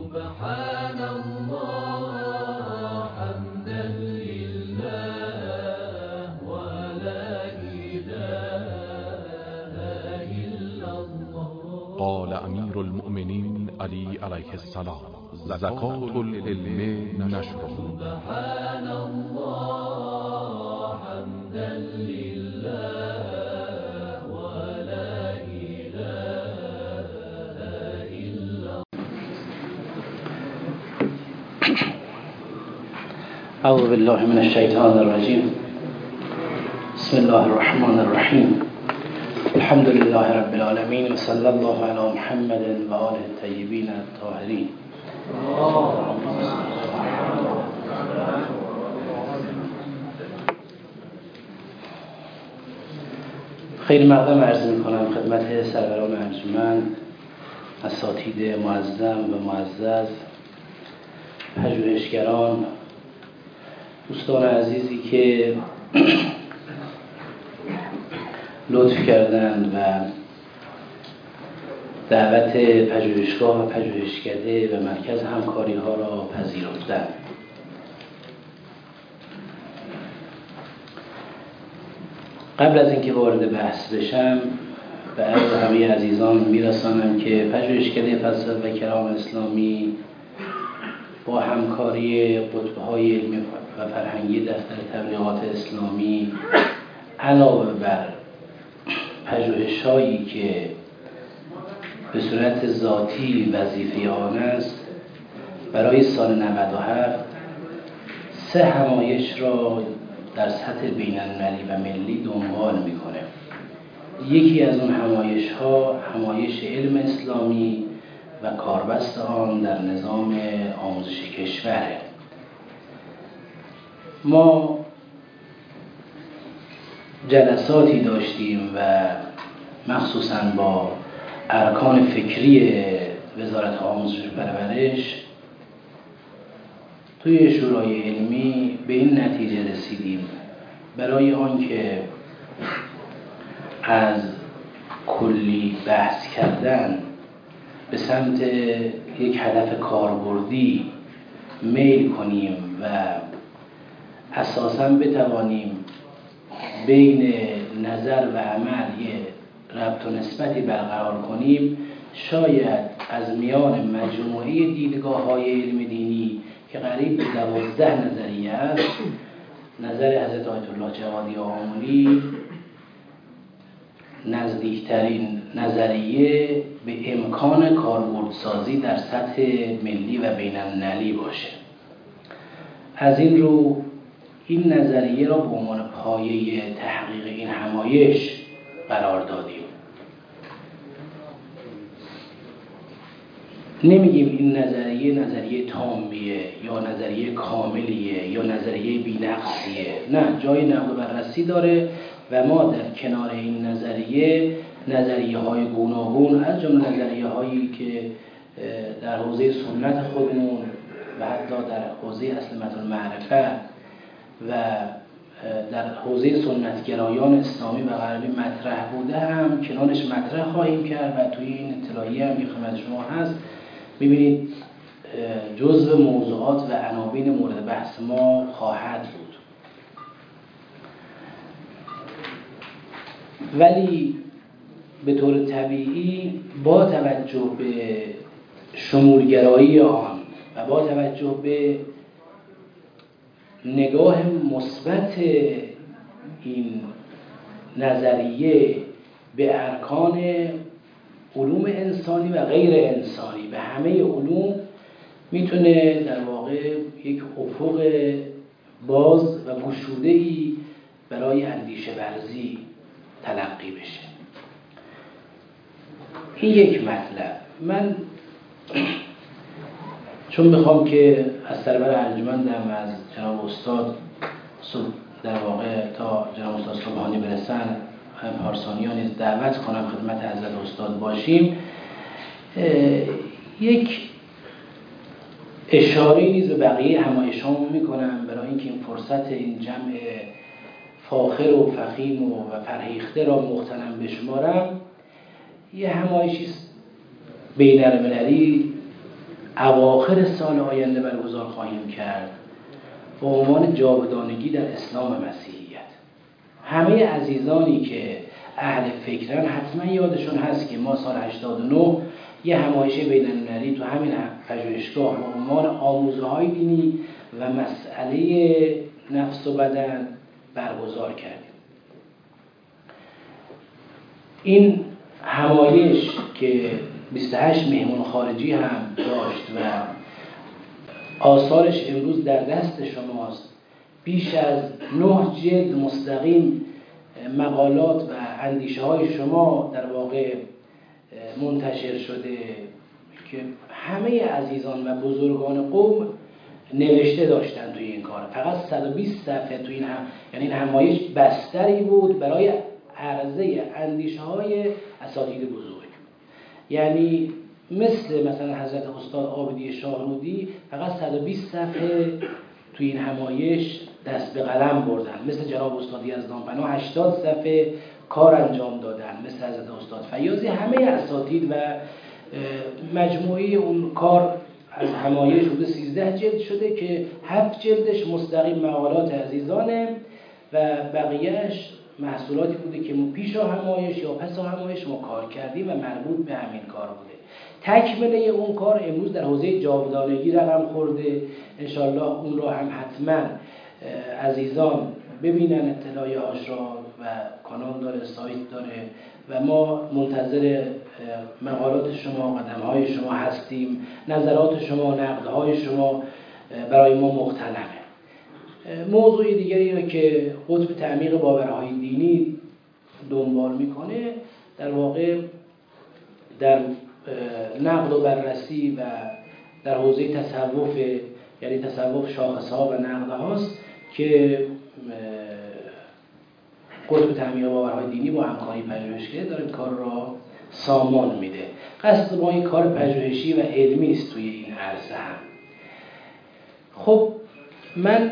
سبحان الله حمدا لله ولا إله إلا الله. قال امیر المؤمنین علی علیه السلام: زکات العلم نشره. سبحان الله حمدا لله ولا إله إلا الله. اعوذ بالله من الشیطان الرجیم. بسم الله الرحمن الرحیم. الحمد لله رب العالمین و صلی الله علی محمد و آله الطیبین الطاهرین. خیلی مقدم عرض میکنم خدمت سروران انجمن، اساتید معظم و معزز، پژوهشگران، دوستان عزیزی که لطف کردند و دعوت پژوهشگاه و پژوهشکده و مرکز همکاری ها را پذیرفتند. قبل از اینکه وارد بحث بشم به عرض همه عزیزان میرسانم که پژوهشکده فلسفه و کلام اسلامی با همکاری قطب‌های علمی و فرهنگی دفتر تبلیغات اسلامی علاوه بر پژوهش‌هایی که به صورت ذاتی وظیفه آن است، برای سال 97 سه همایش را در سطح بین‌المللی و ملی دنبال می‌کنه. یکی از اون همایش‌ها همایش علم اسلامی و کاربست آن در نظام آموزش کشوره. ما جلساتی داشتیم و مخصوصاً با ارکان فکری وزارت آموزش و پرورش توی شورای علمی به این نتیجه رسیدیم برای آنکه از کلی بحث کردن به سمت یک هدف کاربردی میل کنیم و اساساً بتوانیم بین نظر و عمل یه ربط و نسبتی برقرار کنیم، شاید از میان مجموعه دیدگاه‌های علم دینی که قریب به 12 نظریه است، نظر حضرت آیت الله جوادی آملی نزدیکترین نظریه به امکان کاربردسازی در سطح ملی و بین‌المللی باشه. از این رو این نظریه را به عنوان پایه تحقیق این همایش قرار دادیم. نمیگیم این نظریه تامیه یا نظریه کاملیه یا نظریه بی‌نقصیه، نه، جای نقد و بررسی داره و ما در کنار این نظریه های گوناگون از جمله نظریه هایی که در حوزه سنت خودمون و حتی در حوزه اصل متن المعرفه و در حوزه سنتگرایان اسلامی و غربی مطرح بوده هم کنارش مطرح خواهیم کرد و توی این اطلاعیه هم که خدمت شما هست می‌بینید جزء موضوعات و عناوین مورد بحث ما خواهد بود. ولی به طور طبیعی با توجه به شمولگرایی آن و با توجه به نگاه مثبت این نظریه به ارکان علوم انسانی و غیر انسانی، به همه علوم، میتونه در واقع یک افق باز و گشوده‌ای برای اندیشه ورزی تلقی بشه. این یک مطلب. من چون میخوام که از سرور انجمندم از جناب استاد در واقع تا جناب استاد صبحانی برسن، پارسانیان نیز دعوت کنم خدمت حضرت استاد باشیم، یک اشاره نیز به بقیه همایش‌هامون میکنم برای اینکه این فرصت این جمع فاخر و فخیم و فرهیخته را مغتنم بشمارم. یه همایشی بین‌المللی اواخر سال آینده برگزار خواهیم کرد با عنوان جاودانگی در اسلام و مسیحیت. همه عزیزانی که اهل فکرن حتما یادشون هست که ما سال 89 یه همایش بین‌المللی تو همین پژوهشگاه با عنوان آموزه‌های دینی و مسئله نفس و بدن برگزار کردیم. این همایش که 28 مهمون خارجی هم داشت و آثارش امروز در دست شماست، بیش از 9 جلد مستقیم مقالات و اندیشه های شما در واقع منتشر شده که همه عزیزان و بزرگان قوم نوشته داشتن توی این کار. فقط 120 صفحه توی این همایش بستری بود برای عرضه اندیشه های اساتید بزرگ. یعنی مثلا حضرت استاد عابدی شاهرودی فقط 120 صفحه توی این همایش دست به قلم بردن، مثل جناب استاد یزدانپناه 80 صفحه کار انجام دادن، مثل حضرت استاد فیاضی. همه اساتید و مجموعه اون کار از همایش حدود 13 جلد شده که 7 جلدش مستقیم مقالات عزیزانه و بقیهش محصولاتی بوده که پیش همایش یا پس همایش ما کار کردیم و مربوط به همین کار بوده. تکمله اون کار امروز در حوزه جاودانگی رقم خورده. انشالله اون رو هم حتما عزیزان ببینن، اطلاعیه‌هاش را، و کانال داره، سایت داره و ما منتظر مقالات شما، قدم‌های شما هستیم. نظرات شما، نقدهای شما برای ما مغتنمه. موضوع دیگری را که قطب تعمیق باورهای دینی دنبال میکنه در واقع در نقد و بررسی و در حوزه تصوف، یعنی تصوف شاخصها و نقدهاست که قطب تعمیق باورهای دینی با همکاری پژوهشگری داره کار را سامان میده. قصد ما این کار پژوهشی و علمی است توی این عرصه هم. خب من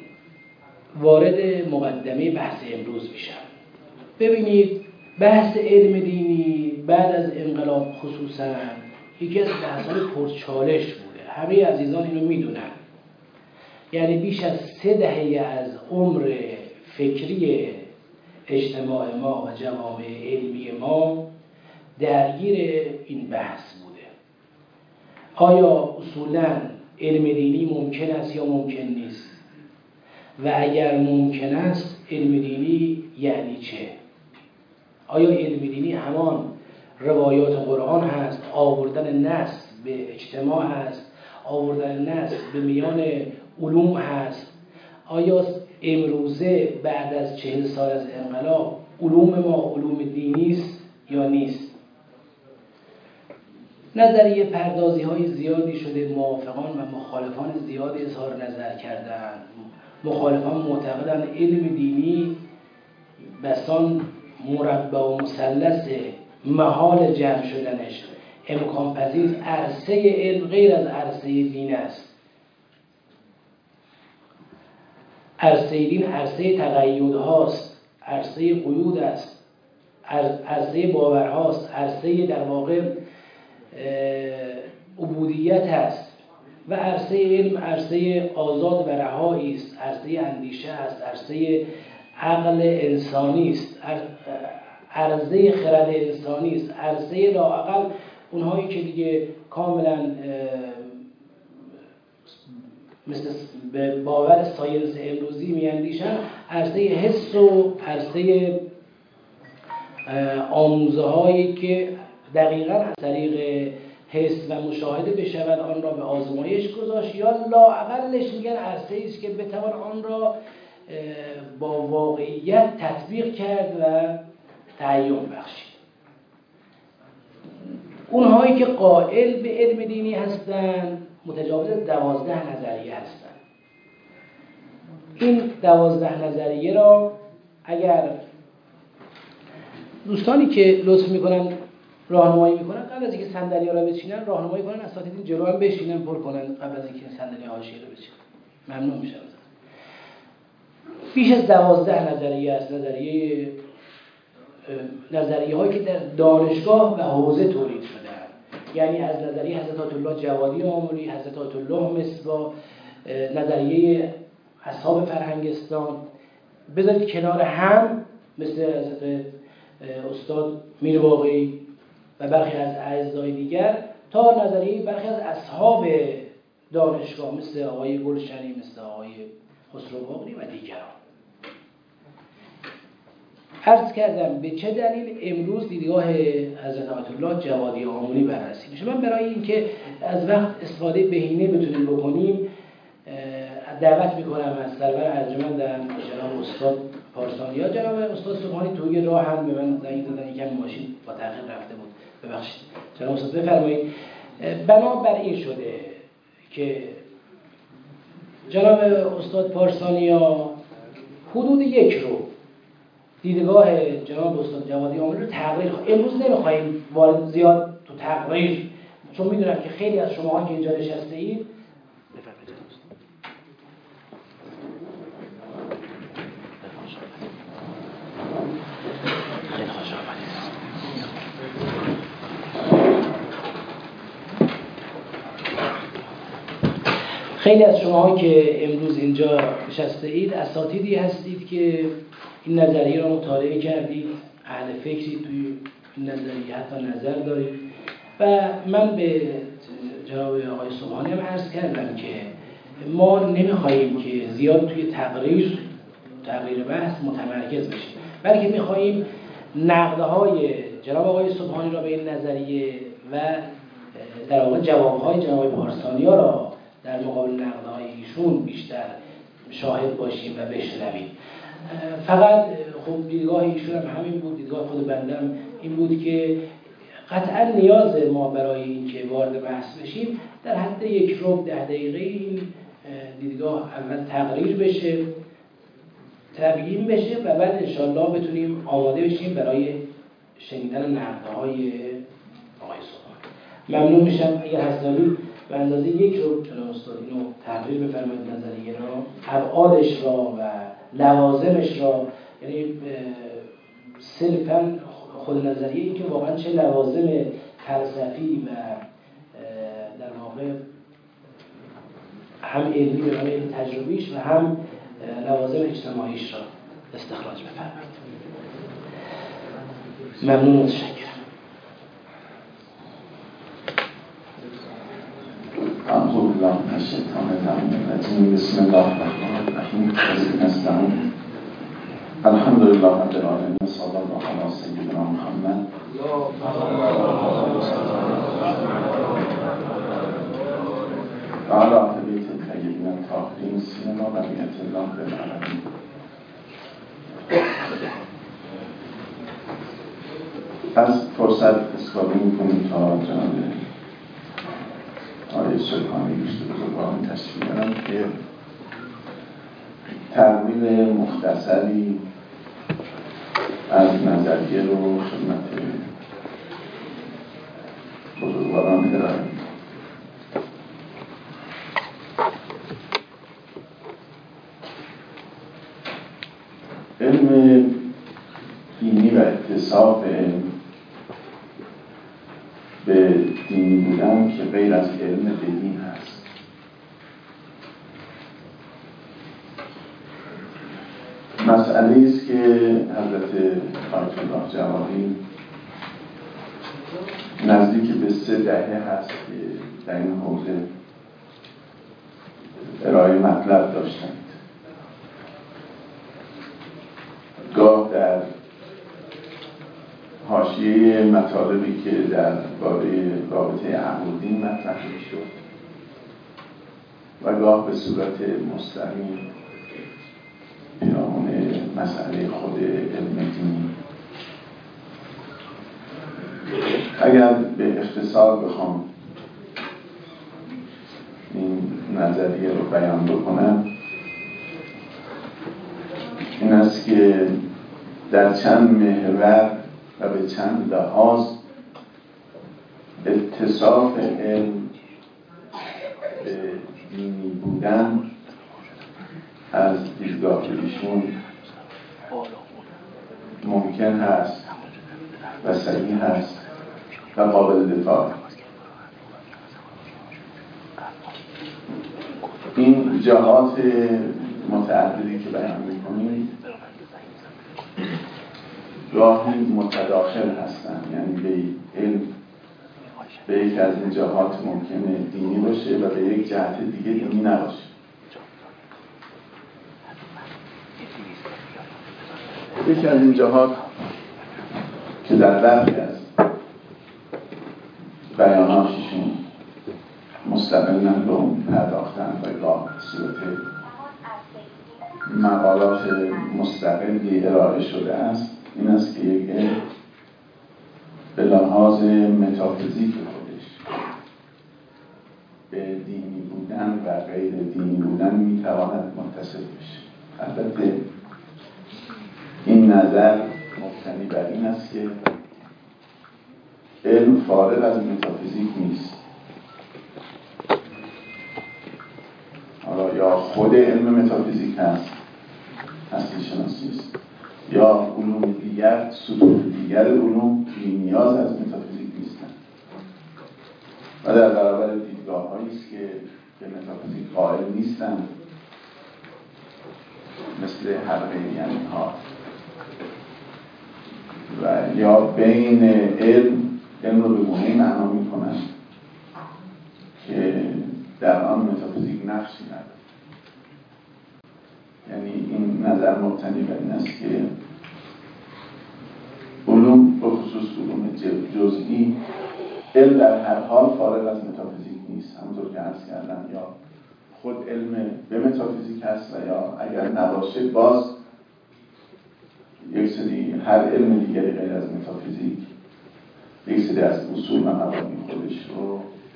وارد مقدمه بحث امروز میشم. ببینید، بحث علم دینی بعد از انقلاب خصوصا یکی از بحث‌های پرچالش بوده. همه عزیزان اینو میدونن. یعنی بیش از 3 دهه از عمر فکری اجتماع ما و جوامع علمی ما درگیر این بحث بوده. آیا اصولاً علم دینی ممکن است یا ممکن نیست؟ و اگر ممکن است علم دینی یعنی چه؟ آیا علم دینی همان روایات قرآن هست، آوردن نص به اجتماع هست، آوردن نص به میان علوم هست؟ آیا امروزه بعد از 40 سال از انقلاب علوم ما علوم دینی است یا نیست؟ نظریه پردازی های زیادی شده، موافقان و مخالفان زیادی اظهار نظر کردن. مخالفان معتقدن علم دینی بسان مربع و مثلث محال جمع شدنش امکان پذیر عرصه علم غیر از عرصه دین است. عرصه دین عرصه تقید هاست، عرصه قیود است، عرصه باور هاست، عرصه در واقع عبودیت است و عرصه علم عرصه آزاد و رهایی است، عرصه اندیشه است، عرصه عقل انسانی است، عرصه خرد انسانی است، عرصه لااقل اونهایی که دیگه کاملا مثل به باور ساینس امروزی میاندیشن، عرصه حس و عرصه آموزه هایی که دقیقاً از طریق حس و مشاهده بشود آن را به آزمایش گذاشت، یا لااقلش میگن عرصه ایست که بتوان آن را با واقعیت تطبیق کرد و تعین بخشید. اونهایی که قائل به علم دینی هستند متجاوز 12 نظریه هستند. این 12 نظریه را اگر دوستانی که لطف میکنن راهنمایی میکنن قبل از اینکه صندلی‌ها رو بچینن راهنمایی کنن، اساتید جلو هم بشینن پر کنن قبل از اینکه صندلی حاشیه رو بچینن، ممنون میشم. بیش از 12 نظریه است. نظریه هایی که در دانشگاه و حوزه تولید شدن. یعنی از نظریه حضرت آیت الله جوادی آملی، حضرت آیت الله مصباح، نظریه اصحاب فرهنگستان بذارید کنار هم، مثل حضرت استاد میرواقعی و برخی از اعضای دیگر، تا نظریه برخی از اصحاب دانشگاه مثل آقای گلشنی، مثل آقای خسروباقی و دیگران. عرض کردم به چه دلیل امروز دیدگاه حضرت آیت الله جوادی آملی بررسی میشه. من برای اینکه از وقت استفاده بهینه بتونیم بکنیم دعوت میکنم از سرور ارجمندم جناب استاد پارسانیا، جناب استاد سبحانی توی راه هم به من زنگ زدن، یکم ماشین با تأخیر رفته بود، ببخشید. جناب استاد بفرمایید. بنابر این شده که جناب استاد پارسانیا حدود یک رو دیدگاه جناب استاد جوادی آملی رو تقریر امروز نمیخوایم وارد زیاد تو تقریر، چون میدونم که خیلی از شماها که اینجا نشسته اید خیلی از شماها که امروز اینجا نشسته اید اساتیدی هستید که این نظریه رو مطالعه کردید، اهل فکری توی این نظریه حتی نظر دارید و من به جناب آقای سبحانی هم عرض کردم که ما نمیخواییم که زیاد توی تقریر بحث متمرکز بشیم، بلکه میخواییم نقدهای جناب آقای سبحانی را به این نظریه و در واقع جوابهای جناب پارسانیا را در مقابل نقدهای ایشون بیشتر شاهد باشیم و بشنویم. فقط خب دیدگاه ایشون هم همین بود، دیدگاه خود بندم این بود که قطعا نیاز ما برای اینکه وارد بحث بشیم در حد 1 ربع 10 دقیقه این دیدگاه اول تقریر بشه، تبیین بشه و بعد انشالله بتونیم آماده بشیم برای شنیدن نقدهای آقای سبحانی. ممنون میشم اگر هستید به اندازه 1 ربع جناب استاد اینو تقریر بفرمایید، نظریه را، ابعادش را و لوازمش را، یعنی صرفاً خود نظریه این که واقعا چه لوازم فلسفی و در واقع هم علمی و هم تجربیش و هم لوازم اجتماعیش را استخراج بفرمایید. ممنون و متشکرم. اعوذ بالله من الشیطان الرجیم. بسم الله الرحمن الرحیم. نستعین. الحمد لله رب العالمین. صلی الله علی سیدنا محمد و علی اهل بیت الطیبین الطاهرین سیما بقیة الله بالعالمین. از فرصت استفاده می‌کنیم تا جناب آقای سبحانی دوست بزرگواران تشریف بیارن که تقریر مختصری از نظریه رو خدمت بزرگواران ارائه می‌کنم. علم دینی و اتصاف علم به دینی بودن که غیر از علم بدین هست. مسئله است که حضرت آیت الله جوادی نزدیک به 3 دهه هست که در این حوزه ارائه مطلب داشتند. گاه در حاشیه مطالبی که در رابطه عقودین مطرح شد و گاه به صورت مستقیم پیرامون مسئله خود علم دینی. اگر به اختصار بخوام این نظریه رو بیان بکنم، این است که در چند محور و به چند لحاظ اتصاف علم به دینی بودن از دیدگاه ایشون ممکن هست و صحیح هست و قابل دفاع. این جهات متعددی که بیان می‌کنیم گاهی متداخل هستن، یعنی به علم به یک از این جهات ممکنه دینی باشه و به یک جهت دیگه دینی نباشه. یکی از این جهات که در برخی از بیاناتشون مستقلاً به اون پرداختن و گاه صورت مقالات مستقلی ارائه شده است، این است که یک علم به لحاظ متافیزیک خودش به دینی بودن و غیر دینی بودن میتواند متصف بشه. البته این نظر مبتنی بر این است که علم فارغ از متافیزیک نیست. حالا یا خود علم متافیزیک هستی شناسی است، یا علوم دیگر، سطوح دیگر علوم بی‌نیاز از متافیزیک نیستند و در برابر دیدگاه‌هایی است که به متافیزیک قائل نیستند، مثل حلقه یعنی ها، و یا بین علم رو به گونه‌ای معنا می‌کنند که در آن متافیزیک نقشی ندارد. یعنی این نظر مبتنی بر این است که علوم به خصوص علوم جزئی علم در هر حال فارغ از متافیزیک نیست، همونطور که عرض کردم یا خود علم به متافیزیک هست و یا اگر نباشه باز یک سری هر علم دیگری غیر از متافیزیک یک سری از اصول و مبانی خودش رو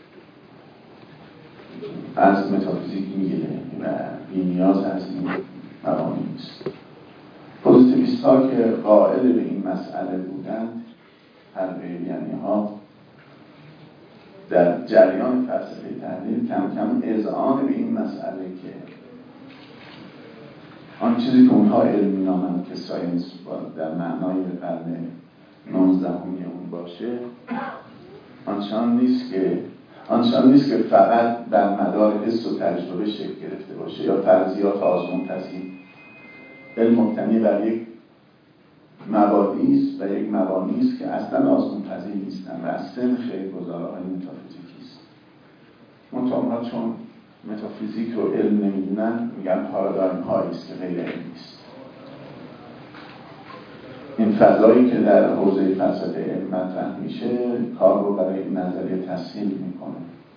از متافیزیک میگیره و بی‌نیاز از این مبانی نیست. پوزیتیویست ها که قائل به این مسئله بودند، حلقه‌ای‌ها ها، در جریان فلسفه تحلیل کم کم اذعان به این مسئله که آن چیزی که اونها علم می‌نامند که ساینس در معنای قرن 19 اون باشه، آنچنان نیست که فقط بر مدار حس و تجربه شکل گرفته باشه یا فرضیات آزمون پذیر. علم مبتنی بر یک مبادی است و یک مبانی است که اصلا آزمون پذیر نیستن و از سنخ گزاره‌های متافیزیکی است. منتها چون متافیزیک رو علم نمیدونن میگن پارادایم هایی است که غیر علمی است. این فضایی که در حوزه فلسفه علم مطرح میشه کار رو برای این نظریه تسهیل میکنه.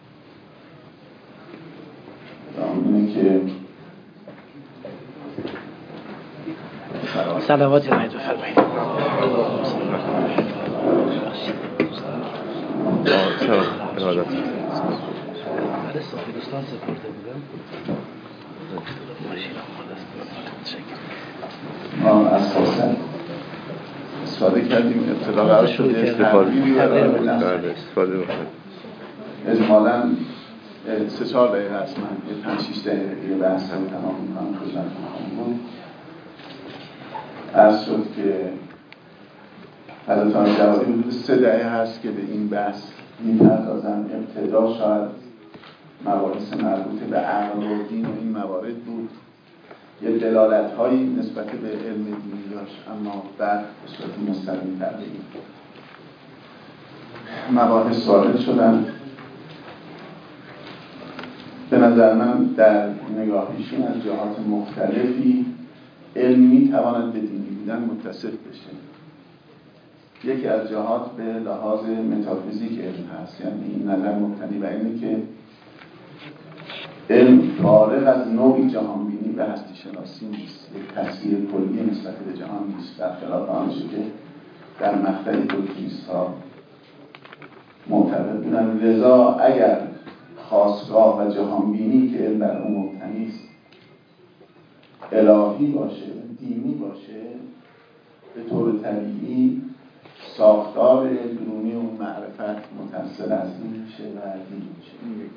اینه که صلوات نهید بفرمایید. برای صافی دوستان سپرده بودم. ما اساساً استفاده کردیم، ابتدا قرار شد استفاده بکنیم. اجمالاً 3-4 دقیقه است، من 5-6 دقیقه بحث رو تمام میکنم خدمتتون بود. عرض شد که حضرت جوادی حدود 3 دقیقه هست که به این بحث میپردازن. ابتدا شاید مباحث مربوط به عقل و دین و این موارد بود، یه دلالت هایی نسبت به علم دینی داشت، اما بعد به صورت مستقیم تر به این مباحث وارد شدن. به نظر من در نگاهیشون از جهات مختلفی علم میتواند به دینی بودن متصف بشه. یکی از جهات به لحاظ متافیزیک علم هست، یعنی این نظر مبتنی بر اینه که علم فارغ از نوعی جهانبینی و هستی شناسی نیست، یک تصویر کلی نسبت به جهان نیست، برخلاف آنچه که در مقطع پوزیتیویست ها معتقد بودن. لذا اگر خاستگاه و جهانبینی که علم بر اون مبتنی است الهی باشه، دینی باشه، به طور طبیعی ساختار درونی اون معرفت متصل از این میشه و دین میشه. این یک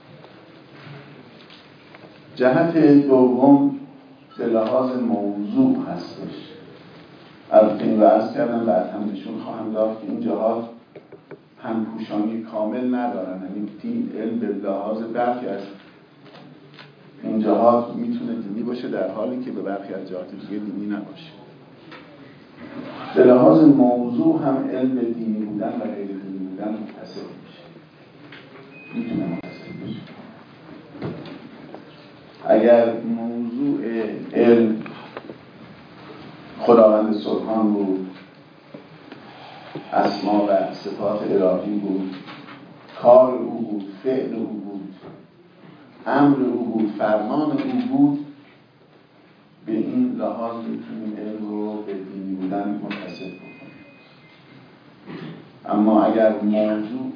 جهت دوم به لحاظ موضوع هستش. البته این رو عرض کردم، بعد هم نشون خواهم داد که این جهات همپوشانی کامل ندارن. یعنی دین علم به لحاظ برخی از این جهات میتونه دینی باشه در حالی که به برخی از جهات دیگه دینی نباشه. به لحاظ موضوع هم علم به دینی بودن و غیر دینی بودن متصل میشه، میتونه متصل بشه. اگر موضوع علم خداوند سبحان بود، اسما و صفات الهی بود، کار او بود، فعل او بود، امر او بود، فرمان او بود، به این لحاظ میتونیم علم رو به دینی بودن متصل بکنیم. اما اگر موضوع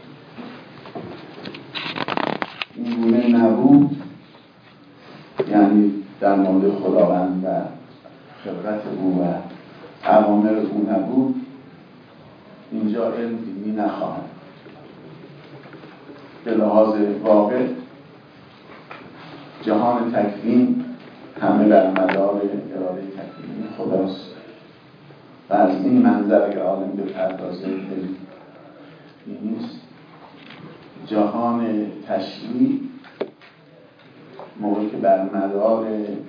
این گونه نبود، یعنی در مورد خداوند و خلقت او و اوامر او نبود، اینجا علم دینی نخواهد. به لحاظ واقع جهان تکوین همه در مدار اراده تکوینی خداست و از این منظر اگر عالم به پردازه علم نیست. جهان تشریع موقعی که بر مدار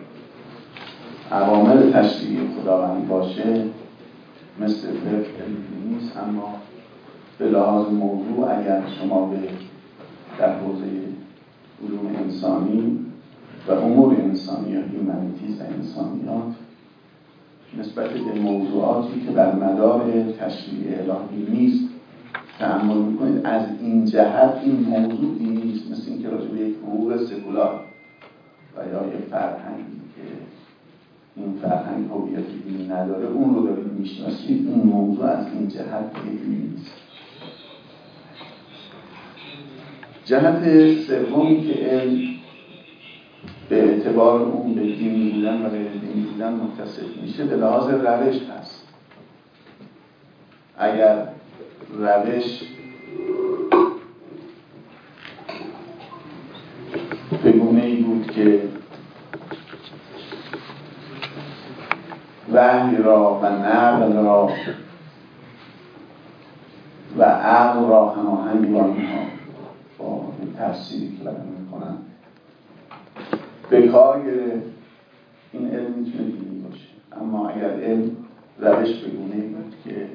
اوامر تشریعی خداوند باشه مثل فقه علمی نیست. اما به لحاظ موضوع اگر شما به در حوزه علوم انسانی و امور انسانی یا هیومانیتیز و انسانیات نسبت به موضوعاتی که بر مدار تشریع الهی نیست تأمل میکنید، از این جهت این موضوع دینی نیست. مثل اینکه راجع به یک حقوق سکولار و یا یک فرهنگی که این فرهنگ هویت دینی نداره اون رو دارید میشناسید، این موضوع از این جهت دینی نیست. جهت سومی که علم به اعتبار اون به دینی بودن و غیر دینی بودن متصل میشه به لحاظ روش هست. اگر روش به گونه‌ای بود که وحی را و نقل را و عقل را هماهنگ با اینها با تفسیری که بیان می‌کنن به کار گرفت، این علم میتونه دینی باشه. اما اگر علم روش به گونه‌ای بود که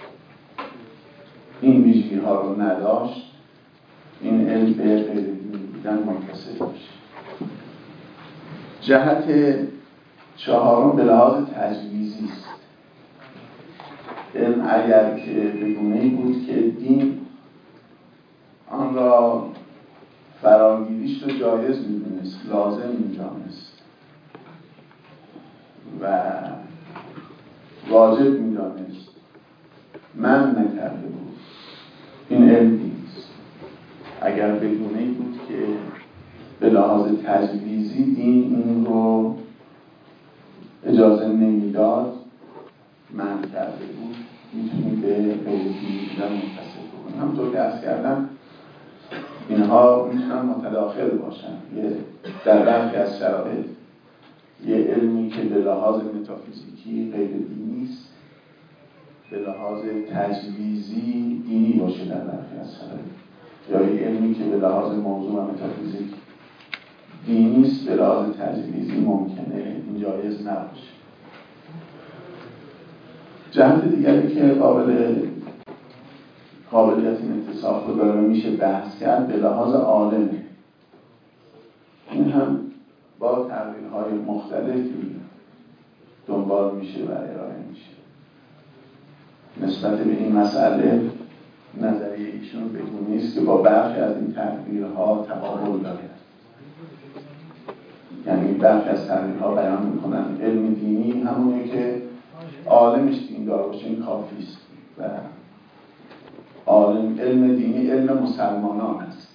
این ویژگی‌ها رو نداشت، این علم به غیر دینی بودن متصل باشه. جهت چهارم به لحاظ تجویزی است. علم اگر که به گونه‌ای بود که دین آن را فراگیریش رو جایز می‌دونست، لازم می‌دانست و واجب می‌دانست، من نکرده بود، این علم نیست. اگر به گونه‌ای بود که به لحاظ تجویزی دین این رو اجازه نمیداد، من کرده بود، میتونیم به غیر دینی بودن متصل بکنیم. همونطور که عرض کردم اینها میتونن متداخل باشن. در برخی از شرایط یه علمی که به لحاظ متافیزیکی غیر دینی است به لحاظ تجویزی دینی باشه در برخی از شرایط، یا یه علمی که به لحاظ موضوع و متافیزیک دینی است به لحاظ تجویزی ممکنه این جایز نباشه. جهت دیگری که قابلیت این اتصاف رو داره میشه بحث کرد به لحاظ عالمه. این هم با تحلیل‌های مختلفی دنبال میشه و ارائه میشه. نسبت به این مسئله نظریه ایشون به گونه‌ای است که با برخی از این تحلیل‌ها تقابل داره. یعنی برخی از تحلیل‌ها بیان میکنن علم دینی همونه که عالمش دیندار باشه، این کافی است و علم دینی علم مسلمانان است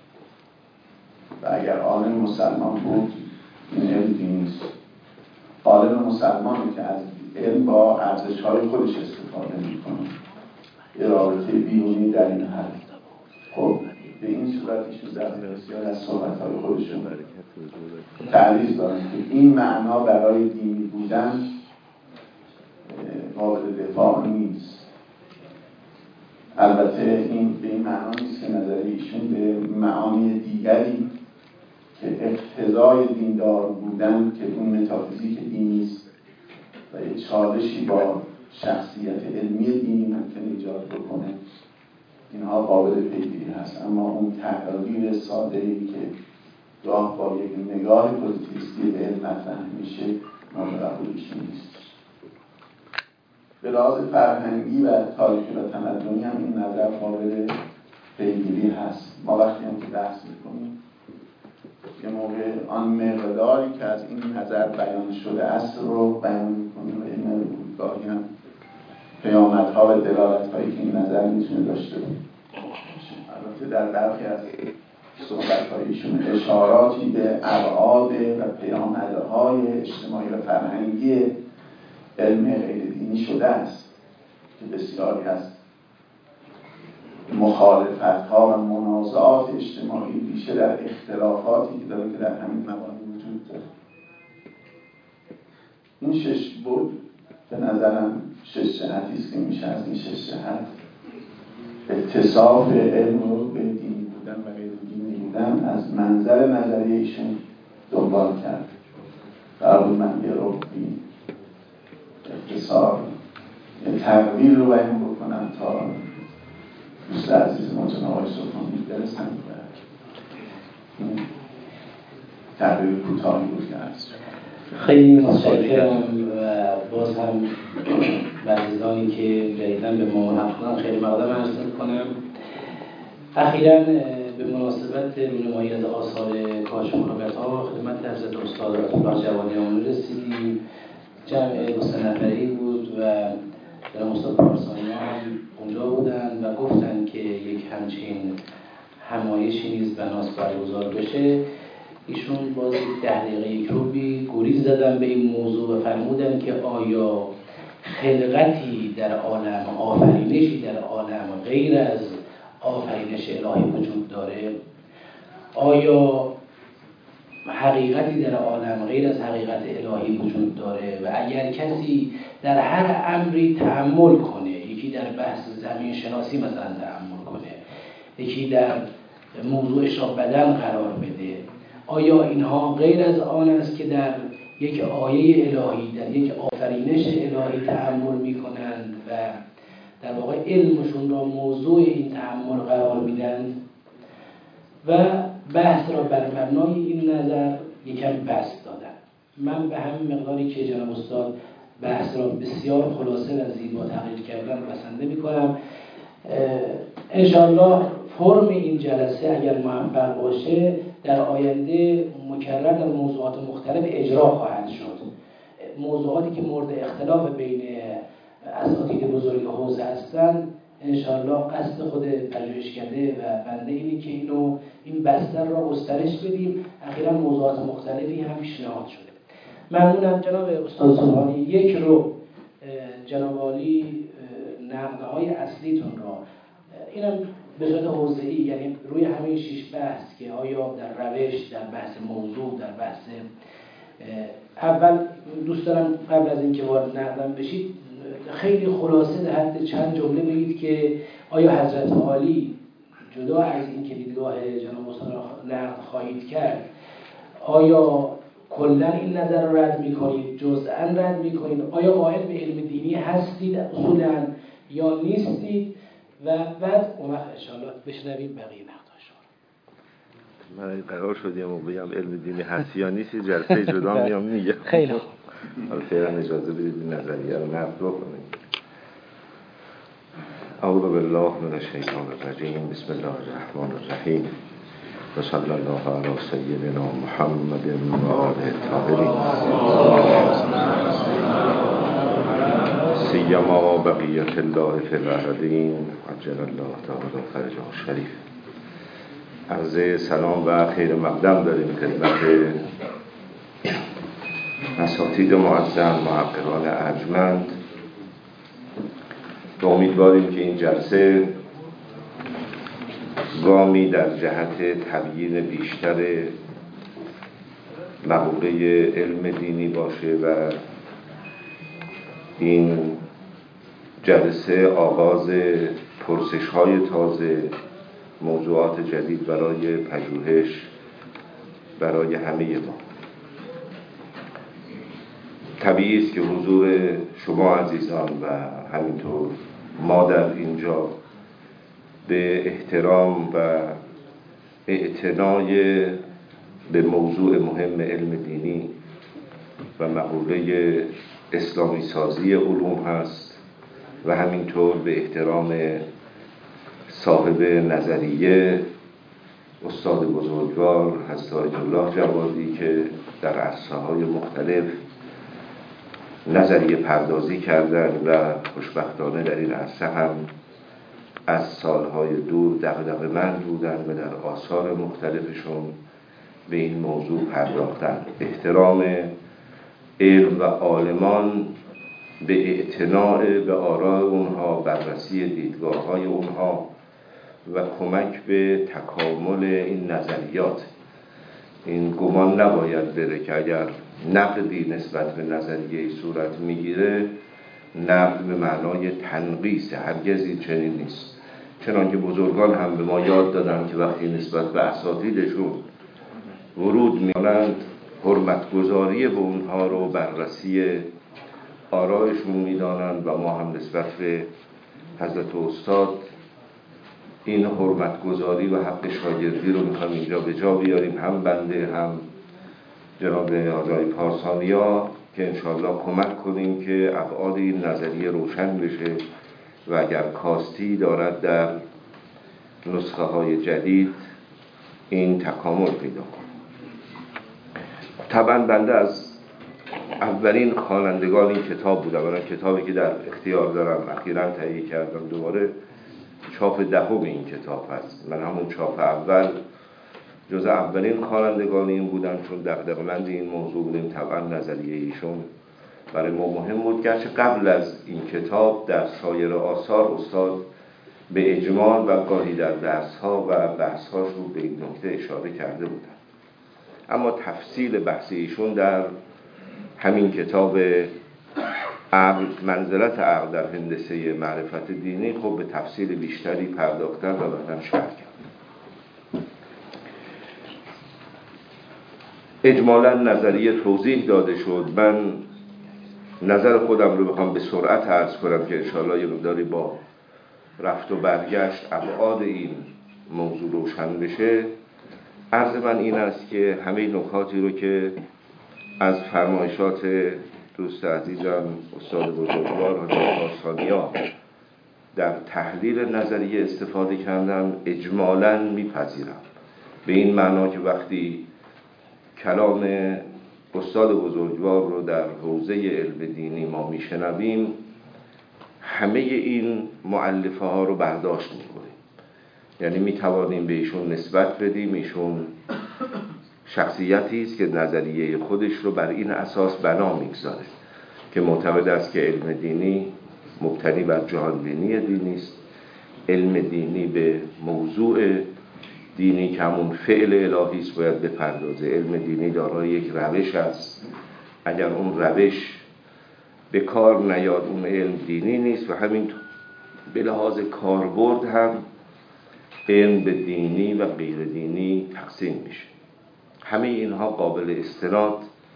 و اگر عالم مسلمان بود این علم دینی است. عالم مسلمانی که از علم با ارزش‌های خودش استفاده میکنه، یه رابطه بیرونی در این حد. خب به این صورت ایشون در بسیاری از صحبت‌های خودشون تعریض دارن که این معنا برای دینی بودن قابل دفاع نیست. البته این به این معنا نیست که نظر ایشون به معانی دیگری که اقتضای دیندار بودن که اون متافیزیک دینی است و یک چالشی با شخصیت علمی دینی ممکن ایجاد بکنه، اینها قابل پیگیری هست. اما اون تغییر ساده‌ای که گاه با یک نگاه پوزیتیویستی به علم مطرح میشه مورد قبول ایشون نیست. به لحاظ فرهنگی و تاریخی و تمدنی هم این نظر قابل پیگیری هست. ما وقتی هم که بحث میکنیم یه موقع آن مقداری که از این نظر بیان شده اصل رو بیان میکنیم و این گاهی هم پیامدها و دلالت‌هایی که این نظر میتونه داشته باشه. البته در برخی از صحبت‌هایشون اشاراتی به ابعاد و پیامدهای اجتماعی و فرهنگی علم غیر دینی شده است که بسیاری از مخالفت‌ها و منازعات اجتماعی ریشه در اختلافاتی که داره که در همین مبانی وجود داره. این 6 بود به نظرم 6 جهتی است که میشه از این 6 جهت اتصاف علم رو به دینی بودن و غیر دینی بودن از منظر نظریه ایشون دنبال کرد. در اون من یه ربی اختصار یه تقویر رو بیان بکنم تا دوست عزیز ما جناب آقای سلطانی برسن و این تقویر کوتاهی بود که عرض شد. خیلی متشکرم و باز هم عزیزانی که جدیداً به ما ملحق شدن خیلی مقدم عرض می‌کنم. اخیراً به مناسبت رونمایی از آثار کاشف مراقبت‌ها خدمت حضرت استاد آیت الله جوادیان رسیدیم. جمع 2 نفری بود و جناب استاد پارسانی هم اونجا بودن و گفتن که یک همچین همایشی نیز بناست برگزار بشه. ایشون باز 10 دقیقه یک روبی گریز زدن به این موضوع و فرمودن که آیا خلقتی در عالم، آفرینشی در عالم غیر از آفرینش الهی وجود داره؟ آیا حقیقتی در عالم غیر از حقیقت الهی وجود داره؟ و اگر کسی در هر امری تأمل کنه، یکی در بحث زمین شناسی مثلا تأمل کنه، یکی در موضوع اشراق بدن قرار بده، آیا اینها غیر از آن است که در یک آیه الهی، در یک آفرینش الهی تأمل میکنند و در واقع علمشون را موضوع این تأمل قرار میدند؟ و بحث را بر مبنای این نظر یکم بسط دادن. من به همین مقداری که جناب استاد بحث را بسیار خلاصه و زیبا تقریر کردن بسنده میکنم. انشاءالله فرم این جلسه اگر موفق باشه در آینده مکرر در موضوعات مختلف اجرا خواهد شد. موضوعاتی که مورد اختلاف بین اساتید بزرگ حوزه هستند انشاءالله قصد خود پژوهشکده و بنده اینه که این بستر را گسترش بدیم. اخیراً موضوعات مختلفی هم پیشنهاد شده. ممنونم جناب استاد سبحانی. یک رو جناب عالی نقدهای اصلیتون را، اینم به صورت حوزه‌ای، یعنی روی همین 6 بحث که آیا در روش، در بحث موضوع، در بحث اول دوست دارم قبل از اینکه وارد نقدم بشید خیلی خلاصه در حد چند جمله بگید که آیا حضرت عالی جدا از این که دیدگاه جناب استاد را نقد خواهید کرد، آیا کلا این نظر را رد می‌کنید، جزءاً رد می‌کنید؟ آیا قائل به علم دینی هستید اصولاً یا نیستید؟ و بعد اون وقت انشاءالله بشنویم بقیه نقدها شما. من قرار شد یه موقعی هم علم دینی هست یا نیست جلسه جدا میام میگم. خیلی خوب. حالا فعلا اجازه بدید این نظریه رو نقد بکنیم. اعوذ بالله من الشیطان الرجیم. بسم الله الرحمن الرحیم. و صلی الله علی سیدنا محمد و آله الطاهرین. سیما بقیت الله فی الارضین عجل الله تعالی فرجه الشریف. عرض سلام و خیر مقدم داریم خدمت اساتید معظم، محققان ارجمند. و امیدواریم که این جلسه گامی در جهت تبیین بیشتر مقوله علم دینی باشه و این جلسه آغاز پرسش‌های تازه، موضوعات جدید برای پژوهش برای همه ما. طبیعی است که حضور شما عزیزان و همینطور ما در اینجا به احترام و اعتنای به موضوع مهم علم دینی و مقوله اسلامی سازی علوم هست و همینطور به احترام صاحب نظریه استاد بزرگوار حضرت آیت الله جوادی که در عرصه‌های مختلف نظریه پردازی کردن و خوشبختانه در این عرصه هم از سالهای دور دغدغه‌مند بودن و در آثار مختلفشون به این موضوع پرداختن. احترام علم و عالمان به اعتناع به آراء اونها، بررسی دیدگاه‌های اونها و کمک به تکامل این نظریات. این گمان نباید بره که اگر نقدی نسبت به نظریه صورت میگیره نقد به معنای تنقیص. هرگز این چنین نیست. چنانکه بزرگان هم به ما یاد دادن که وقتی نسبت به اساتیدشون ورود می‌کنند حرمتگذاری به اونها رو بررسی آرایشون میدانند و ما هم نسبت به حضرت استاد این حرمتگذاری و حق شاگردی رو میخوام اینجا به جا بیاریم. هم بنده هم جناب آقای پارسانیا که انشاءالله کمک کنیم که ابعاد این نظریه روشن بشه و اگر کاستی دارد در نسخه های جدید این تکامل پیدا کنه. طبعا بنده از اولین خوانندگان این کتاب بودم. من کتابی که در اختیار دارم اخیراً تهیه کردم، دوباره چاپ دهم این کتاب هست. من همون چاپ اول جز اولین خوانندگان این بودم، چون دغدغه‌مند این موضوع بودیم. طبعا نظریه ایشون برای ما مهم بود، گرچه قبل از این کتاب در سایر آثار استاد به اجمال و گاهی در درس‌ها و بحث‌هاش رو به این نکته اشاره کرده بودن. اما تفصیل بحث ایشون در همین کتاب عقل، منزلت عقل در هندسه معرفت دینی، خب به تفصیل بیشتری پرداختن و بعداً شرح کردن. اجمالاً نظریه توضیح داده شد. من نظر خودم رو بخوام به سرعت عرض کنم که انشاءالله یه مقداری با رفت و برگشت ابعاد این موضوع روشن بشه. عرض من این است که همه نکاتی رو که از فرمایشات دوست عزیزم استاد بزرگوار حضرت پارسانیا در تحلیل نظریه استفاده کردم اجمالاً میپذیرم، به این معنا که وقتی کلام استاد بزرگوار رو در حوزه علم دینی ما میشنویم همه این مؤلفه ها رو برداشت میکنیم، یعنی میتوانیم به ایشون نسبت بدیم. ایشون شخصیتی است که نظریه خودش رو بر این اساس بنا میگذاره که معتقد است که علم دینی مبتنی بر جهانبینی دینی است. علم دینی به موضوع دینی که همون فعل الهی است باید بپردازه. علم دینی دارای یک روش است، اگر اون روش به کار نیاد اون علم دینی نیست. و همین به لحاظ کاربرد هم علم به دینی و غیر دینی تقسیم میشه. همه اینها قابل استناد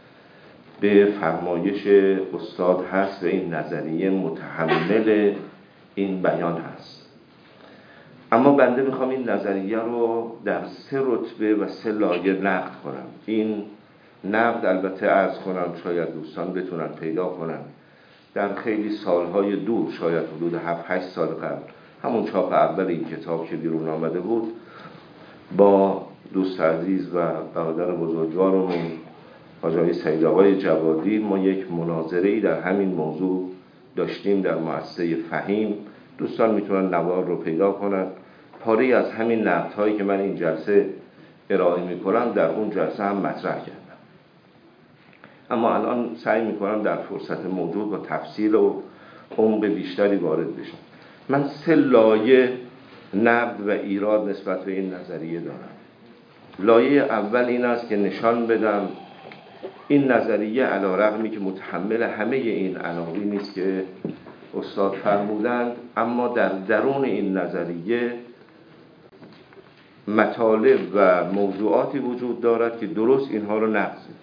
به فرمایش استاد هست و این نظریه متحمل این بیان هست. اما بنده میخوام این نظریه رو در 3 رتبه و 3 لایه نقد کنم. این نقد البته عرض کنم شاید دوستان بتونن پیدا کنن در خیلی سالهای دور، شاید حدود 7-8 سال قبل، همون چاپ اول این کتاب که بیرون آمده بود، با دوست عزیز و برادر بزرگوارمون آقای سید آقای جوادی ما یک مناظره‌ای در همین موضوع داشتیم در مؤسسه فهیم. دوستان میتونن نوار رو پیدا کنن. پاری از همین نقدهایی که من این جلسه ارائه میکنم در اون جلسه هم مطرح کردم، اما الان سعی میکنم در فرصت موجود با تفصیل و عمق بیشتری وارد بشم. من 3 لایه نقد و ایراد نسبت به این نظریه دارم. لایه اول این است که نشان بدم این نظریه علی‌رغمی که متحمل همه این عناوینی است که استاد فرمودند، اما در درون این نظریه مطالب و موضوعاتی وجود دارد که درست اینها رو نقض می‌کند.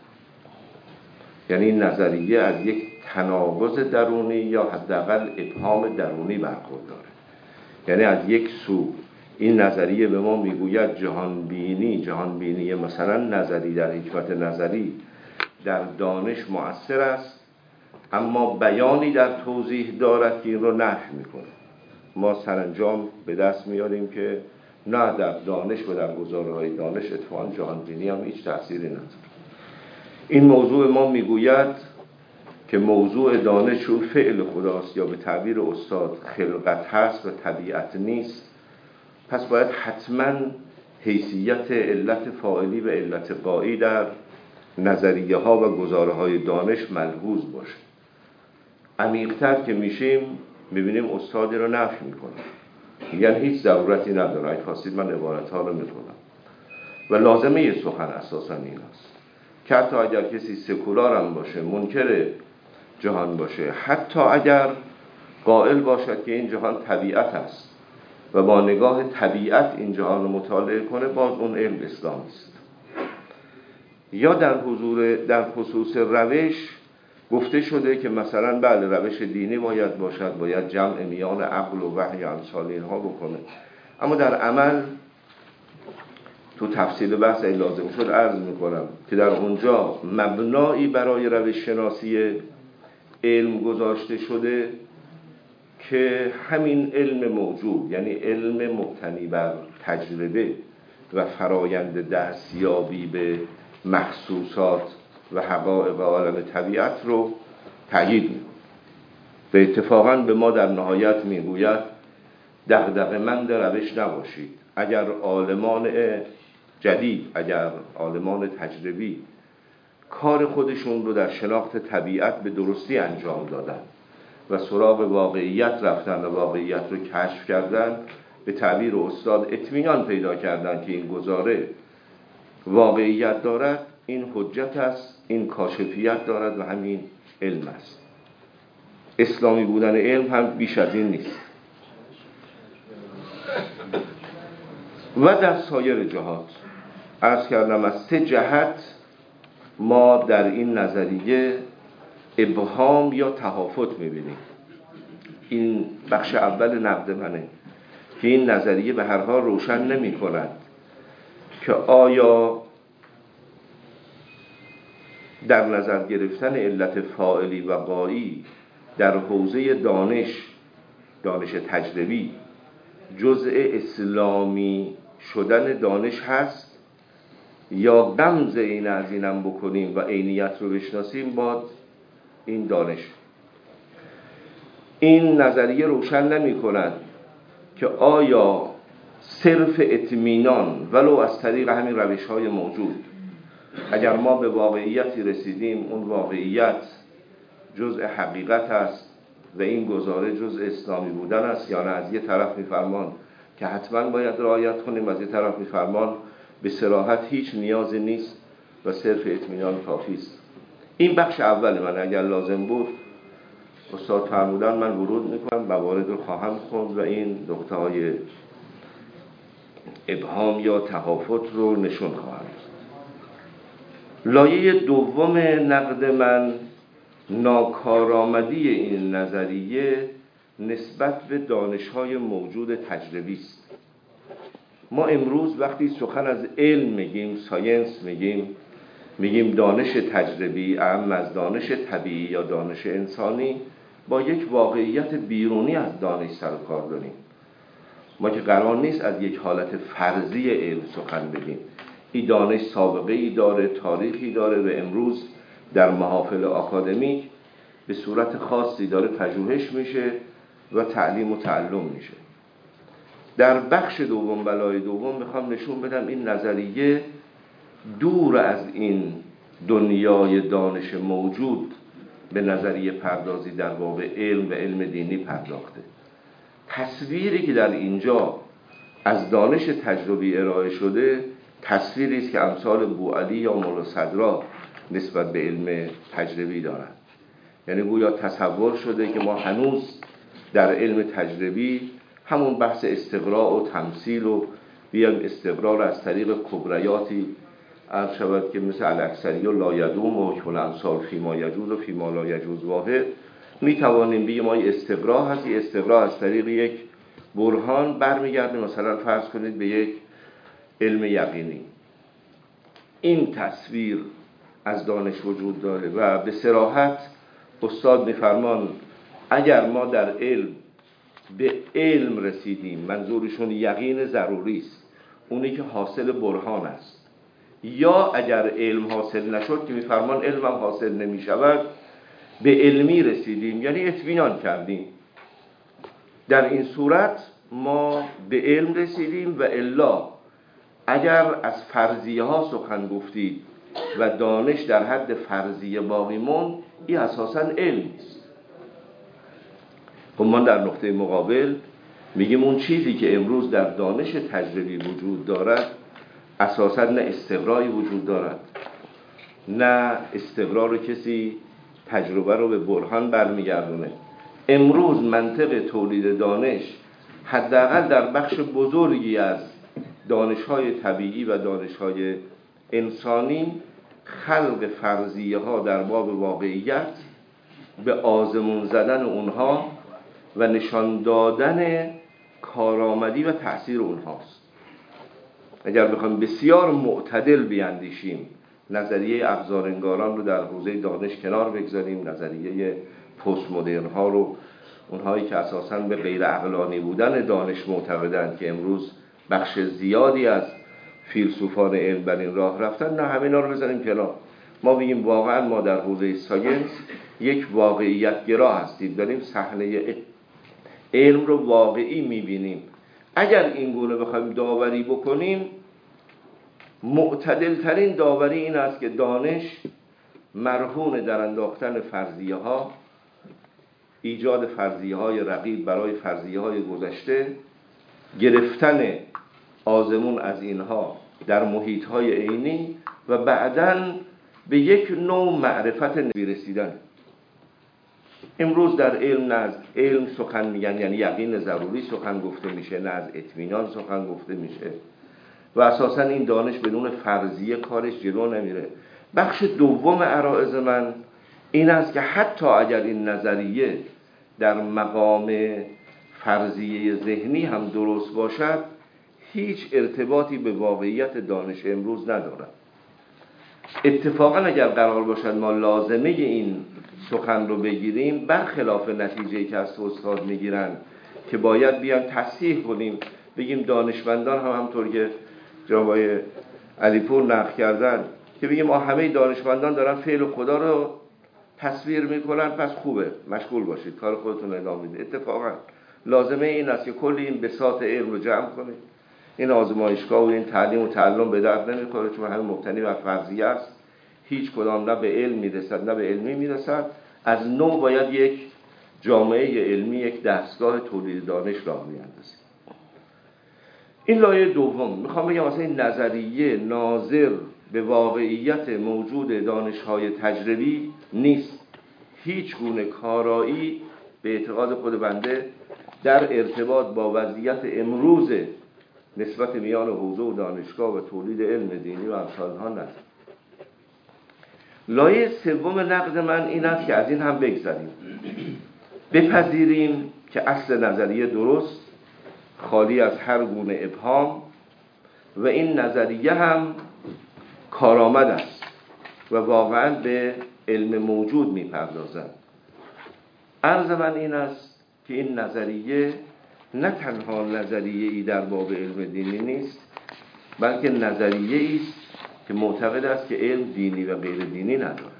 یعنی این نظریه از یک تناقض درونی یا حداقل ابهام درونی برخورداره. یعنی از یک سو این نظریه به ما میگوید جهانبینی مثلا نظری در حکمت نظری در دانش مؤثر است، اما بیانی در توضیح دارد که این رو نفی میکنه. ما سرانجام به دست میاریم که نه، در دانش و در گزاره‌های دانش اتفاقاً جهانبینی هم هیچ تأثیری نداره. این موضوع ما میگوید که موضوع دانش چون فعل خداست یا به تعبیر استاد خلقت هست و طبیعت نیست، پس باید حتما حیثیت علت فاعلی و علت غایی در نظریه ها و گزاره های دانش ملحوظ باشه. عمیق‌تر که میشیم میبینیم استادی رو نفی میکنه، میگن هیچ ضرورتی نداره. اگه خواستید من عبارت ها رو میخونم و لازمه سخن اساسا این است که حتی اگر کسی سکولار هم باشه، منکر جهان باشه، حتی اگر قائل باشد که این جهان طبیعت است و با نگاه طبیعت این جهان رو مطالعه کنه، باز اون علم اسلامی است. یا در خصوص روش گفته شده که مثلا بله روش دینی باید جمع میان عقل و وحی و امثال اینها بکنه، اما در عمل تو تفصیل بحث ای لازم شد عرض میکنم که در اونجا مبنایی برای روش شناسی علم گذاشته شده که همین علم موجود، یعنی علم مبتنی بر تجربه و فرایند دستیابی به مخصوصات و حقایق عالم طبیعت رو تأیید می‌کنه. و اتفاقاً به ما در نهایت میگوید دغدغه‌مند روش نباشید. اگر عالمان جدید، اگر عالمان تجربی کار خودشون رو در شناخت طبیعت به درستی انجام دادن و سراغ واقعیت رفتن و واقعیت رو کشف کردن، به تعبیر استاد اطمینان پیدا کردن که این گزاره واقعیت دارد، این حجت است، این کاشفیت دارد و همین علم است. اسلامی بودن علم هم بیش از این نیست. و در سایر جهات عرض کردم از 3 جهت ما در این نظریه ابهام یا تهافت میبینیم. این بخش اول نقد منه که این نظریه به هر حال روشن نمی کند که آیا در نظر گرفتن علت فاعلی و غایی در حوزه دانش تجربی جزء اسلامی شدن دانش هست یا غمز این از اینم بکنیم و عینیت رو بشناسیم باد این دانش. این نظریه روشن نمی کند که آیا صرف اطمینان ولو از طریق همین روش های موجود، اگر ما به واقعیتی رسیدیم اون واقعیت جزء حقیقت است و این گزاره جزء اسلامی بودن است، یا نه از یه طرف میفرمان که حتما باید رعایت کنیم، از یه طرف میفرمان به صراحت هیچ نیازی نیست و صرف اطمینان کافی است. این بخش اول من، اگر لازم بود استاد فرمودن من ورود میکنم، موارد رو خواهم خوند و این نقطه های ابهام یا تهافت رو نشون خواهم. لایه دوم نقد من ناکارآمدی این نظریه نسبت به دانش‌های موجود تجربی است. ما امروز وقتی سخن از علم میگیم، ساینس میگیم دانش تجربی اهم از دانش طبیعی یا دانش انسانی، با یک واقعیت بیرونی از دانش سر و کار داریم. ما که قرار نیست از یک حالت فرضی علم سخن بگیم. این دانش سابقه ای داره، تاریخی داره و امروز در محافل آکادمیک به صورت خاصی داره پژوهش میشه و تعلیم و تعلم میشه. در بخش دوم بلای دوم میخوام نشون بدم این نظریه دور از این دنیای دانش موجود به نظریه پردازی در باب علم و علم دینی پرداخته. تصویری که در اینجا از دانش تجربی ارائه شده تصویری است که امثال بوعلی یا مولا صدرا نسبت به علم تجربی دارند. یعنی گویا تصور شده که ما هنوز در علم تجربی همون بحث استقراء و تمثیل و بیایم استقرار از طریق کبریاتی عرض شود که مثل الاکثری و لایدوم و حکم الامثال فیما یجوز و فیما لا یجوز واحد، می توانیم بگیم ما استقراء هست. استقراء از طریق یک برهان برمیگرده مثلا فرض کنید به یک علم یقینی. این تصویر از دانش وجود داره و به صراحت استاد میفرمان اگر ما در علم به علم رسیدیم، منظورشون یقین ضروری است، اونی که حاصل برهان است، یا اگر علم حاصل نشد که میفرمان علم هم حاصل نمی شود، به علمی رسیدیم یعنی اطمینان کردیم. در این صورت ما به علم رسیدیم و الا اگر از فرضیه ها سخن گفتید و دانش در حد فرضیه باقی موند، این اساساً علم است. خب ما در نقطه مقابل میگیم اون چیزی که امروز در دانش تجربی وجود دارد اساساً نه استقرایی وجود دارد، نه استقرار کسی تجربه رو به برهان برمیگردونه. امروز منطق تولید دانش حداقل در بخش بزرگی از دانش‌های طبیعی و دانش‌های انسانی خلق فرضیه ها در باب واقعیت، به آزمون زدن اونها و نشان دادن کارآمدی و تأثیر اونهاست. اگر بخوایم بسیار معتدل بیاندیشیم، نظریه ابزارنگاران رو در حوزه دانش کنار بگذاریم، نظریه پست مدرن ها رو، اونهایی که اساساً به غیر عقلانی بودن دانش معتقدند که امروز بخش زیادی از فیلسوفان علم بر این راه رفتن، نه همینا رو بزنیم کنار. ما بگیم واقعا ما در حوزه ساینس یک واقعیت گرا هستیم، داریم صحنه علم رو واقعی میبینیم. اگر این گونه بخوایم داوری بکنیم، معتدل ترین داوری این است که دانش مرهون در انداختن فرضیه ها، ایجاد فرضیه های رقیب برای فرضیه های گذشته، گرفتن آزمون از اینها در محیط های عینی و بعداً به یک نوع معرفت رسیدن. امروز در علم نه از علم سخن میگن، یعنی یقین ضروری سخن گفته میشه، نه از اطمینان سخن گفته میشه و اساساً این دانش بدون فرضیه کارش جلو نمیره. بخش دوم عرایض من این است که حتی اگر این نظریه در مقام فرضیه ذهنی هم درست باشد، هیچ ارتباطی به واقعیت دانش امروز ندارد. اتفاقا اگر قرار باشد ما لازمه این سخن رو بگیریم، برخلاف نتیجه‌ای که از استاد میگیرن که باید بیان تصحیح کنیم، بگیم دانشمندان هم همطور که جناب علیپور نقل کردن که بگیم همه دانشمندان دارن فعل خدا رو تصویر میکنن، پس خوبه مشغول باشید کار خودتون ادامه بدید. اتفاقا لازمه این است که کل این بساط علم رو جمع کنید. این آزمایشگاه و این تعلیم و تعلم به درد نمیخوره، چون همه مبتنی بر فرضیه است، هیچ کدام نه به علم میرسد نه به علمی میرسد. از نو باید یک جامعه علمی، یک دستگاه تولید دانش راه بیاندازیم. این لایه دوم. میخوام بگم واسه این نظریه ناظر به واقعیت موجود دانش‌های تجربی نیست. هیچ گونه کارایی به اعتقاد خود بنده در ارتباط با وضعیت امروز نسبت میان حوزه و دانشگاه و تولید علم دینی و امثالها ندارد. لایه سوم نقد من این است که از این هم بگذریم، بپذیریم که اصل نظریه درست، خالی از هر گونه ابهام و این نظریه هم کارآمد است و واقعا به علم موجود میپردازد. عرض من این است که این نظریه نه تنها نظریه‌ای در باب علم دینی نیست، بلکه نظریه‌ای است که معتقد است که علم دینی و غیر دینی ندارد.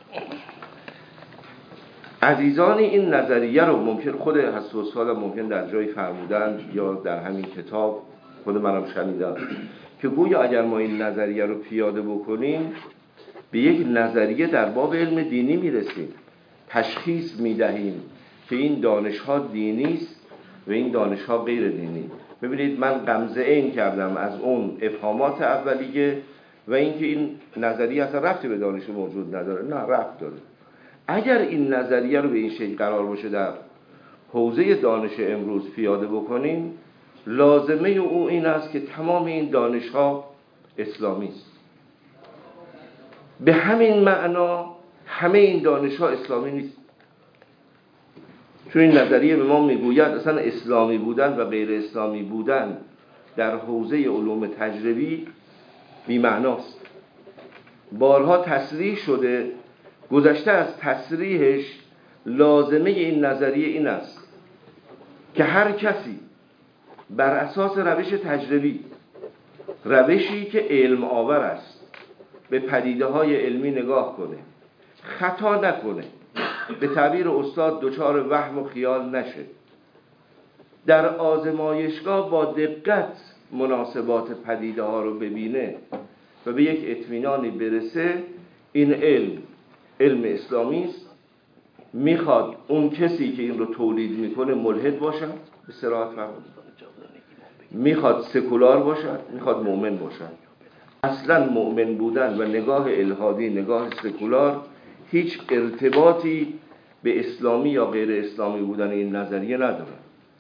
عزیزان این نظریه رو ممکن خود حضرت استاد ممکن در جایی فرمودند یا در همین کتاب خود منم شنیدم که گویا اگر ما این نظریه رو پیاده بکنیم به یک نظریه در باب علم دینی میرسیم، تشخیص میدهیم که این دانش‌ها دینی است و این دانش‌ها غیر دینی. ببینید من غمزه این کردم از اون ابهامات اولیه و اینکه این نظریه اصلا ربطی به دانش موجود نداره. نه، ربط داره. اگر این نظریه رو به این شکل قرار باشه در حوزه دانش امروز پیاده بکنیم، لازمه او این است که تمام این دانش ها اسلامی است. به همین معنا همه این دانش ها اسلامی نیست، چون این نظریه به ما میگوید اصلا اسلامی بودن و غیر اسلامی بودن در حوزه علوم تجربی بی‌معناست. بارها تصریح شده، گذشته از تصریحش لازمه این نظریه این است که هر کسی بر اساس روش تجربی، روشی که علم آور است، به پدیده های علمی نگاه کنه، خطا نکنه، به تعبیر استاد دچار وهم و خیال نشه، در آزمایشگاه با دقت مناسبات پدیده ها رو ببینه و به یک اطمینانی برسه، این علم اسلامی است. میخواد اون کسی که این رو تولید میکنه ملحد باشد، به صراحت فرمود، میخواد سکولار باشد، میخواد مؤمن باشد. اصلا مؤمن بودن و نگاه الحادی، نگاه سکولار، هیچ ارتباطی به اسلامی یا غیر اسلامی بودن این نظریه نداره.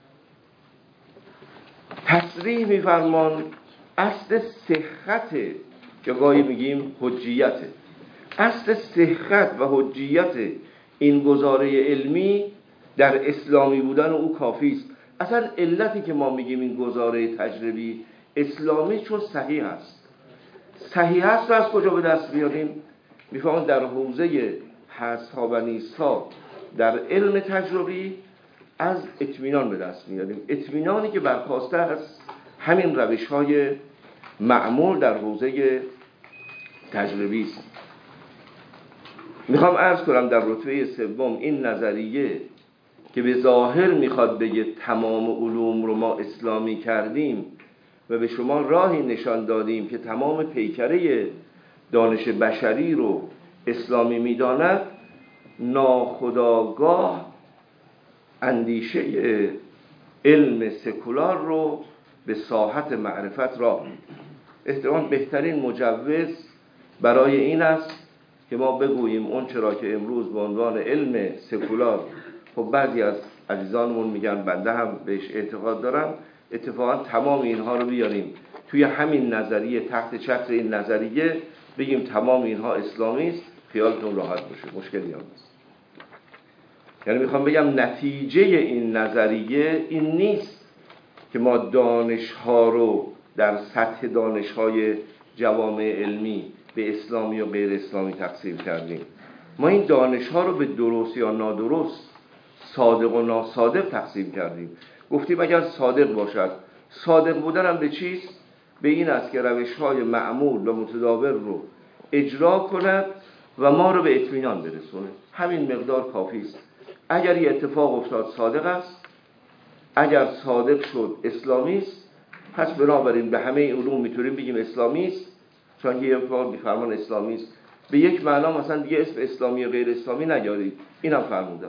تصریح میفرمان اصل صحت، که گاهی میگیم حجیته، اصل صحت و حجیت این گزاره علمی در اسلامی بودن او کافی است. اصلا علتی که ما میگیم این گزاره تجربی اسلامی چون صحیح است. صحیح است رو از کجا به دست بیاریم؟ میفهمون در حوزه حذف‌ها و نیست‌ها در علم تجربی از اطمینان به دست میاریم. اطمینانی که برخواسته از همین روش‌های معمول در حوزه تجربی است. میخوام عرض کنم در رتبه سوم این نظریه که به ظاهر میخواد بگه تمام علوم رو ما اسلامی کردیم و به شما راهی نشان دادیم که تمام پیکره دانش بشری رو اسلامی میداند، ناخودآگاه اندیشه علم سکولار رو به ساحت معرفت راه میده. احتمال بهترین مجوز برای این است که ما بگوییم اون چرا که امروز به عنوان علم سکولار، خب بعضی از عزیزانمون میگن، بنده هم بهش اعتقاد دارم، اتفاقا تمام اینها رو بیاریم توی همین نظریه، تحت چتر این نظریه بگیم تمام اینها اسلامی است، خیالتون راحت باشه، مشکلی هم نیست. یعنی میخوام بگم نتیجه این نظریه این نیست که ما دانش‌ها رو در سطح دانش‌های جوامع علمی به اسلامی و غیر اسلامی تقسیم کردیم. ما این دانش‌ها رو به درست یا نادرست، صادق و ناصادق تقسیم کردیم. گفتیم اگر صادق باشد، صادق بودن هم به چیست؟ به این است که روش‌های معمول و متداول رو اجرا کند و ما رو به اطمینان برسونه. همین مقدار کافی است. اگر یه اتفاق افتاد صادق است، اگر صادق شد اسلامی است، پس بنابراین به همه علوم میتونیم بگیم اسلامی است، چون یه بار میفرمان اسلامی است. به یک معنا مثلا دیگه اسم اسلامی و غیر اسلامی نگارید، اینم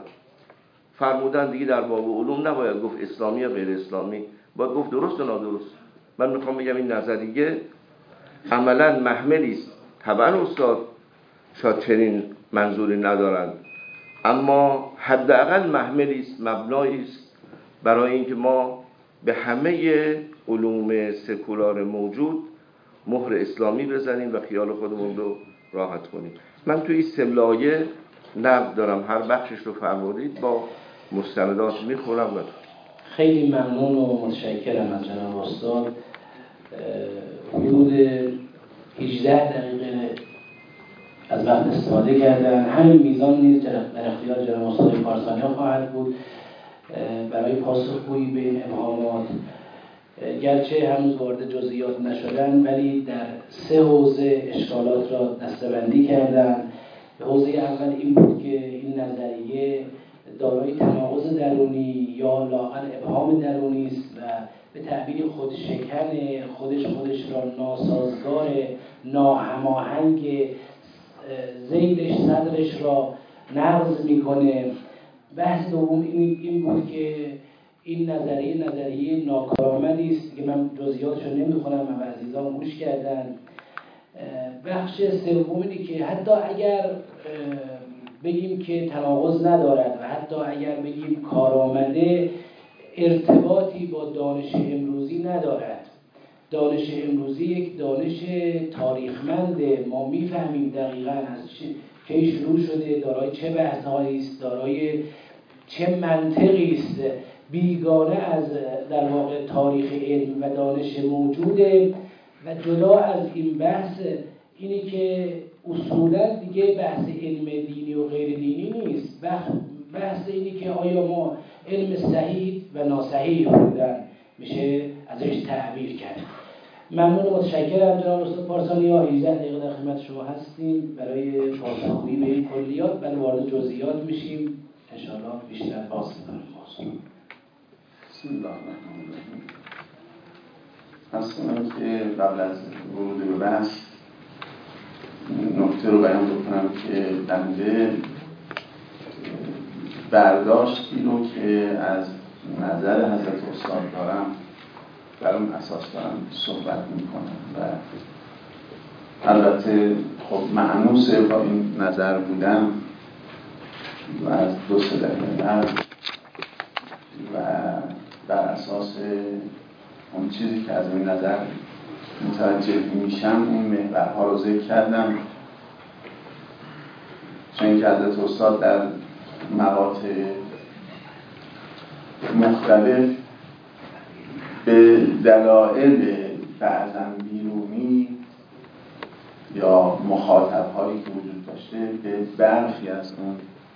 فرمودن دیگه در باب علوم نباید گفت اسلامی و غیر اسلامی، باید گفت درست و نادرست. من میخوام بگم این نظریه عملا محملی است. طبعا استاد شاید چنین منظوری ندارند، اما حداقل محملی است، مبنایی است برای اینکه ما به همه علوم سکولار موجود مهر اسلامی بزنیم و خیال خودمون رو راحت کنیم. من توی این لایه نقد دارم، هر بخشش رو فرمودید با مستندات میخونم. خیلی ممنون و متشکرم از جناب استاد. حدود 18 دقیقه از وقت استفاده کردن. همین میزان نیز در اختیار جناب استاد پارسانیان خواهد بود برای پاسخگویی به این ابهامات. گرچه هنوز وارد جزئیات نشدن، ولی در 3 حوزه اشکالات را دسته‌بندی کردن. حوزه اول این بود که این نظریه دارای تناقض درونی یا لااقل ابهام درونی است و به تعبیر خودشکن، خودش را ناسازگار، ناهماهنگ، ذیلش صدرش را نقض میکنه. بحث دوم این بود که این نظریه ناکارآمدی است که من جزئیاتش رو نمیخونم، من عزیزان گوش کردن. بخش سوم اینه که حتی اگر بگیم که تناقض ندارد و حتی اگر بگیم کارآمده ارتباطی با دانش امروزی ندارد. دانش امروزی یک دانش تاریخمنده. ما میفهمیم دقیقاً از کی شروع شده، دارای چه بحث‌هایی است، دارای چه منطقی است، بیگانه از در واقع تاریخ علم و دانش موجوده. و جدا از این بحث اینی که اصولاً دیگه بحث علم دینی و غیر دینی نیست، بحث اینی که آیا ما علم صحیح و ناصحیح بودن میشه ازش تعبیر کرد. ممنون و متشکرم جناب استاد پارسانی. 18 دقیقه در خدمت شما هستیم برای پاسخگویی به این کلیات. بعد وارد جزئیات میشیم انشاءالله بیشتر باز می‌کنیم موضوع. بسم الله الرحمن الرحیم. پس کنم که قبل از ورود به بحث نکته رو بیان بکنم که بنده برداشتی رو که از نظر حضرت استاد دارم بر اون اساس دارم صحبت میکنم و البته خب مأنوس با این نظر بودم و از 2-3 دقیقه قبل و بر اساس اون چیزی که از این نظر متوجه میشم اون محورها رو ذکر کردم، چون که حضرت استاد در مقاطع مختلف به دلایل بعضاً بیرونی یا مخاطب‌هایی که وجود داشته به برخی از اون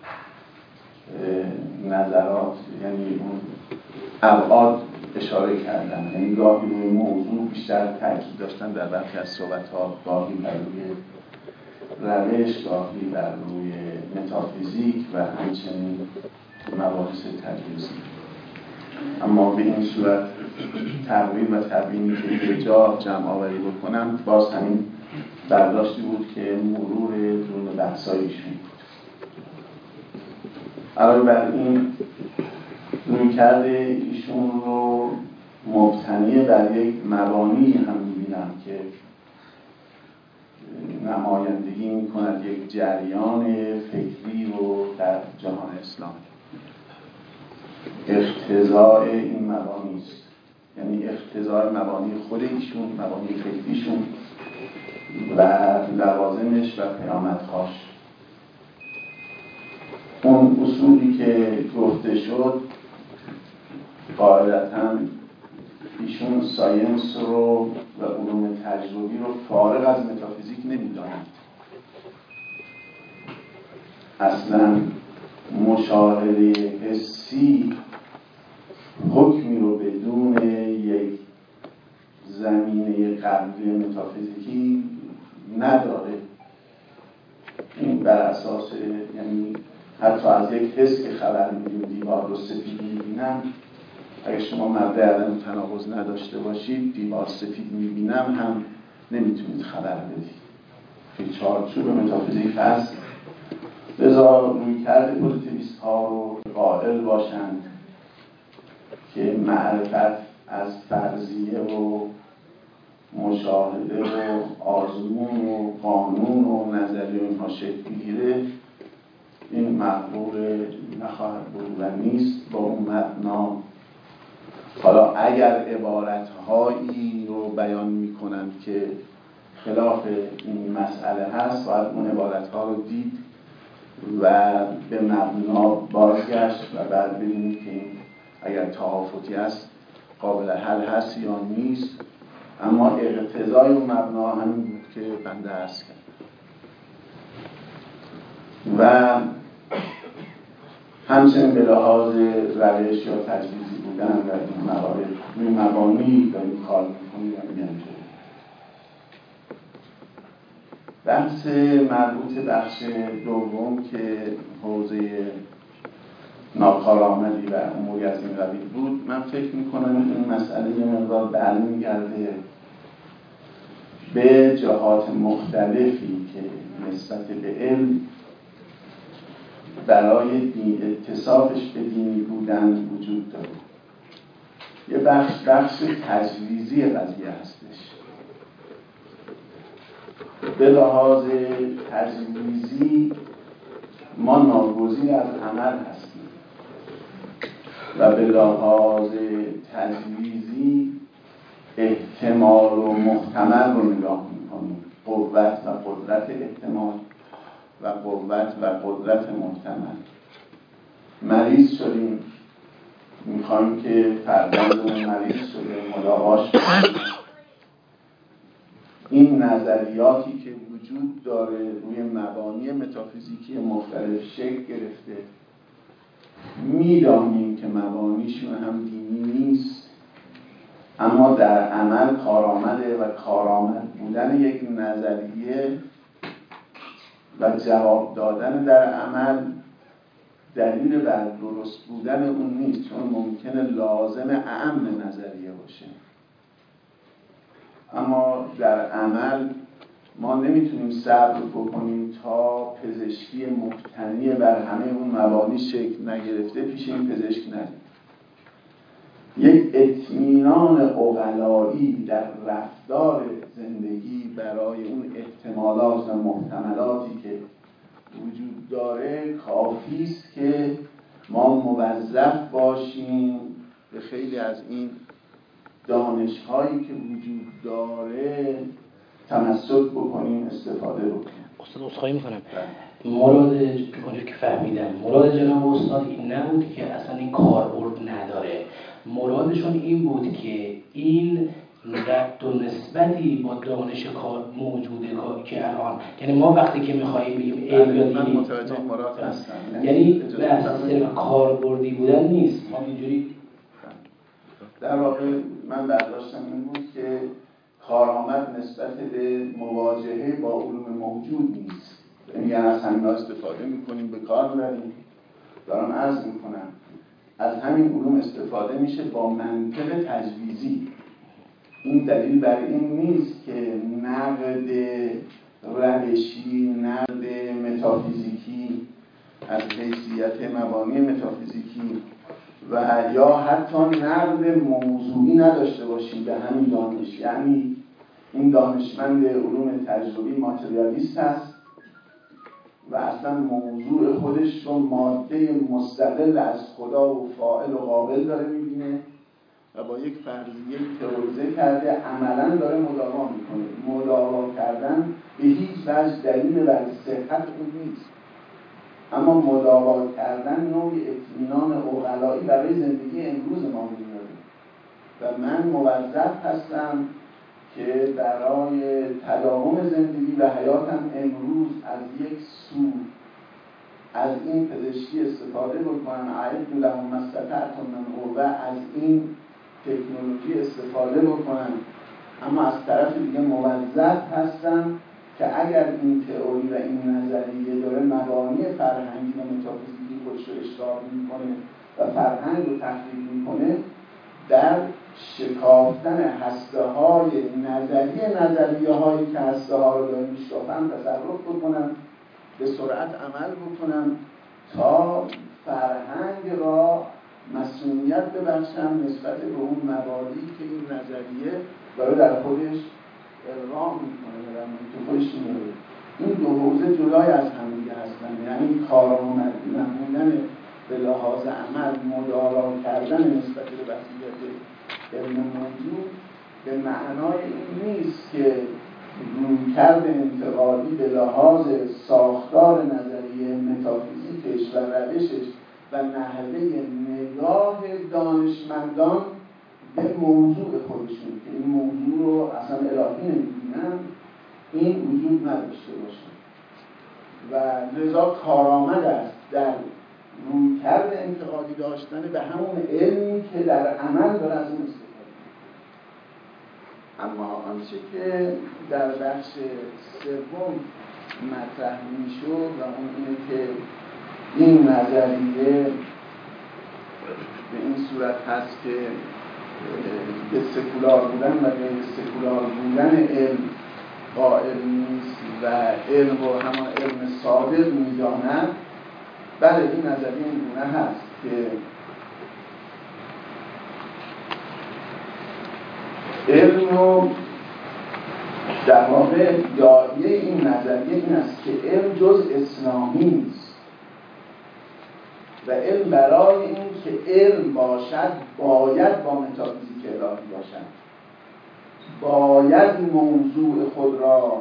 نظرات یعنی اون ابعاد اشاره کردن. یعنی گاهی روی موضوع بیشتر تاکید داشتن در برخی از صحبت‌ها، گاهی بر روی روش، گاهی بر روی متافیزیک و همچنین مباحث تدریسی. اما به این صورت تقریب و تبیینی که به جا جمع آوری بکنم باز همین برداشتی بود که مرور درون بحثایشون بود. علاوه بر این رویکرد ایشون رو مبتنی بر یک مبانی هم می‌بینم که نمایندگی می‌کند یک جریان فکری رو در جهان اسلام. اقتضاء این مبانی است، یعنی اقتضاء مبانی خود ایشون، مبانی فکریشون و لوازمش و پیامدهاش. اون اصولی که گفته شد قاعدتاً ایشون ساینس رو و علوم تجربی رو فارغ از متافیزیک نمی‌دانند. اصلاً مشاهده حسی حکمی رو بدون یک زمینه قبلی متافیزیکی نداره. این بر اساس یعنی حتی از یک حس که خبر می‌گیریم دیوار رو سفید می‌بینم، اگر شما مبدأ عدم تناقض نداشته باشید دیوار سفید می‌بینم هم نمیتونید خبر بدید که چارچوب متافیزیک هست. لذا رویکرد پوزیتیویست ها رو قائل باشند که معرفت از فرضیه و مشاهده و آزمون و قانون و نظریه اینها شکل بگیره، این مقبول نخواهد بود و نیست. با اون مبنا حالا اگر عبارت‌هایی رو بیان می‌کنند که خلاف این مسئله هست باید اون عبارت‌ها رو دید و به مبنا بازگشت و بعد ببینید که این اگر تهافتی هست قابل حل هست یا نیست. اما اقتضای اون مبنا همین بود که بنده عرض کردم و همچنین به لحاظ روش یا تجویزی بودن و این موارد روی مبانی داریم کار می‌کنیم و اینجوری. بحث مربوط بخش دوم که حوزه ناکارآمدی و اموری از این قبیل بود، من فکر می‌کنم این مسئله یه مقدار برمیگرده به جهات مختلفی که نسبت به علم برای اتصافش به دینی بودن وجود داره. یه بخش تجویزی قضیه هستش. به لحاظ تجویزی ما ناگزیر از عمل هستیم و به لحاظ تجویزی احتمال و محتمل رو نگاه میکنیم، قوت و قدرت احتمال و قوت و قدرت محتمل. مریض شدیم، میخوایم که فرزندمون مریض شده مداواش کنیم. این نظریاتی که وجود داره روی مبانی متافیزیکی مختلف شکل گرفته، میدانیم که مبانیشون هم دینی نیست، اما در عمل کارآمده و کارآمد بودن یک نظریه و جواب دادن در عمل دلیل بر درست بودن اون نیست، چون ممکنه لازم اعم نظریه باشه. اما در عمل ما نمیتونیم صبر بکنیم تا پزشکی مبتنی بر همه اون مبانی شکل نگرفته پیش این پزشک نریم. یک اطمینان عقلایی در رفتار زندگی برای اون احتمالات و محتملاتی که وجود داره کافی است که ما موظف باشیم به خیلی از این دانش‌هایی که وجود داره تمسک بکنیم، استفاده بکنیم. استاد عذرخواهی میکنم، مراد اونجور که فهمیدم مراد جناب استاد این نبود که اصلا این کاربرد نداره، مرادشون این بود که این ربط و نسبتی با دانش کار موجوده که الان، یعنی ما وقتی که میخواییم بگیم علم یا دینی، من متوجه مراد هستم، یعنی بحث صرف کاربردی بودن نیست. ما اینجوری در واقع من برداشتم این بود که کارآمد نسبت به مواجهه با علوم موجود نیست، یعنی از همین استفاده میکنیم، به کار میبریم. دارم عرض میکنم از همین علوم استفاده میشه با منطق تجویزی. این دلیل بر این نیست که نقد روشی، نقد متافیزیکی از حیثیت مبانی متافیزیکی و یا حتی نقد موضوعی نداشته باشیم به همین دانش. یعنی این دانشمند علوم تجربی ماتریالیست هست و اصلا موضوع خودش رو ماده مستقل از خدا و فاعل و قابل داره میبینه و با یک فرضیه تئوریزه کرده عملاً داره مداوا میکنه. مداوا کردن به هیچ وجه دلیل بر صحت اون نیست، اما مداوا کردن نوعی اطمینان عقلایی برای زندگی امروز ما میاره و من موظف هستم که برای تداوم زندگی و حیاتم امروز از یک سو از این پزشکی استفاده بکنم، اعدوا لهم ما استطعتم من قوة، از این تکنولوژی استفاده بکنم، اما از طرف دیگه موظف هستم که اگر این تئوری و این نظریه داره مبانی فرهنگی و متافیزیکی خودش رو اشراق میکنه و فرهنگ رو تخریب میکنه، در شکافتن هسته‌های نظریه هایی که هسته‌ها رو داره میشکافن تصرف بکنم، به سرعت عمل بکنم تا فرهنگ را مسئولیت ببخشم نسبت به اون مبادی که این نظریه داره در خودش القا میکنه و در محیط خودش میاره. این دو حوزه جدای از هم دیگه هستن، یعنی کارآمد نمودن به لحاظ عمل، مدارا کردن نسبت به وضعیت علم موجود به معنای این نیست که رویکرد انتقادی به لحاظ ساختار نظریه متافیزیکش و روشش و نحوه نگاه دانشمندان به موضوع خودشون که این موضوع رو اصلا الهی نمی‌بینن این وجود نداشته باشه و لذا کارآمد است در رویکرد انتقادی داشتن به همون علمی که در عمل داره از اون استفاده. اما آنچه که در بخش سوم مطرح میشد و اون اینه که این نظریه به این صورت هست که به سکولار بودن و غیر سکولار بودن علم قائل نیست و علم رو همان علم صادق میداند. بله این نظریه این گونه هست که علم رو در واقع داعیه این نظریه این است که علم جز اسلامی نیست، و علم برای این که علم باشد باید با متافیزیک الهی باشد، باید موضوع خود را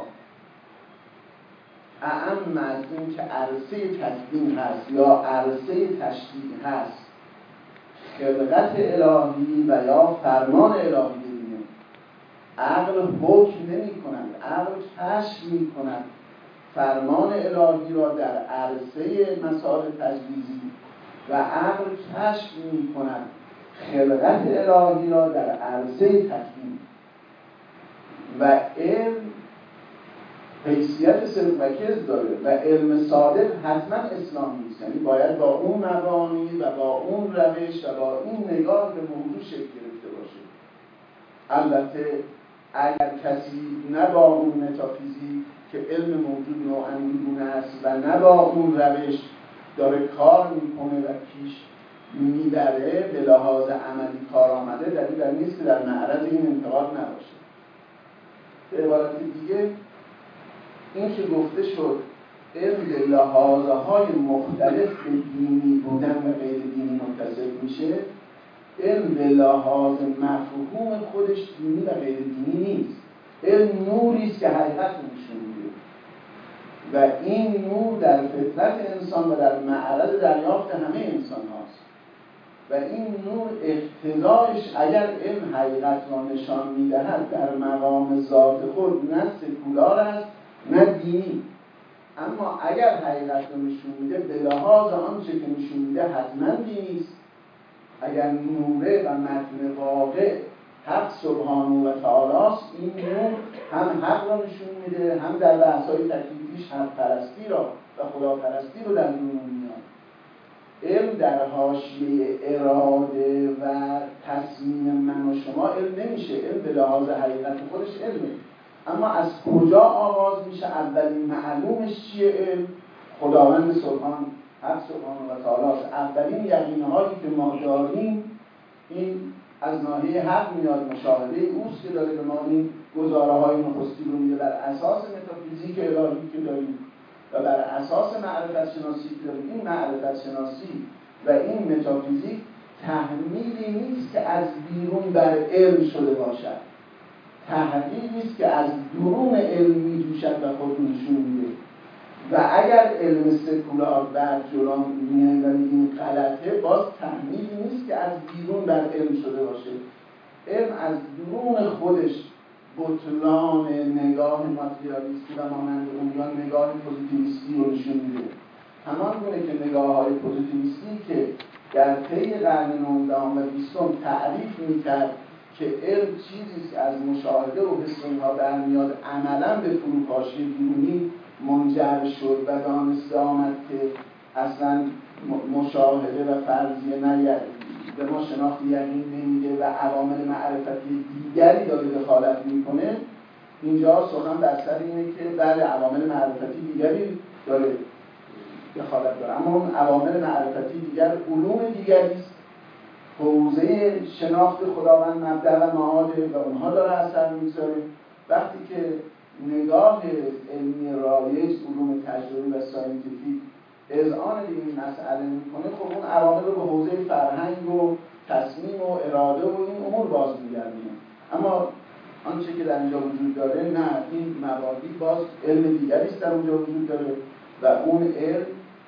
اعم از این که عرصه تکوین هست یا عرصه تشریع هست خلقت الهی و یا فرمان الهی ببینه. عقل حکم نمی کند، عقل کشف می کند فرمان الهی را در عرصه مسائل تجویزی و عقل کشف می کند خلقت الهی را در عرصه تکوین. و علم حیثیت صدق و کذب داره و علم صادق حتما اسلامی است، یعنی باید با اون مبانی و با اون روش و با این نگاه به موضوع شکل گرفته باشه. البته اگر کسی نه با اون متافیزیک که علم موجود نوعاً بیرون است و نه با اون روش داره کار میکنه و پیش میبره به لحاظ عملی کار آمده، دلیل بر نیست که در معرض این انتقاد نباشه. به عبارت دیگه این که گفته شد علم به لحاظهای مختلف به دینی بودن و غیر دینی متصف میشه، علم به لحاظ مفهوم خودش دینی و غیر دینی نیست. علم نوری است که حقیقت رو نشون میده و این نور در فطرت انسان و در معرض دریافت همه انسان هاست و این نور اقتضایش اگر علم حقیقت را نشان میدهد در مقام ذات خود نه سکولار است نه دینی، اما اگر حقیقت رو نشون میده به لحاظ آنچه که نشون میده حتما دینی است. اگر نوره و متن واقع حق سبحانه و تعالی است، این نور هم حق را نشون میده هم در بحث‌های تکلیفیش حق پرستی را و خداپرستی رو در نور میاد. علم در حاشیه اراده و تصمیم من و شما علم نمیشه، علم به لحاظ حقیقت خودش علمه. اما از کجا آغاز میشه؟ اولین معلومش چیه؟ علم خداوند سبحان حق سبحانه و تعالی است. اولین یقین‌هایی که ما داریم این از ناحیه حق میاد، مشاهده اوست که داره به ما این گزاره‌های نخستی رو میده بر اساس متافیزیک الهی که داریم و بر اساس معرفت شناسی که داریم. این معرفت شناسی و این متافیزیک تحمیلی نیست که از بیرون بر علم شده باشد، تحقیقی است که از درون علم می‌جوشد و خود نشون میده. و اگر علم سکولار بر جلو میاد و این غلطه، باز تحمیلی نیست که از بیرون بر علم شده باشه. علم از درون خودش بطلان نگاه ماتریالیستی و مانند اون یا نگاه پوزیتیویستی رو نشون میده. همان گونه که نگاه‌های پوزیتیویستی که در طی قرن 19 و 20 تعریف میکرد که علم چیزی است از مشاهده و حس اینها برمیاد، عملاً به فروپاشی بیرونی منجر شد و دانسته آمد که اصلاً مشاهده و فرضیه به ما شناخت یقین نمیده و عوامل معرفتی دیگری داره دخالت میکنه. اینجا سخن بر سر اینه که بله عوامل معرفتی دیگری داره دخالت داره، اما اون عوامل معرفتی دیگر علوم دیگری است، حوزه شناخت خداوند مبدأ و معاده و اونها داره اثر میذاره. وقتی که نگاه علمی رایج علوم تجربی و ساینتیفیک اذعان به این مسئله میکنه، خب اون عوامل رو به حوزه فرهنگ و تصمیم و اراده و این امور باز میگردونه. اما آنچه که در اینجا وجود داره نه، این مبادی باز علم دیگری است در اونجا وجود داره و اون علم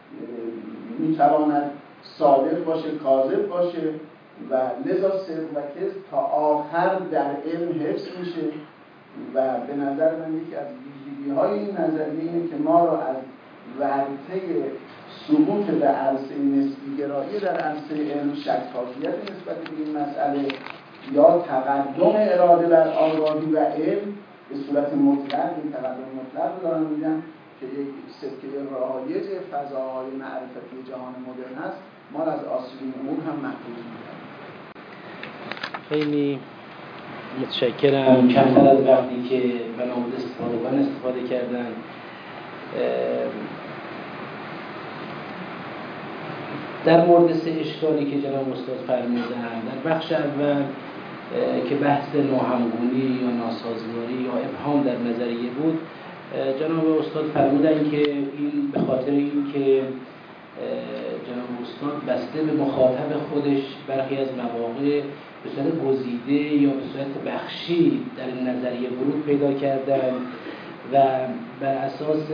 میتواند صادق باشه، کاذب باشه و لذا صدق و کذب تا آخر در علم حفظ میشه. و به نظر من یکی از ویژگی‌های این نظریه اینه که ما رو از ورطه سقوط به عرصه نسبی گرایی در عرصه علم، شکاکیت نسبت به این مسئله یا تقدم اراده بر آگاهی و علم به صورت مطلق، این تقدم مطلق رو دارم میگم که یک سکه رایج فضاهای معرفتی جهان مدرن است، ما از آسیب امور هم محفوظ می‌کنیم. خیلی متشکرم. کمتر از وقتی که بنابود استفاده کردن. در مورد سه اشکالی که جناب استاد فرمودن، در بخش اول که بحث ناهمگونی یا ناسازگاری یا ابهام در نظریه بود، جناب استاد فرمودن که این به خاطر این که جناب استاد بسته به مخاطب خودش برخی از مواقع به صورت گزیده یا به صورت بخشی در این نظریه ورود پیدا کردن و بر اساس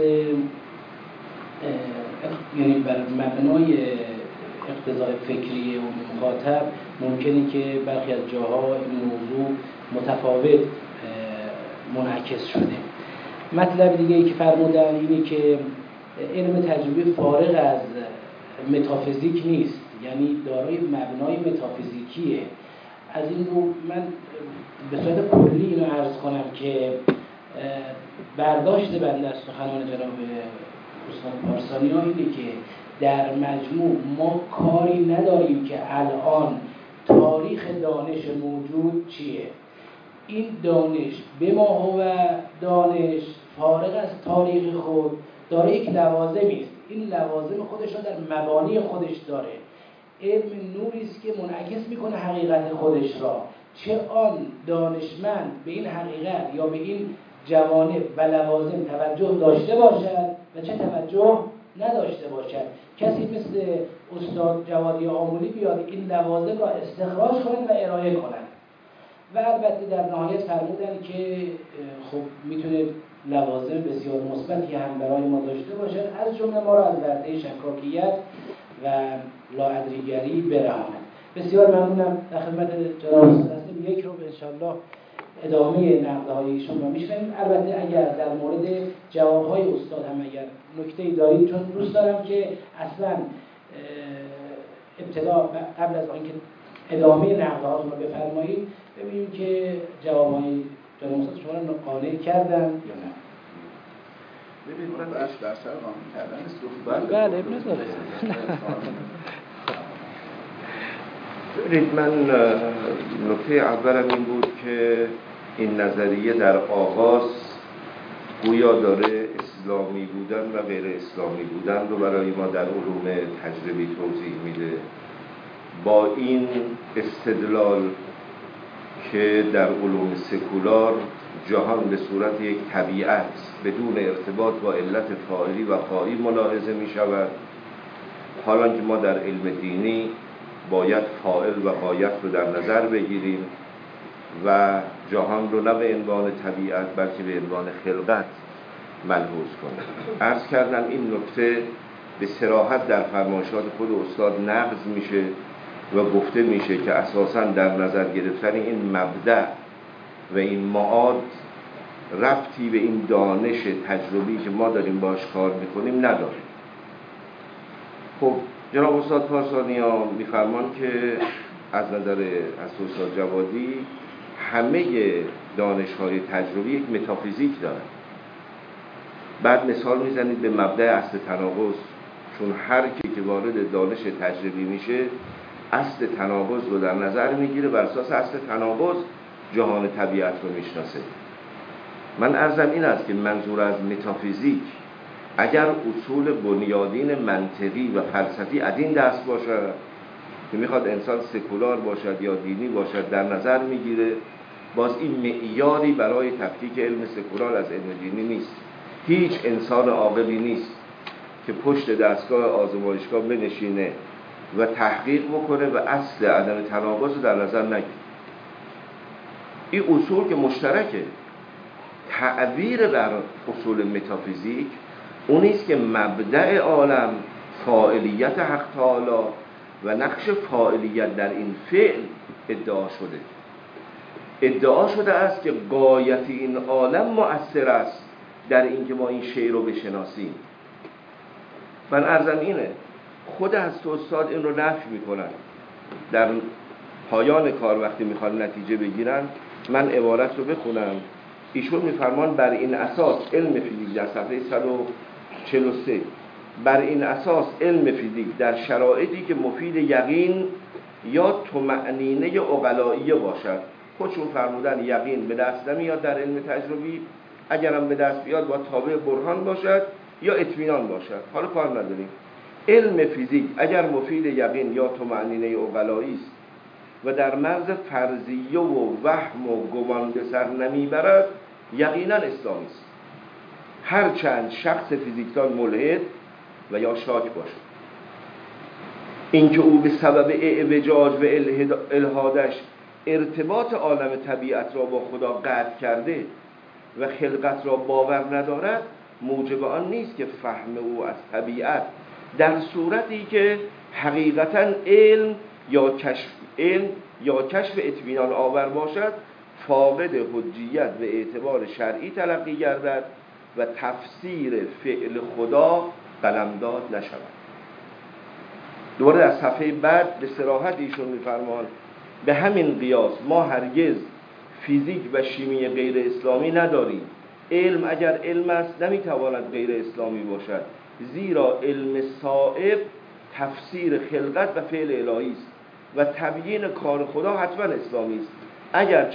یعنی بر مبنای اقتضای فکری و مخاطب ممکنه که برخی از جاها این موضوع متفاوت منعکس شده. مطلب دیگه ای که فرمودن اینه که علم تجربی فارغ از متافیزیک نیست، یعنی دارای مبنای متافیزیکیه. از این رو من به صورت کلی اینو عرض کنم که برداشت بنده از سخنان جناب استاد پارسانیان اینه که در مجموع ما کاری نداریم که الان تاریخ دانش موجود چیه. این دانش به ما و دانش فارغ از تاریخ خود داره یک لوازمی است. این لوازم خودش را در مبانی خودش داره. علم نوری است که منعکس میکنه حقیقت خودش را، چه آن دانشمند به این حقیقت یا به این جوانب و لوازم توجه داشته باشد و چه توجه نداشته باشد. کسی مثل استاد جوادی آمولی بیاد این لوازم را استخراج کنند و ارائه کنند و البته در نهایت فرمودن که خب میتونه لوازم بسیار مثبتی هم برای ما داشته باشد، از جمله ما را از ورطه شکاکیت و لاادریگری برهاند. بسیار ممنونم. در خدمت جناب استاد هستیم. یک رو انشالله ادامه نقدهای ایشون رو میشنویم. البته اگر در مورد جوابهای استاد هم اگر نکته‌ای دارید، چون دوست دارم که اصلا ابتدا قبل از آنکه ادامه نقدهاتون رو بفرمایید ببینیم که جوابهای جناب استاد شما رو قانع کردن یا نه. ببینید من در سر قانع کردن است. بله ابن داره. ببینید من نکته اولم این بود که این نظریه در آغاز گویا داره اسلامی بودن و غیر اسلامی بودن رو برای ما در علوم تجربی توضیح میده، با این استدلال که در علوم سکولار جهان به صورت یک طبیعت بدون ارتباط با علت فاعلی و خواهی ملاحظه می شود، حالا که ما در علم دینی باید فاعل و غایت رو در نظر بگیریم و جهان رو نه به عنوان طبیعت بلکه به عنوان خلقت ملحوظ کنیم. عرض کردم این نکته به صراحت در فرمایشات خود استاد نقض میشه و گفته میشه که اساساً در نظر گرفتن این مبدأ و این معاد ربطی به این دانش تجربی که ما داریم باش کار میکنیم نداره. خب جناب استاد پارسانیان میفرمان که از نظر استاد جوادی همه دانش‌های تجربی یک متافیزیک دارن. بعد مثال میزنید به مبدأ اصل تناقض، چون هر کی که وارد دانش تجربی میشه اصل تناقض رو در نظر میگیره، بر اساس اصل تناقض جهان طبیعت رو میشناسه. من عرضم این است که منظور از متافیزیک اگر اصول بنیادین منطقی و فلسفی از این دست باشد که میخواد انسان سکولار باشد یا دینی باشد در نظر میگیره، باز این معیاری برای تفکیک علم سکولار از علم دینی نیست. هیچ انسان عاقلی نیست که پشت دستگاه آزمایشگاه بنشینه و تحقیق بکنه و اصل عدم تناقض رو در نظر نگیره. این اصول که مشترکه. تعبیر بر اصول متافیزیک اونیست که مبدأ عالم فاعلیت حق تعالی و نقش فاعلیت در این فعل ادعا شده. ادعا شده است که غایت این عالم مؤثر است در اینکه ما این شی رو بشناسیم. من عرضم اینه، خود از استاد این رو نفی میکنن. در پایان کار وقتی میخوان نتیجه بگیرن، من عبارت رو بخونم. ایشون میفرمان بر این اساس علم فیزیک در صفحه 143 بر این اساس علم فیزیک در شرایطی که مفید یقین یا طمأنینه عقلائیه باشد. خودشون فرمودن یقین به دست نمیاد در علم تجربی، اگرم به دست بیاد با تابع برهان باشد یا اطمینان باشد، حالا کار نداریم. علم فیزیک اگر مفید یقین یا طمأنینه عقلایی است و در مرز فرضیه و وهم و گمان به سر نمیبرد، یقینا اسلامی است، هرچند شخص فیزیکدان ملحد و یا شاک باشد. اینکه او به سبب اعوجاج و الحادش ارتباط عالم طبیعت را با خدا قطع کرده و خلقت را باور ندارد، موجب آن نیست که فهم او از طبیعت در صورتی که حقیقتا علم یا کشف اطمینان آور باشد فاقد حجیت و اعتبار شرعی تلقی گردد و تفسیر فعل خدا قلمداد نشود. دوباره در صفحه بعد به صراحت ایشون می‌فرمایند به همین قیاس ما هرگز فیزیک و شیمی غیر اسلامی نداریم. علم اگر علم است نمیتواند غیر اسلامی باشد، زیرا علم صائب تفسیر خلقت و فعل الهی است و تبیین کار خدا حتما اسلامی است، اگرچه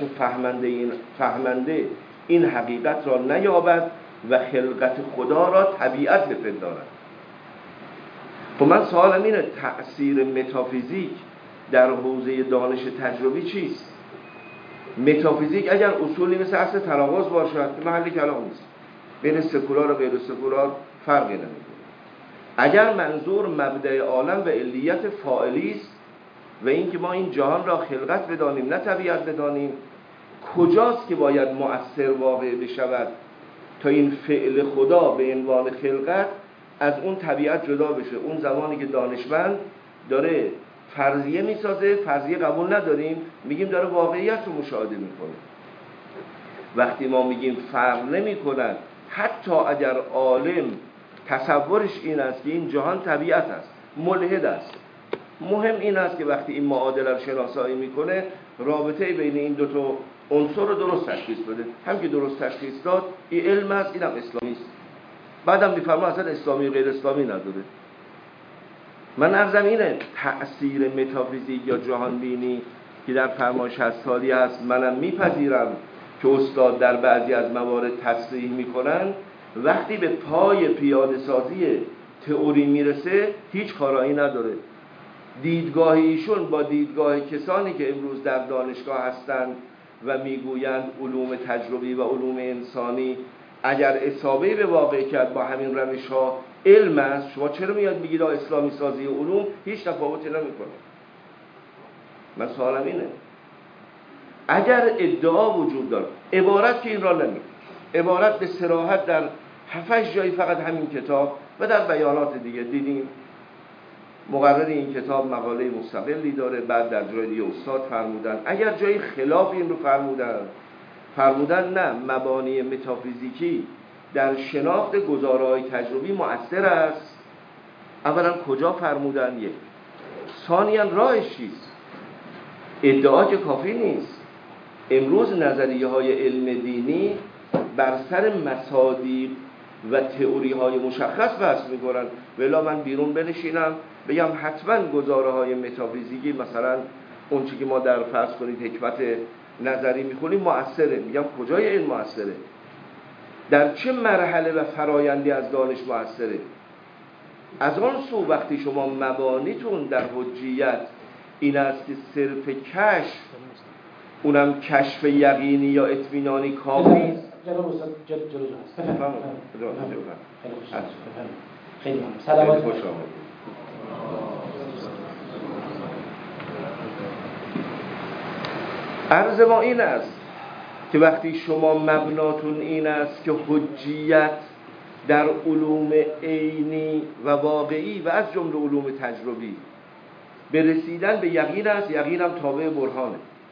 فهمنده این حقیقت را نیابد و خلقت خدا را طبیعت بپندارد. خب من سوالم اینه، تأثیر متافیزیک در حوزه دانش تجربی چیست؟ متافیزیک اگر اصولی مثل اصل تناقض باشد محل کلام نیست، بین سکولار و غیر سکولار فرقی نمیکنه. اگر منظور مبدأ عالم و علیت فاعلی است و اینکه ما این جهان را خلقت بدانیم نه طبیعت بدانیم، کجاست که باید مؤثر واقع بشود تا این فعل خدا به عنوان خلقت از اون طبیعت جدا بشه؟ اون زمانی که دانشمند داره فرضیه میسازه، فرضیه قبول نداریم، میگیم داره واقعیت رو مشاهده میکنه. وقتی ما میگیم فرق نمیکنن، حتی اگر عالم تصورش این است که این جهان طبیعت است، ملحد است، مهم این است که وقتی این معادله رو شناسایی میکنه رابطه بین این دو تا عنصر رو درست تشخیص بده. هم که درست تشخیص داد این علم است، اینم اسلامی است. بعدم میفرما اصلا اسلامی غیر اسلامی نداره. من عرضم اینه، تأثیر متافیزیک یا جهان بینی که در فرمایش هستالی است منم میپذیرم که استاد در بعضی از موارد تصریح میکنن، وقتی به پای پیاده سازی تئوری میرسه هیچ کارایی نداره. دیدگاه ایشون با دیدگاه کسانی که امروز در دانشگاه هستند و میگویند علوم تجربی و علوم انسانی اگر اصابه به واقع کرد با همین روش ها علم است، شما چرا میاد میگید اسلامی سازی علوم هیچ تفاوتی نمیکنه؟ من سوالم اینه، اگر ادعا وجود داره، عبارت که این را نمیگه، عبارت به صراحت در 7 جایی فقط همین کتاب و در بیانات دیگه دیدیم، مقرر این کتاب مقاله مستقلی داره، بعد در جای دیگه استاد فرمودن، اگر جایی خلاف این رو فرمودن نه، مبانی متافیزیکی در شناخت گزاره‌های تجربی مؤثر است. اولا کجا فرمودن؟ یک. ثانیاً راهش چیست؟ ادعا که کافی نیست. امروز نظریه‌های علم دینی بر سر مصادیق و تئوری‌های مشخص بحث می‌کنن، ولی من بیرون بنشینم بگم حتما گزاره‌های متافیزیکی، مثلا اون چیزی که ما در فرض کنید حکمت نظری می‌خونیم مؤثره، میگم کجای علم مؤثره؟ در چه مرحله و فرایندی از دانش مؤثره؟ از آن سو وقتی شما مبانیتون در حجیت این است که صرف کشف، اونم کشف یقینی یا اطمینانی کافی است. جناب استاد جلو هست. خیلی ممنون. سلامت باشید. عرض ما این است که وقتی شما مبناتون این است که حجیت در علوم عینی و واقعی و از جمله علوم تجربی به رسیدن به یقین است، یقین هم تابع برهانه.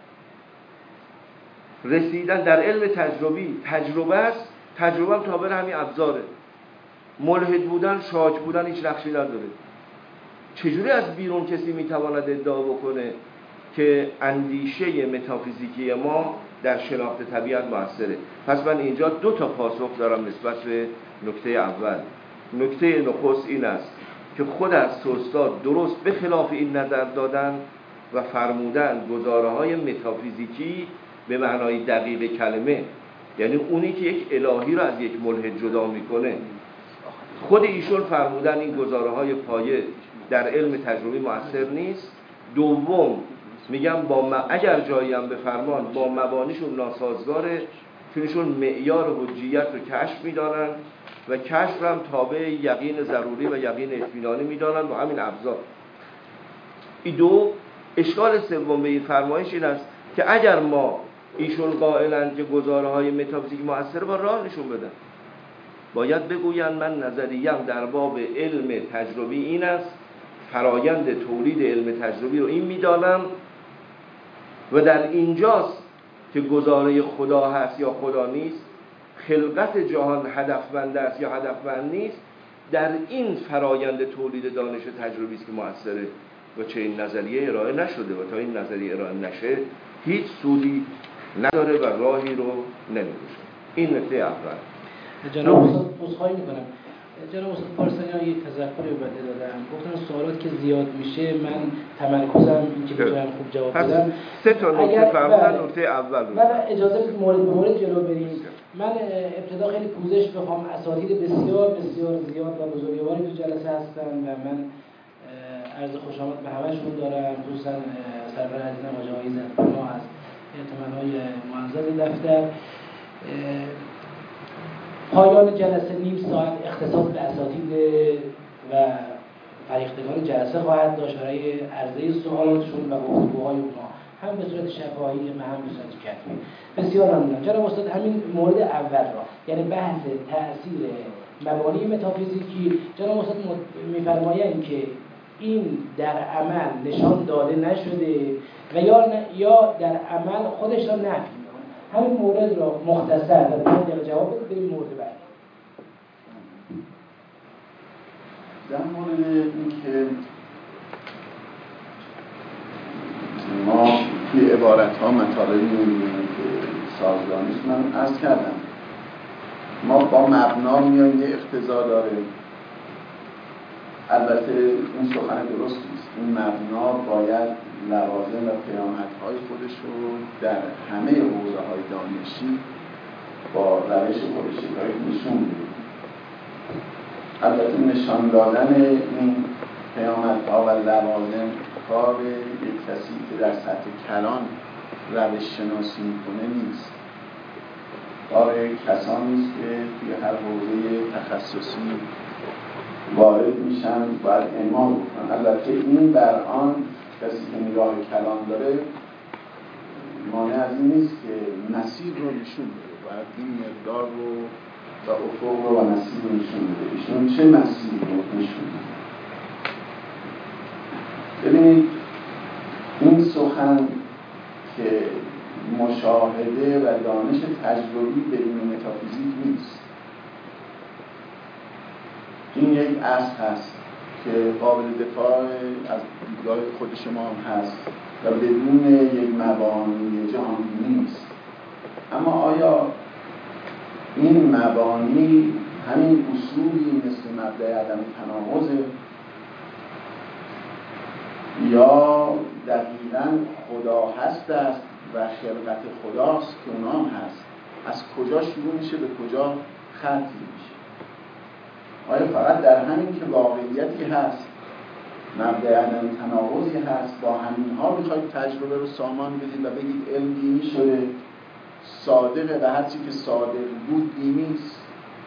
رسیدن در علم تجربی تجربه است، تجربه هم تابع همین ابزاره. ملحد بودن، شاک بودن هیچ نقشی نداره. چجوری از بیرون کسی میتواند ادعا بکنه که اندیشه متافیزیکی ما در شناخت طبیعت موثره؟ پس من اینجا 2 تا پاسخ دارم نسبت به نکته اول. نکته نخست این است که خود از استاد درست به خلاف این نظر دادن و فرمودن گزاره‌های متافیزیکی به معنای دقیق کلمه، یعنی اونی که یک الهی رو از یک ملحد جدا میکنه. خود ایشون فرمودن این گزاره‌های پایه در علم تجربی مؤثر نیست. دوم میگم اگر جایی هم بفرمان با مبانیشون ناسازگاره، چون ایشون معیار حجیت رو کشف میدانن و کشف هم تابع یقین ضروری و یقین اطمینانی میدانن با همین ابزار. دو، اشکال سوم به این فرمایش این است که اگر ما ایشون قائلند که گزاره‌های متافیزیک مؤثره، با راه نشون بدن. باید بگویند من نظریم در باب علم تجربی این است، فرایند تولید علم تجربی رو این میدانم و در اینجاست که گزاره خدا هست یا خدا نیست، خلقت جهان هدفمند است یا هدفمند نیست. در این فرایند تولید دانش تجربی است که مؤثره و چه این نظریه ارائه نشده و تا این نظریه ارائه نشه هیچ سودی نداره و راهی رو نمی‌کشه. این نکته اول. جناب استاد عذرخواهی می‌کنم. جناب استاد پارسانیان یک تذکری رو بده دادن. گفتن سوالات که زیاد میشه من تمرکزم این که بتونم خوب جواب بدم. سه تا نکته فرمودن. نکته اول و اجازه بدید مورد به مورد جلو بریم. من ابتدا خیلی پوزش بخوام. اساتید بسیار بسیار زیاد و بزرگواری تو جلسه هستن و من عرض خوش آمد به همه‌شون دارم، خصوصا سرور عزیزم حاج آقای زرپناه از ائتمان‌های معزز دفتر. پایان جلسه نیم ساعت اختصاص به اساتید و فریختگان جلسه خواهد داشت برای عرضه سوالاتشون و گفتگوهای اونها، هم به صورت شفاهی و هم به صورت کتبی. بسیار ممنونم جناب استاد. همین مورد اول را، یعنی بحث تأثیر مبانی متافیزیکی، جناب استاد می‌فرمایند که این در عمل نشان داده نشده و یا در عمل خودش را نفی می‌کنه. همین مورد را مختصر در 5 دقیقه جواب بدید، بریم مورد بعدی. در مورد اینکه ما توی عبارت‌ها مطالبی می‌بینیم که سازگار نیست، من عرض کردم ما با مبنا میایم یه اقتضا داره. البته این سخن درست نیست. این مبنا باید لوازم و پیامدهای خودش رو در همه حوزه‌های دانشی با روش خودش نشون بده. البته نشان دادن این پیامدها و لوازم کار یک کسی که در سطح کلان روش شناسی میکنه نیست. کار کسانی است که توی هر حوزه تخصصی وارد میشن باید اعمال بکنن. البته این بر آن کسی که نگاه کلان داره مانع از این نیست که مسیر رو نشون بده. باید این مقدار رو و افق رو و مسیر رو نشون بده. ایشون چه مسیری رو نشون بده؟ ببینید این سخن که مشاهده و دانش تجربی بدون متافیزیک نیست. این یک اصل هست که قابل دفاع از دیدگاه خود شما هم هست و بدون یک مبانی جهانی نیست. اما آیا این مبانی همین اصولی مثل مبدأ عدم تناقض یا دقیقاً خدا هست است و خلقت خداست که اونا هم هست؟ از کجا شروع میشه به کجا ختم میشه؟ آیا فقط در همین که واقعیتی هست، مبدأ عدم تناقضی هست، با همینها میخواید تجربه رو سامان بدید و بگید علم دینی شده، صادقه و هرچی که صادق بود دینیست؟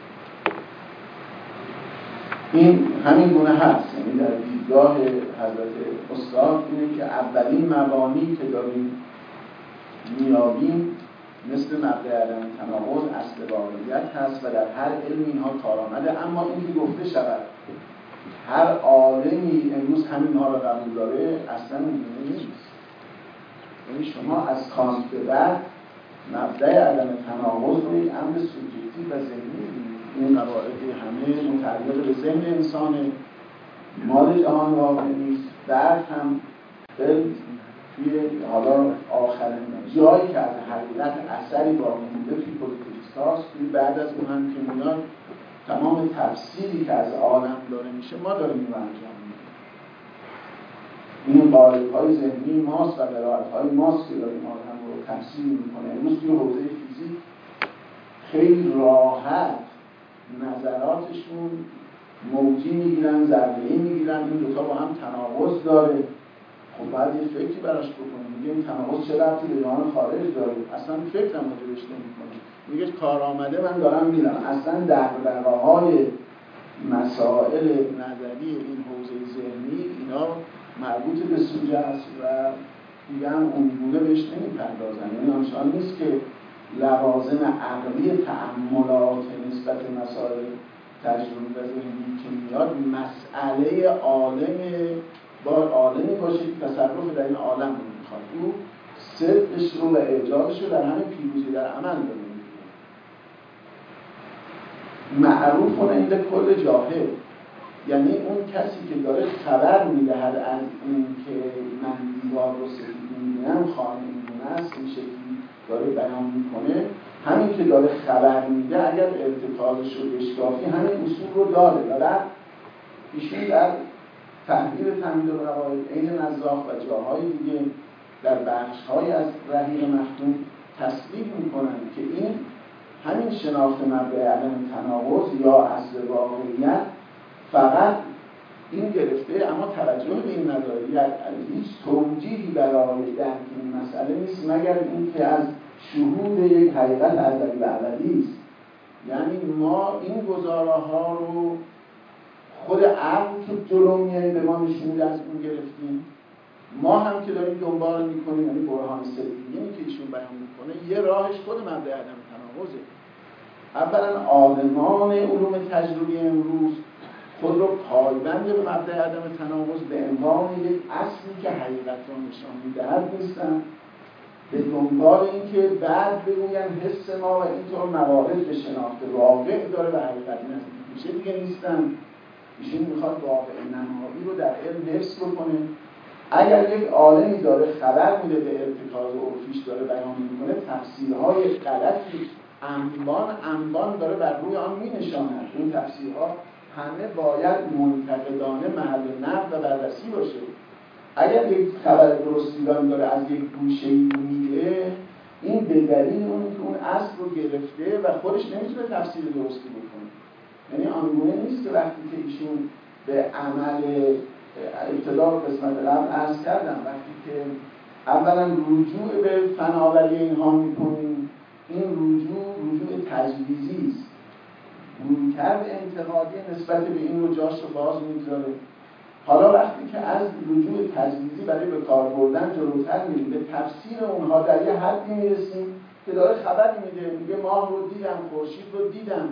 این همین گونه هست. یعنی در دیدگاه حضرت استاد اینه که اولین مبانی که داریم میابیم مثل مبدأ عدم تناقض اصل واقعیت هست و در هر علم اینها کار آمده. اما این که گفته شود هر عالمی امروز همینها را قبول داره اصلا اینجوری نیست. یعنی شما از کانت به بعد مبدأ عدم تناقض رو یک امر سوبژکتیو و ذهنی، این قواعد همه متعلق به ذهن انسان، مال جهان واقع نیست. بعد هم توی حالا آخرین جایی که از حقیقت اثری باقی مونده توی پوزیتیویست هاست، توی بعد از اون هم که میاد تمام تفسیری که از عالم داره میشه ما داریم این انجام میدیم. این قالب‌های ذهنی ماست و قرائت‌های ماست که داریم عالم رو تفسیر میکنه. امروز توی حوزه فیزیک خیلی راحت نظراتشون موجی میگیرن، ضربه‌ای میگیرن، این دوتا با هم تناقض داره. خب باید یه فکری براش بکنیم. میگه این تناقض چه ربطی به جهان خارج داره؟ اصلا فکرم راجعش نمی‌کنه. میگه کار آمده من دارم میرم. اصلا دغدغه‌های مسائل نظری این حوزه ذهنی اینا مربوط به سوژه است و دیگه هم اونگونه بهش نمیپردازن. یعنی آنچنان نیست که لوازم عقلی تأملات نسبت مسائل تجربی و ذهنی که میاد مسئله عالمی باشه که تصرف در این عالم رو میخواد، او صدقش رو و اعجازش رو در همین پیروزی در عمل داره. معروف عند کل جاهل، یعنی اون کسی که داره خبر میدهد از این که من دیوار رو سفید میبینم خانه این است، این شکلی داره بیان میکنه، همین که داره خبر میده اگر ارتکابش رو بشکافی همین اصول رو داره و بعد ایشون در تحریر تمهید القواعد عین نزاخ و جاهای دیگه در بخش‌های از رحیق مختوم تصدیق میکنن که این همین شناخت مبدأ عدم تناقض یا اصل واقعیت فقط این گرفته، اما توجه به این نداره، هیچ توجیهی برای درک این مسئله نیست مگر اینکه از شهود یک حقیقت ازلی و ابدی است. یعنی ما این گزاره ها رو خود عقل که جلو میاییم به ما نشون از اون گرفتیم، ما هم که داریم دنبال میکنیم، یعنی برهان سومی که ایشون بیان میکنه یه راهش خود مبدأ عدم تناقضه. اولا عالمان علوم تجربی امروز خود رو پایبند به مبدأ عدم تناقض به عنوان یک اصلی که حقیقت را نشان میدهد نیستن، به دنبال اینکه بعد بگوین حس ما و اینطور موارد به شناخت واقع داره و حقیقت نزدیک میشه دیگه نیستن. ایشون میخواد واقع نمایی رو در علم حفظ بکنه. اگر یک عالمی داره خبر میده به ارتکاز عرفیش داره بیان میکنه، تفسیرهای غلطی انبان داره بر روی آن مینشاند. این تفسیرها همه باید منتقدانه محل نقد و بررسی باشه. اگر یک خبر درستیدن داره از یک گوشه‌ای میده، این به دلیل اون که اون اصل رو گرفته و خودش نمیتونه تفسیر درستی بکنه. یعنی آنگونه نیست که وقتی که ایشون به عمل ابتدا قسمت قبل عرض کردم، وقتی که اولا رجوع به فناوری اینها میکنیم، این رجوع تجویزی است. رویکرد انتقادی نسبت به این رو جاش رو باز میگذاره. حالا وقتی که از رجوع تجویزی برای به کار بردن جلوتر میریم، به تفسیر اونها در یه حدی میرسیم که داره خبری میگه ماه رو دیدم، خورشید رو دیدم،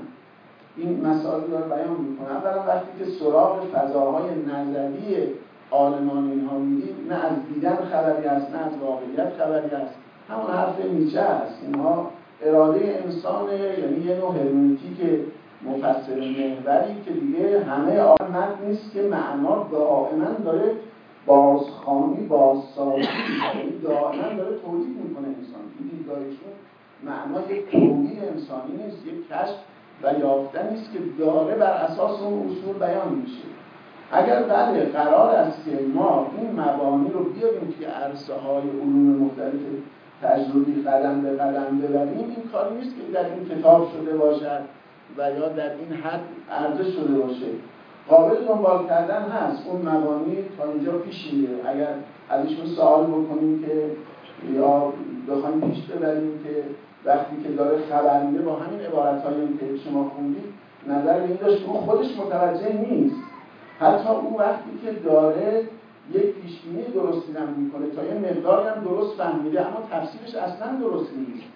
این مسائل داره بیان میکنه. اولا وقتی که سراغ فضاهای نظری عالمان اینها میریم، نه از دیدن خبری است نه از واقعیت خبری است، همون حرف نیچه است. اینها اراده انسانه، یعنی یه نوع هرمنوتیک مفسر محوری که دیگه همه آمد نیست که معنا دائما داره بازخوانی بازسازی، یعنی دائما داره تولید میکنه انسان. این دیدگاهشون معنا یک تولید انسانی نیست، یک کشف و یافتن نیست که داره بر اساس اون اصول بیان میشه. اگر بله قرار است که ما این مبانی رو بیاریم که عرصه‌های علوم مختلف تجربی قدم به قدم ببریم، این کاری نیست که در این کتاب شده باشد و یا در این حد عرضه شده باشه. قابل دنبال کردن هست، اون مبانی تا اینجا پیش میره. اگر ازشون سوال بکنیم که یا بخوایم پیش ببریم که وقتی که داره خبر میده با همین عبارت‌هایی که شما خوندید نظر به این داشت که اون خودش متوجه نیست، حتی اون وقتی که داره یک پیشبینی درستی میکنه تا یه مقداری هم درست فهمیده اما تفسیرش اصلا درست نیست،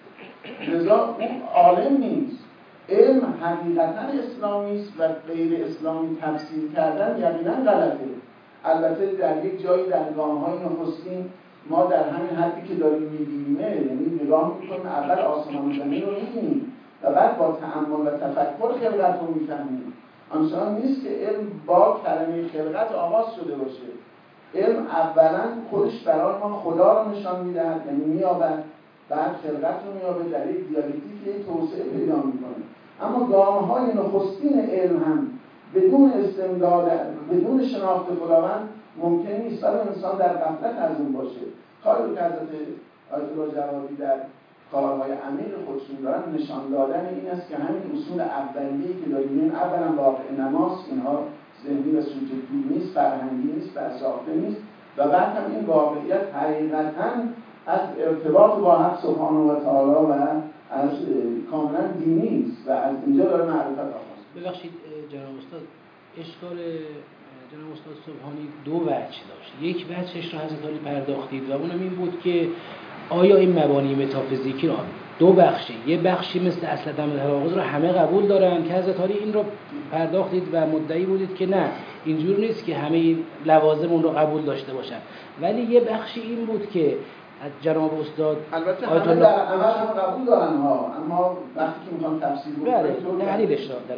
لذا اون عالم نیست. علم حقیقتا اسلامی است و غیر اسلامی تفسیر کردن یقینا غلطه. البته در یک جایی در گام‌های نخستین ما در همین حدی که داریم می‌بینیم، یعنی نگاه می‌کنیم اول آسمان و زمین رو می‌بینیم و بعد با تأمل و تفکر خلقت رو می‌فهمیم. آنچنان نیست که علم با کلمه خلقت آغاز شده باشه. علم اولا خودش برای ما خدا رو نشان می‌دهد، یعنی می‌یابد، بعد خلقت رو می‌یابد، در یک دیالکتیک یک توسعه پیدا می‌کنه. اما گام‌های نخستین علم هم بدون استمداد، بدون شناخت خداوند ممکن نیست، ولی انسان در غفلت از اون باشه. کاری که حضرت آیت الله جوادی در کارهای عمیق خودشون دارن نشان دادن این است که همین اصول اولیه‌ای که داریم، اولا واقع نماست، اینها ذهنی و سوژکتیو نیست، فرهنگی نیست، برساخته نیست، و بعد هم این واقعیت حقیقتاً از ارتباط با حق سبحانه و تعالی و از کاملا دینی است و از اینجا داره معرفت آغاز. ببخشید جناب استاد، اشکال جناب استاد سبحانی دو وجه داشت. یک وجهش را حضرت علی پرداختید و اونم این بود که آیا این مبانی متافیزیکی را دو بخشه، یه بخشی مثل اصل عدم تناقض را همه قبول دارن که حضرت علی این را پرداختید و مدعی بودید که نه اینجور نیست که همه این لوازم اون را قبول داشته باشن، ولی یه بخشی این بود که از جناب استاد البته همه در عمل هم قبول دارن ها، اما وقتی که میخوان تفسیر بکنن تحلیلش را در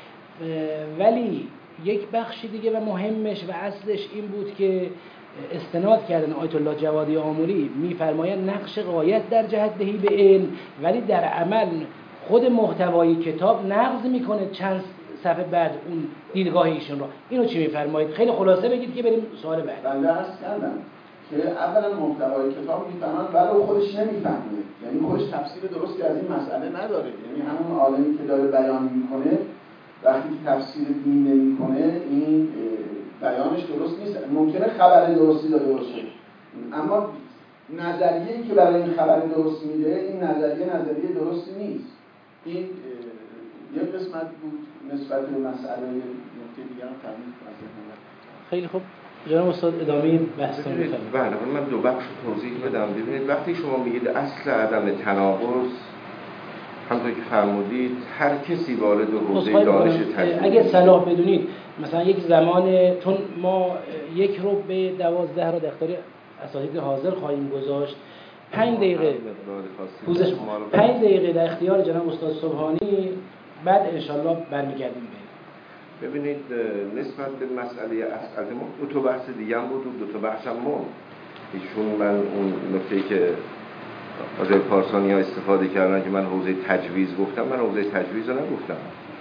واقع، ولی یک بخشی دیگه و مهمش و اصلش این بود که استناد کردن آیت الله جوادی آموری میفرمایند نقش غایت در جهت دهی به علم، ولی در عمل خود محتوای کتاب نقض میکنه چند صفحه بعد اون دیدگاه ایشون را. اینو چی میفرمایید؟ خیلی خلاصه بگید که بریم سوال بعد. بنده عرض کردم که اولا محتوای کتاب میفهمن ولو خودش نمیفهمه، یعنی خودش تفسیر درستی از این مسئله نداره، یعنی همون عالمی که داره بیان میکنه وقتی که تفسیر دین نمیکنه این بیانش درست نیست. ممکنه خبر درستی داده باشه اما نظریه‌ای که برای این خبر درست میده این نظریه درستی نیست. این یک قسمت بود نسبت به مسئله. نکته دیگه هم تعریف کنم. خیلی خوب جناب استاد ادامه بحثتون بفرمایید. بله من دو بخش توضیح بدم. ببینید وقتی شما میگید اصل عدم تناقض، همونطور که فرمودید هر کسی وارد حوزه دانش تجربی، اگه صلاح بدونید مثلا یک زمان، چون ما 1 رو به 12 را در اختیار اساتید حاضر خواهیم گذاشت، 5 دقیقه پوزش 5 دقیقه در اختیار جناب استاد سبحانی، بعد انشالله برمیگردیم به. ببینید نسبت به مسئله اصل ما دو تا بحث دیگه هم بود و دو تا بحث هم موند. ایشون من اون نکته‌ای که آقای پارسانی ها استفاده کردن که من حوزه تجویز گفتم، من حوزه تجویز رو نگفتم.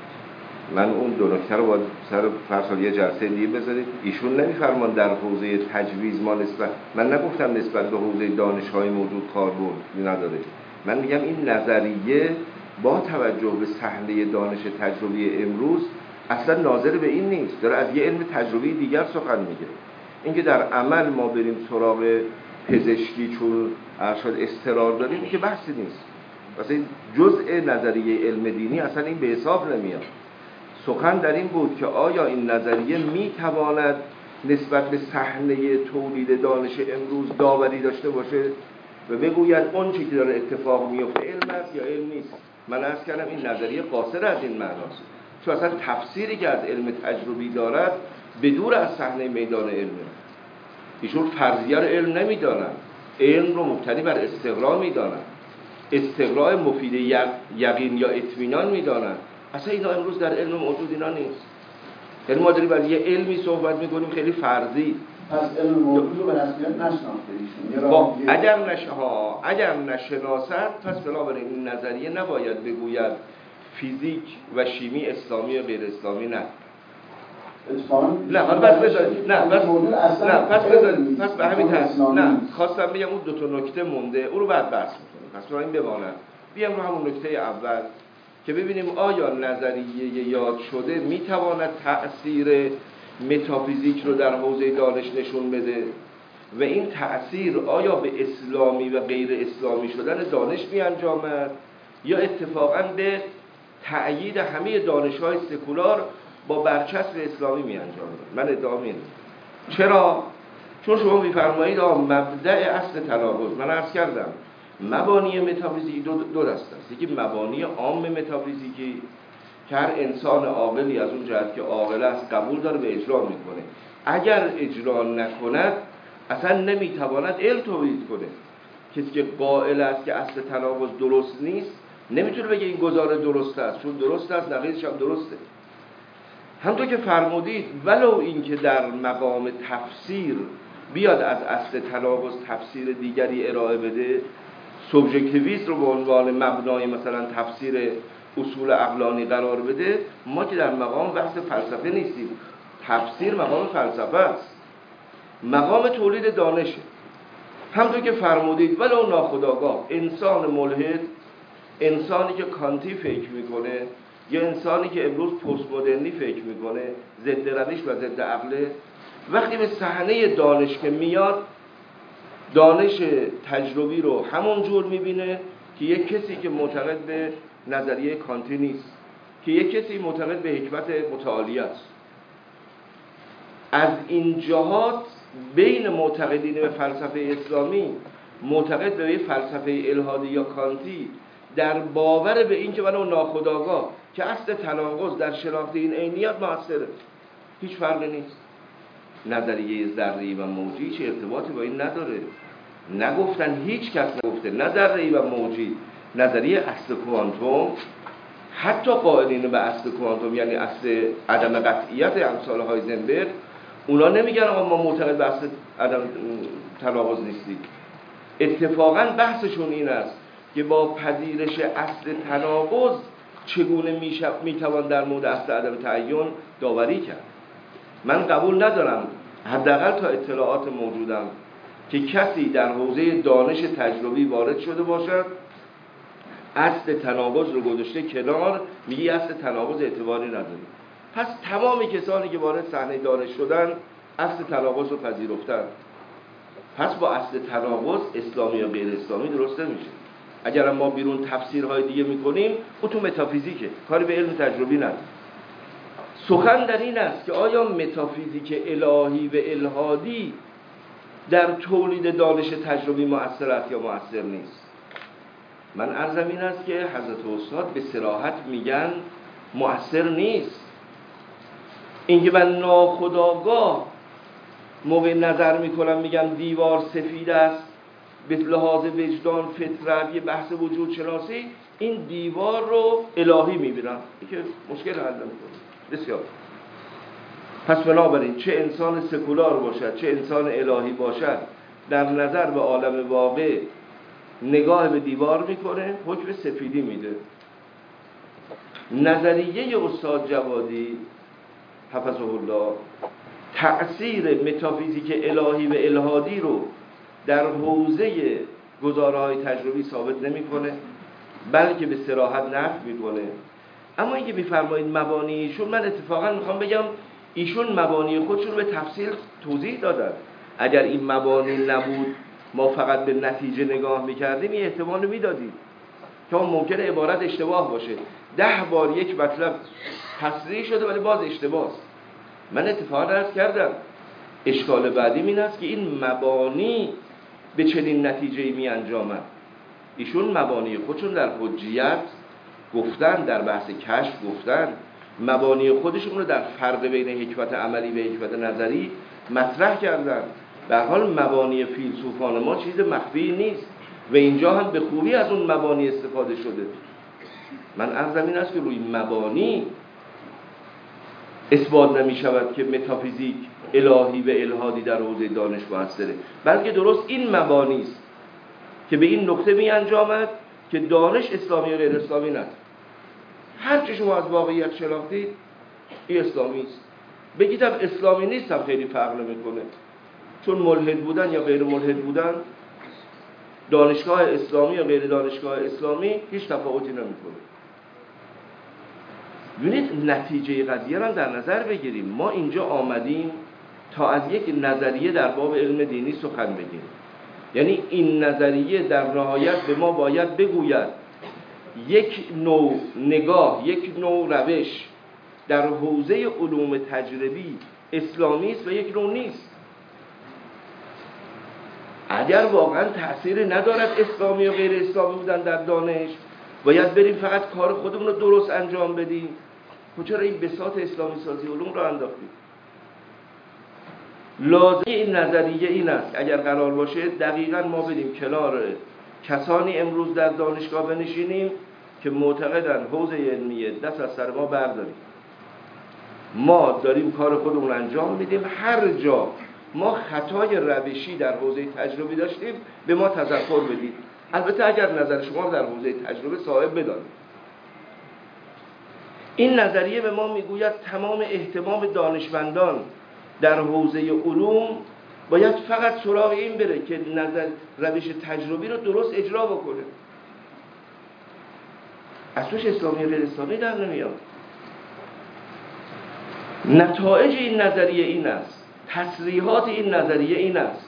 من اون دو نکته رو باید سر فرض یه جلسه دیگه بذارید. ایشون نمیفرمان در حوزه تجویز ما نسبت، من نگفتم نسبت به حوزه دانش‌های موجود کاربرد نداره. من میگم این نظریه با توجه به صحنه دانش تجربی امروز اصلا ناظر به این نیست، داره از یه علم تجربی دیگر سخن میگه. اینکه در عمل ما بریم سراغ پزشکی چون ارشاد اضطرار داریم که بحثی نیست، مثلا جزء نظریه علم دینی اصلا این به حساب نمیاد. سخن در این بود که آیا این نظریه میتواند نسبت به صحنه تولید دانش امروز داوری داشته باشه و بگوید اون چیزی که داره اتفاق میفته علم است یا علم نیست. من عرض کردم این نظریه قاصر از این معناست، چون اصلا تفسیری که از علم تجربی دارد بدور از صحنه میدان علمه. ایشون فرضیه رو علم نمیدانن، علم رو مبتنی بر استقرا میدانن، استقرا مفید یقین یا اطمینان میدانن. اصلا اینا امروز در علم موجود اینا نیست. یعنی ما داریم برای یه علمی صحبت میکنیم خیلی فرضی. پس علم موجود رو به رسمیت نشناخته ایشون. اگر نشناسد پس بنابراین این نظریه نباید بگوید فیزیک و شیمی اسلامی و غیر اسلامی. نه پس به همین ترتیب نه خواستم بگم اون دو تا نکته مونده اون رو بعد بحث می‌کنیم. پس برای این بماند بیام رو همون نکته اول که ببینیم آیا نظریه یاد شده میتواند تأثیر متافیزیک رو در حوزه دانش نشون بده و این تأثیر آیا به اسلامی و غیر اسلامی شدن دانش میانجامد یا اتفاقاً به تأیید همه دانش‌های سکولار با برچسب اسلامی میانجامد. من ادعا اینه. چرا؟ چون شما میفرمایید مبدأ اصل تناقض. من عرض کردم مبانی متافیزیکی دو دسته است. یکی مبانی عام متافیزیکی که هر انسان عاقلی از اون جهت که عاقل است قبول داره و اجرا میکنه. اگر اجرا نکند اصلا نمیتواند علم تولید کنه. کسی که قائل است که اصل تناقض درست نیست نمیتونه بگه این گزاره درست است، چون درست است نقیضش هم درسته. همونطور که فرمودید ولو اینکه در مقام تفسیر بیاد از اصل تناقض تفسیر دیگری ارائه بده، سوبژکتیویسم رو به عنوان مبنای مثلا تفسیر اصول عقلانی قرار بده، ما که در مقام بحث فلسفه نیستیم. تفسیر مقام فلسفه است، مقام تولید دانشه. همونطور که فرمودید ولو ناخودآگاه انسان ملحد، انسانی که کانتی فکر میکنه یا انسانی که امروز پست مدرنی فکر میکنه، ضد روش و ضد عقله، وقتی به صحنه دانش که میاد دانش تجربی رو همون جور میبینه که یک کسی که معتقد به نظریه کانتی نیست، که یک کسی معتقد به حکمت متعالی است. از این جهات بین معتقدین به فلسفه اسلامی معتقد به فلسفه الهادی یا کانتی در باور به این که ولو ناخودآگاه که اصل تناقض در شناخت این عینیت موثره، هیچ فرقی نیست. نظریه ذره‌ای و موجی چه ارتباطی با این نداره. نگفتن، هیچ کس نگفته نه ذره‌ای و موجی. نظریه اصل کوانتوم، حتی قائلین به اصل کوانتوم یعنی اصل عدم قطعیت امثال هایزنبرگ، اونا نمیگن آقا ما معتقد به اصل عدم تناقض نیستیم. اتفاقا بحثشون این است که با پذیرش اصل تناقض چگونه میتوان در مورد اصل عدم تعین داوری کرد. من قبول ندارم، حداقل تا اطلاعات موجودم، که کسی در حوزه دانش تجربی وارد شده باشد اصل تناقض رو گذاشته کنار، میگی اصل تناقض اعتباری نداره. پس تمام کسانی که وارد صحنه دانش شدن اصل تناقض رو پذیرفتن. پس با اصل تناقض اسلامی یا غیر اسلامی درست نمیشه. اگر ما بیرون تفسیرهای دیگه میکنیم او تو متافیزیکه، کاری به علم تجربی نداره. سخن در این است که آیا متافیزیک الهی و الهادی در تولید دانش تجربی مؤثر است یا مؤثر نیست؟ من عرضم این است که حضرت استاد به صراحت میگن مؤثر نیست. اینکه من ناخودآگاه موقع نظر میکنم میگم دیوار سفید است به لحاظ وجدان فطرت یه بحث وجود شناسی، این دیوار رو الهی میبینم، این که مشکل حل نمیکنه. بسیار. پس بنابراین چه انسان سکولار باشد چه انسان الهی باشد، در نظر به عالم واقع نگاه به دیوار میکنه، حکم سفیدی میده. نظریه استاد جوادی حفظه الله تأثیر متافیزیک الهی و الهادی رو در حوزه گزاره‌های تجربی ثابت نمی‌کنه، بلکه به صراحت نفی می‌کنه. اما اینکه می‌فرمایید مبانی ایشون، من اتفاقا می‌خوام بگم ایشون مبانی خودشون رو به تفصیل توضیح دادن. اگر این مبانی نبود ما فقط به نتیجه نگاه می‌کردیم، این احتمال می‌دادیم که ممکنه عبارت اشتباه باشه. 10 بار یک مطلب تصریح شده ولی باز اشتباهه. من اتفاقا عرض کردم اشکال بعدی این است که این مبانی به چنین نتیجه‌ای می انجامد. ایشون مبانی خودشون در حجیت گفتن، در بحث کشف گفتن، مبانی خودشون رو در فرق بین حکمت عملی و حکمت نظری مطرح کردن. به هر حال مبانی فیلسوفان ما چیز مخفی نیست و اینجا هم به خوبی از اون مبانی استفاده شده. من عرضم این است که روی مبانی اثبات نمی شود که متافیزیک الهی و الهادی در حوزه دانش موثره، بلکه درست این مبانی است که به این نقطه می انجامد که دانش اسلامی و غیر اسلامی نداره. هر چه شما از واقعیت شناختید این اسلامی است. بگیدم اسلامی نیست هم خیلی فرق نمیکنه، چون ملحد بودن یا غیر ملحد بودن، دانشگاه اسلامی یا غیر دانشگاه اسلامی هیچ تفاوتی نمیکنه. ببینید نتیجه قضیه را در نظر بگیریم. ما اینجا آمدیم تا از یک نظریه در باب علم دینی سخن بگیم. یعنی این نظریه در نهایت به ما باید بگوید یک نوع نگاه، یک نوع روش در حوزه علوم تجربی اسلامی است و یک نوع نیست. اگر واقعا تأثیری ندارد اسلامی و غیر اسلامی بودن در دانش، باید بریم فقط کار خودمون رو درست انجام بدیم. چرا این بساط اسلامی سازی علوم رو انداختیم؟ لازم این نظریه این است اگر قرار باشه دقیقاً ما بدیم کنار کسانی امروز در دانشگاه بنشینیم که معتقدن حوزه علمیه دست از سر ما برداریم. ما داریم کار خودمون انجام میدیم. هر جا ما خطای روشی در حوزه تجربی داشتیم به ما تذکر بدید. البته اگر نظر شما در حوزه تجربه صاحب بدانید. این نظریه به ما میگوید تمام اهتمام دانشمندان در حوزه علوم باید فقط سراغ این بره که روش تجربی رو درست اجرا بکنه. از توش اسلامی و غیر اسلامی در نمیاد. نتایج این نظریه این است، تصریحات این نظریه این است.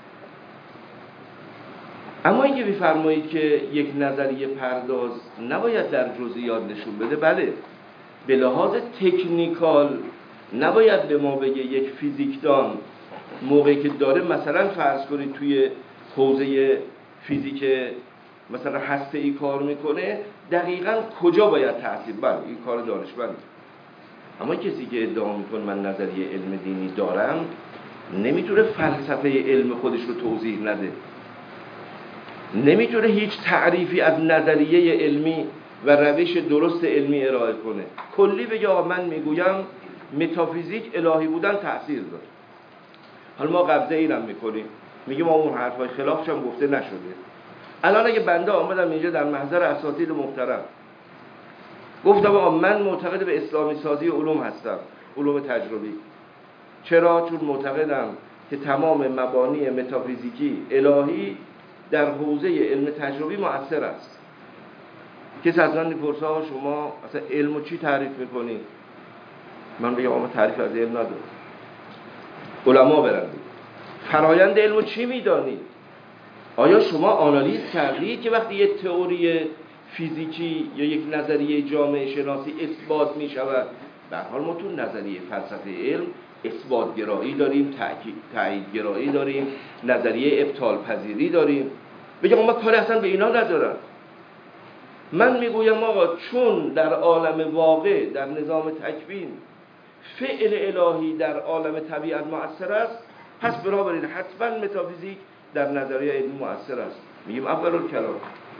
اما اینکه بفرمایید که یک نظریه پرداز نباید در جزئیات نشون بده، بله به لحاظ تکنیکال نباید به ما بگه یک فیزیکدان موقعی که داره مثلا فرض کنید توی حوزه فیزیک مثلا هسته‌ای کار میکنه دقیقاً کجا باید تحصیل، بله این کار دانشمنده. اما کسی که ادعا میکنه من نظریه علم دینی دارم نمیتونه فلسفه علم خودش رو توضیح نده، نمیتونه هیچ تعریفی از نظریه علمی و روش درست علمی ارائه کنه. کلی بگه آقا من میگویم متافیزیک الهی بودن تأثیر داره. حالا ما قبضه اینم میکنیم، میگیم ما اون حرفای خلافش هم گفته نشده. الان اگه بنده آمدم اینجا در محضر اساتید محترم گفتم آقا من معتقد به اسلامی سازی علوم هستم، علوم تجربی. چرا؟ چون معتقدم که تمام مبانی متافیزیکی الهی در حوزه علم تجربی مؤثر است. کسی از من میپرسه شما اصلا علمو چی تعریف میکنی؟ من بگم آقا تعریف از علم ندارم. علما برن فرایند علمو چی میدانی؟ آیا شما آنالیز کردید که وقتی یک تئوری فیزیکی یا یک نظریه جامعه شناسی اثبات می شود، به هر حال ما تو نظریه فلسفه علم اثبات گرایی داریم، تایید گرایی داریم، نظریه ابطال پذیری داریم. بگم ما کاری اصلا به اینا ندارم. من میگویم آقا چون در عالم واقع در نظام تکوین فعل الهی در عالم طبیعت مؤثر است، پس بنابراین حتما متافیزیک در نظریه علمی مؤثر است. میگیم اول الکلام.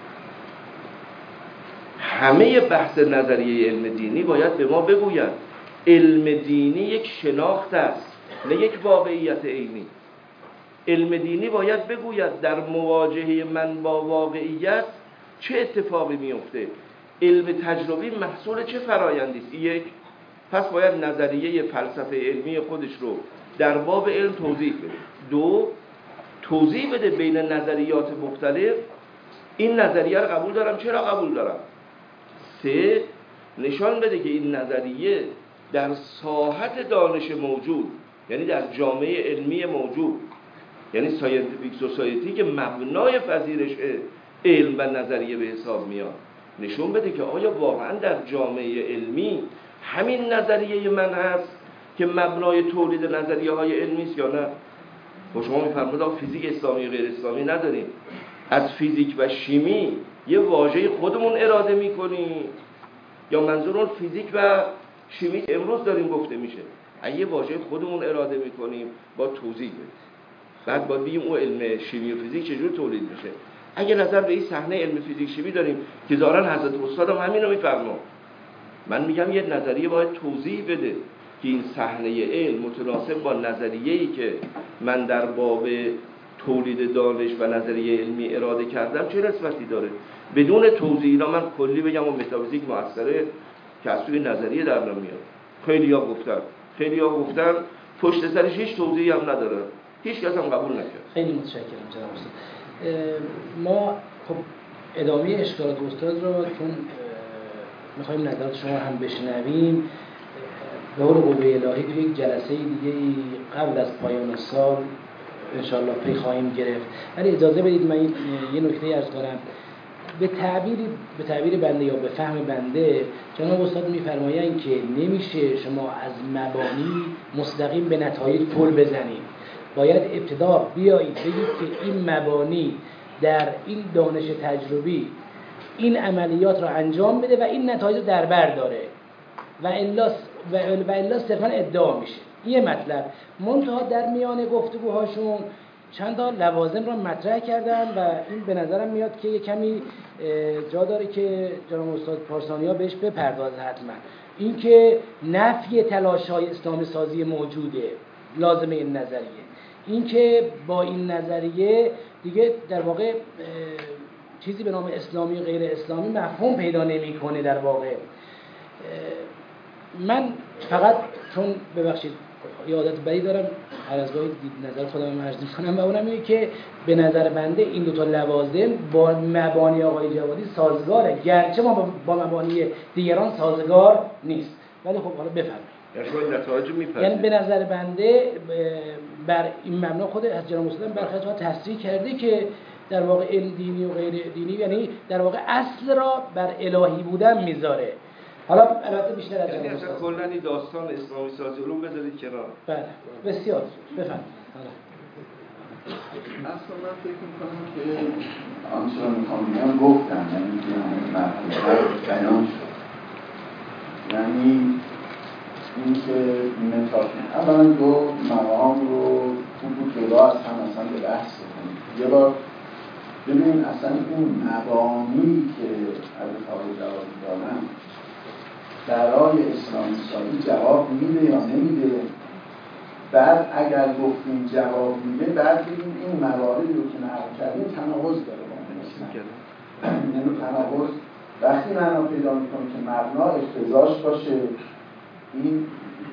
همه بحث نظریه علم دینی باید به ما بگوید علم دینی یک شناخت است نه یک واقعیت عینی. علم دینی باید بگوید در مواجهه من با واقعیت چه اتفاقی میفته. علم تجربی محصول چه فرایندی است؟ یک، پس باید نظریه فلسفه علمی خودش رو در باب علم توضیح بده. دو، توضیح بده بین نظریات مختلف این نظریه رو قبول دارم، چرا قبول دارم. سه، نشان بده که این نظریه در ساحت دانش موجود، یعنی در جامعه علمی موجود، یعنی ساینتیفیک سوسایتی که مبنای پذیرش علم و نظریه به حساب میاد، نشون بده که آیا واقعا در جامعه علمی همین نظریه من هست که مبنای تولید نظریه های علمی است یا نه. خب شما میفرمایید فیزیک اسلامی و غیر اسلامی نداریم، از فیزیک و شیمی یه واژه خودمون اراده میکنیم یا منظور اون فیزیک و شیمی که امروز داریم گفته میشه؟ اگه یه واژه خودمون اراده میکنیم با توضیح بدیم، بعد باید بگیم اون علم شیمی و فیزیک چجور تولید میشه. اگه نظر به این صحنه علم فیزیک شیمی داریم که ظاهرا حضرت استادم همین رو میفرما، من میگم یه نظریه باید توضیح بده که این صحنه علم متناسب با نظریه‌ای که من در باب تولید دانش و نظریه علمی اراده کردم چه نسبتی داره. بدون توضیح اینا من کلی بگم و متافیزیک مؤثره که از توی نظریه در نمیاد. خیلی ها گفتن پشت سرش هیچ توضیحی هم نداره، هیچ کس هم قبول نکرد. خیلی متشکرم جناب استاد. ما خب ادامه اشکالات استاد رو چون میخوایم نظرات شما هم بشنویم به قول قوه الهی که یک جلسه دیگه قبل از پایان سال انشاءالله پی خواهیم گرفت. ولی اجازه بدید من یه نکته عرض کنم. به تعبیر بنده یا به فهم بنده جناب استاد میفرمایند که نمیشه شما از مبانی مستقیم به نتایج پل بزنید. باید ابتدا بیایید بگید که این مبانی در این دانش تجربی این عملیات را انجام بده و این نتایج رو در بر داره و الا صرفا ادعا میشه. یه مطلب منتها در میان گفتگوهاشون چند تا لوازم را مطرح کردن و این به نظرم میاد که یه کمی جا داره که جناب استاد پارسانیا بهش بپردازه. حتما این که نفی تلاش‌های اسلامی سازی موجوده لازمه این نظریه، این که با این نظریه دیگه در واقع چیزی به نام اسلامی و غیر اسلامی مفهوم پیدا نمی‌کنه. در واقع من فقط چون ببخشید یه عادت بدی دارم هر از گاهی نظر خودم عرض می‌کنم و اونم اینه که به نظر بنده این دو تا لوازم با مبانی آقای جوادی سازگاره، گرچه ما با مبانی دیگران سازگار نیست. ولی خب حالا بفرمایید. یعنی به نظر بنده بر این مبنا خود از جناب استاد برخلاف تصریح کرده که در واقع علم دینی و غیر دینی، یعنی در واقع اصل را بر الهی بودن میذاره حالا البته بیشتر از یعنی جواب اصلا است. کلا این داستان اسلامی سازی علوم بذارید کنار. بله بسیار بفرمایید. اصلا من فکر میکنم که آنچه را میخوام بگم گفتم، یعنی که مرحله بیان شد. یعنی اینکه متافیزیک اولا دو مقام رو خوب جدا از هم اصلا به بحث بکنیم. یه بار ببینیم اصلا اون مبانی که حضرت آقای جوابی دارن برای اسلامی سازی جواب میده یا نمیده. بعد اگر گفتیم جواب میده، بعد بگیم این مواردی رو که نقل کردیم تناقض داره با مثلا. یعنی تناقض وقتی معنا پیدا میکنه که مبنا اقتضاش باشه، این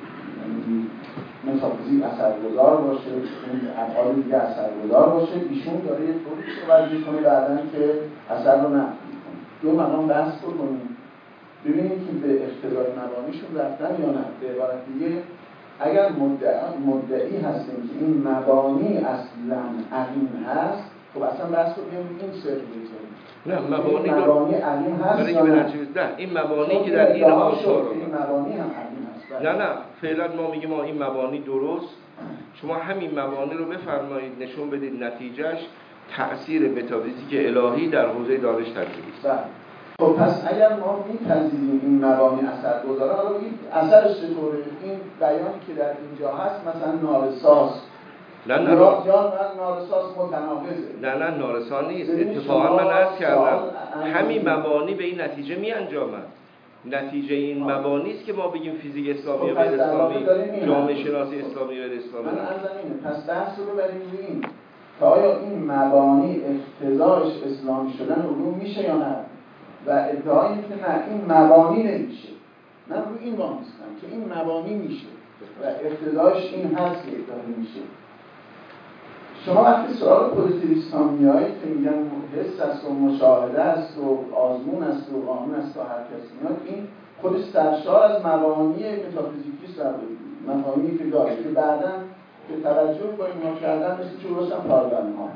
متافیزیک اثرگذار باشه، این ابعاد دیگه اثرگذار باشه، ایشون داره یه طوری صحبت میکنه بعدن که اثر رو نفی میکنه. دو مقام بحث بکنیم ببینیم که به اقتضای مبانیشون رفتن یا نه. به عبارت دیگه اگر مدعی هستیم که این مبانی اصلا عقیم هست، خب اصلا بحث رو بیاریم این سر بزنیم. نه مبانی عقیم هست یا نه؟ این مبانی که در این آثار این مبانی هم عقیم هست. نه فعلا ما میگیم این مبانی درست. شما همین مبانی رو بفرمایید نشون بدید نتیجهش تأثیر متافیزیک الهی در حوزه دانش تجربی است. خب پس اگر ما می‌پذیریم این مبانی اثرگذاره، حالا این اثرش چطوره؟ این بیانی که در اینجا هست مثلا نارساس. نه نارساس متناقضه. نه نارسا نیست. اتفاقا من عرض کردم همین مبانی به این نتیجه می‌انجامد. نتیجه این مبانی است که ما بگیم فیزیک اسلامی و غیر اسلامی، جامعه شناسی اسلامی و غیر اسلامی. من عرضم اینه، پس بحث رو بریم روی این که آیا این مبانی اقتضاش اسلامی شدن علوم میشه یا نه؟ و ادعای اینه که نه این مبانی نمیشه. من روی این وامستم که این مبانی میشه و اقتضاش این هست که ادعای میشه. شما وقتی سراغ پوزیتیویستان میایید که میگن حس است و مشاهده است و آزمون است و قانون است و هر کسی میاد، این خودش سرشار از مبانی متافیزیکی است، مفاهیمی که داره که بعداً به توجه با اینها کردن مثل چون روشن پارادایم ها.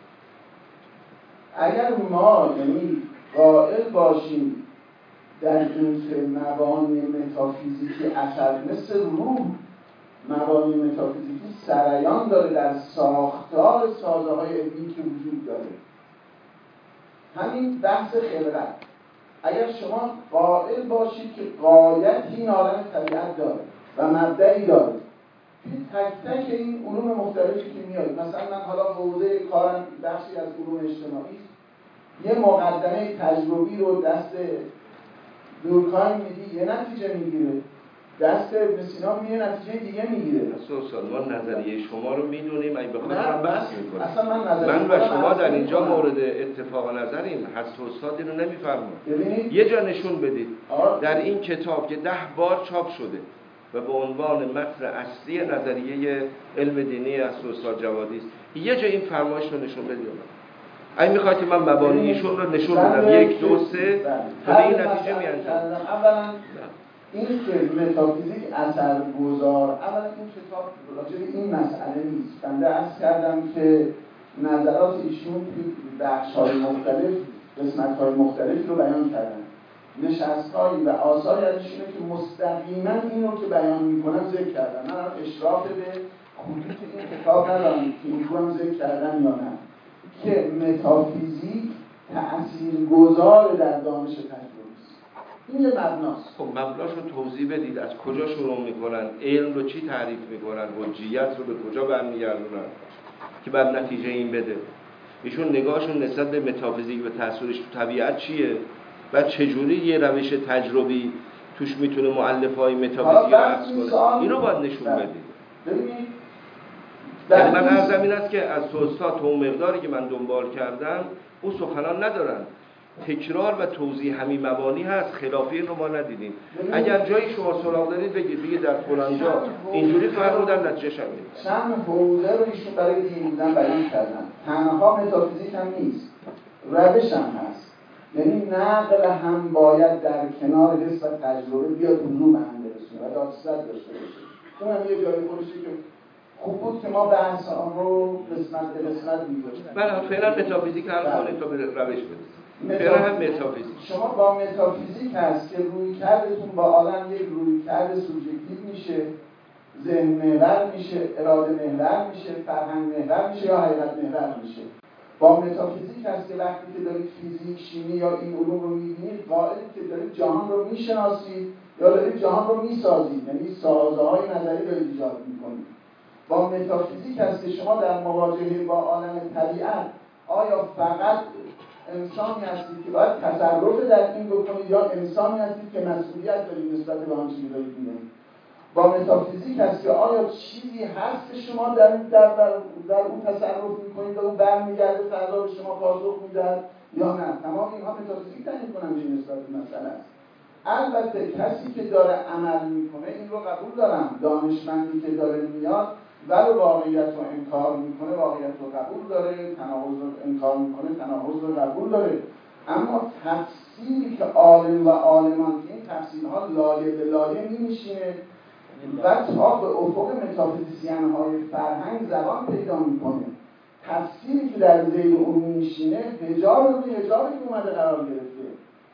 اگر ما یعنی قائل باشیم در این که مبانی متافیزیکی اثر مثل روح، مبانی متافیزیکی سرایان داره در ساختار سازه‌های علمی که وجود داره. همین بحث خلقت، اگر شما قائل باشید که غایتی این عالم طبیعت داره و مبدئی داره، تک تک این علوم مختلفی که میاد، مثلا من حالا حوزه کارم بخشی از علوم اجتماعی است، یه مقدمه تجربی رو دست دورکایم میدی یه نتیجه میگیره، دست ابن سینا یه نتیجه دیگه میگیره. استاد ما نظریه شما رو میدونیم، اگه بخوام بحث میکنیم. اصلا من و شما در اینجا مورد اتفاق نظریم. حضرت استاد اینو نمیفرمایید. یه جا نشون بدید در این کتاب که 10 بار چاپ شده و به عنوان متن اصلی نظریه علم دینی از استاد جوادی است، یه جا این فرمایش رو نشون بدید. اگه میخواید من مبانیشون رو نشون بدم 1 2 3 تا به این نتیجه میانجام. اولا این که متافیزیک اثرگذار، اولا این کتاب راجع به این مسئله نیست. بنده عرض کردم که نظرات ایشون بخش‌های مختلف، قسمت‌های مختلفی رو بیان کردن. نشست‌هایی و آثاری ازشونه که مستقیما این رو که بیان میکنن ذکر کردن. من اشراف به خطوط این کتاب ندارم که این رو هم ذکر کردن یا نه، که متافیزیک تأثیرگذار در دانش تجربی است. این یه مبناست. خب مبناش رو توضیح بدید، از کجا شروع میکنن، علم رو چی تعریف میکنن، حجیت رو به کجا برمیگردونن که بعد نتیجه این بده. ایشون نگاهشون نسبت به متافیزیک و تأثیرش تو طبیعت چیه و چجوری یه روش تجربی توش میتونه مؤلفه‌های متافیزیک رو عکس کنه، اینو باید نشون بدید. ببینید یعنی من عرضم این است که از استاد تو اون مقداری که من دنبال کردم او سخنان ندارن، تکرار و توضیح همین مبانی هست، خلافی این رو ما ندیدیم. اگر جایی شما سراغ دارید بگید در فلان جا اینجوری فرمودن نتیجه شمید. چند حوزه رو ایشون برای دین بودن بیان کردن. تنها متافیزیک هم نیست، روش هم هست. یعنی نقل هم باید در کنار حس و تجربه بیاد حضور به هم برسونه و دادستت داشته باشه. اون هم یه جایی خودشه که خوب بود که ما بحث آن رو قسمت به قسمت می‌گذاشتیم. من فعلا متافیزیک حل کنید تا به روش بدید. شما با متافیزیک هست که روی کردتون با عالم یک روی کرد سوبژکتیو میشه، ذهن محور میشه، اراده محور میشه، فرهنگ محور میشه یا حقیقت محور میشه. با متافیزیک هست که وقتی که دارید فیزیک، شیمی یا این علوم رو میبینید قائلید که دارید جهان رو میشناسید یا دارید جهان رو میسازید، یعنی سازه‌های نظری دارید ایجاد میکنید. با متافیزیک هست که شما در مواجهه با عالم طبیعت آیا فقط انسانی هستید که باید تصرف در این بکنید یا انسانی هستید که مسئولیت دارید نسبت به آنچه که دارید می‌بینید. با متافیزیک هست که آیا چیزی هست که شما در اون تصرف میکنید و اون برمیگرده فردا به شما پاسخ میدهد یا نه. تمام اینها متافیزیک تعیین کننده نسبت به مسئله است. البته کسی که داره عمل میکنه این رو قبول دارم، دانشمندی که داره میاد ولو واقعیت رو انکار میکنه واقعیت رو قبول داره، تناقض رو انکار میکنه تناقض رو قبول داره، اما تفسیری که عالم و عالمان که این تفسیرها لایه به لایه نمیشینه و تا به افق متافیزیسین های فرهنگ زبان پیدا میکنه. تفسیری که در ذیل اون میشینه حجاب رو به حجابی که اومده قرار گرفته.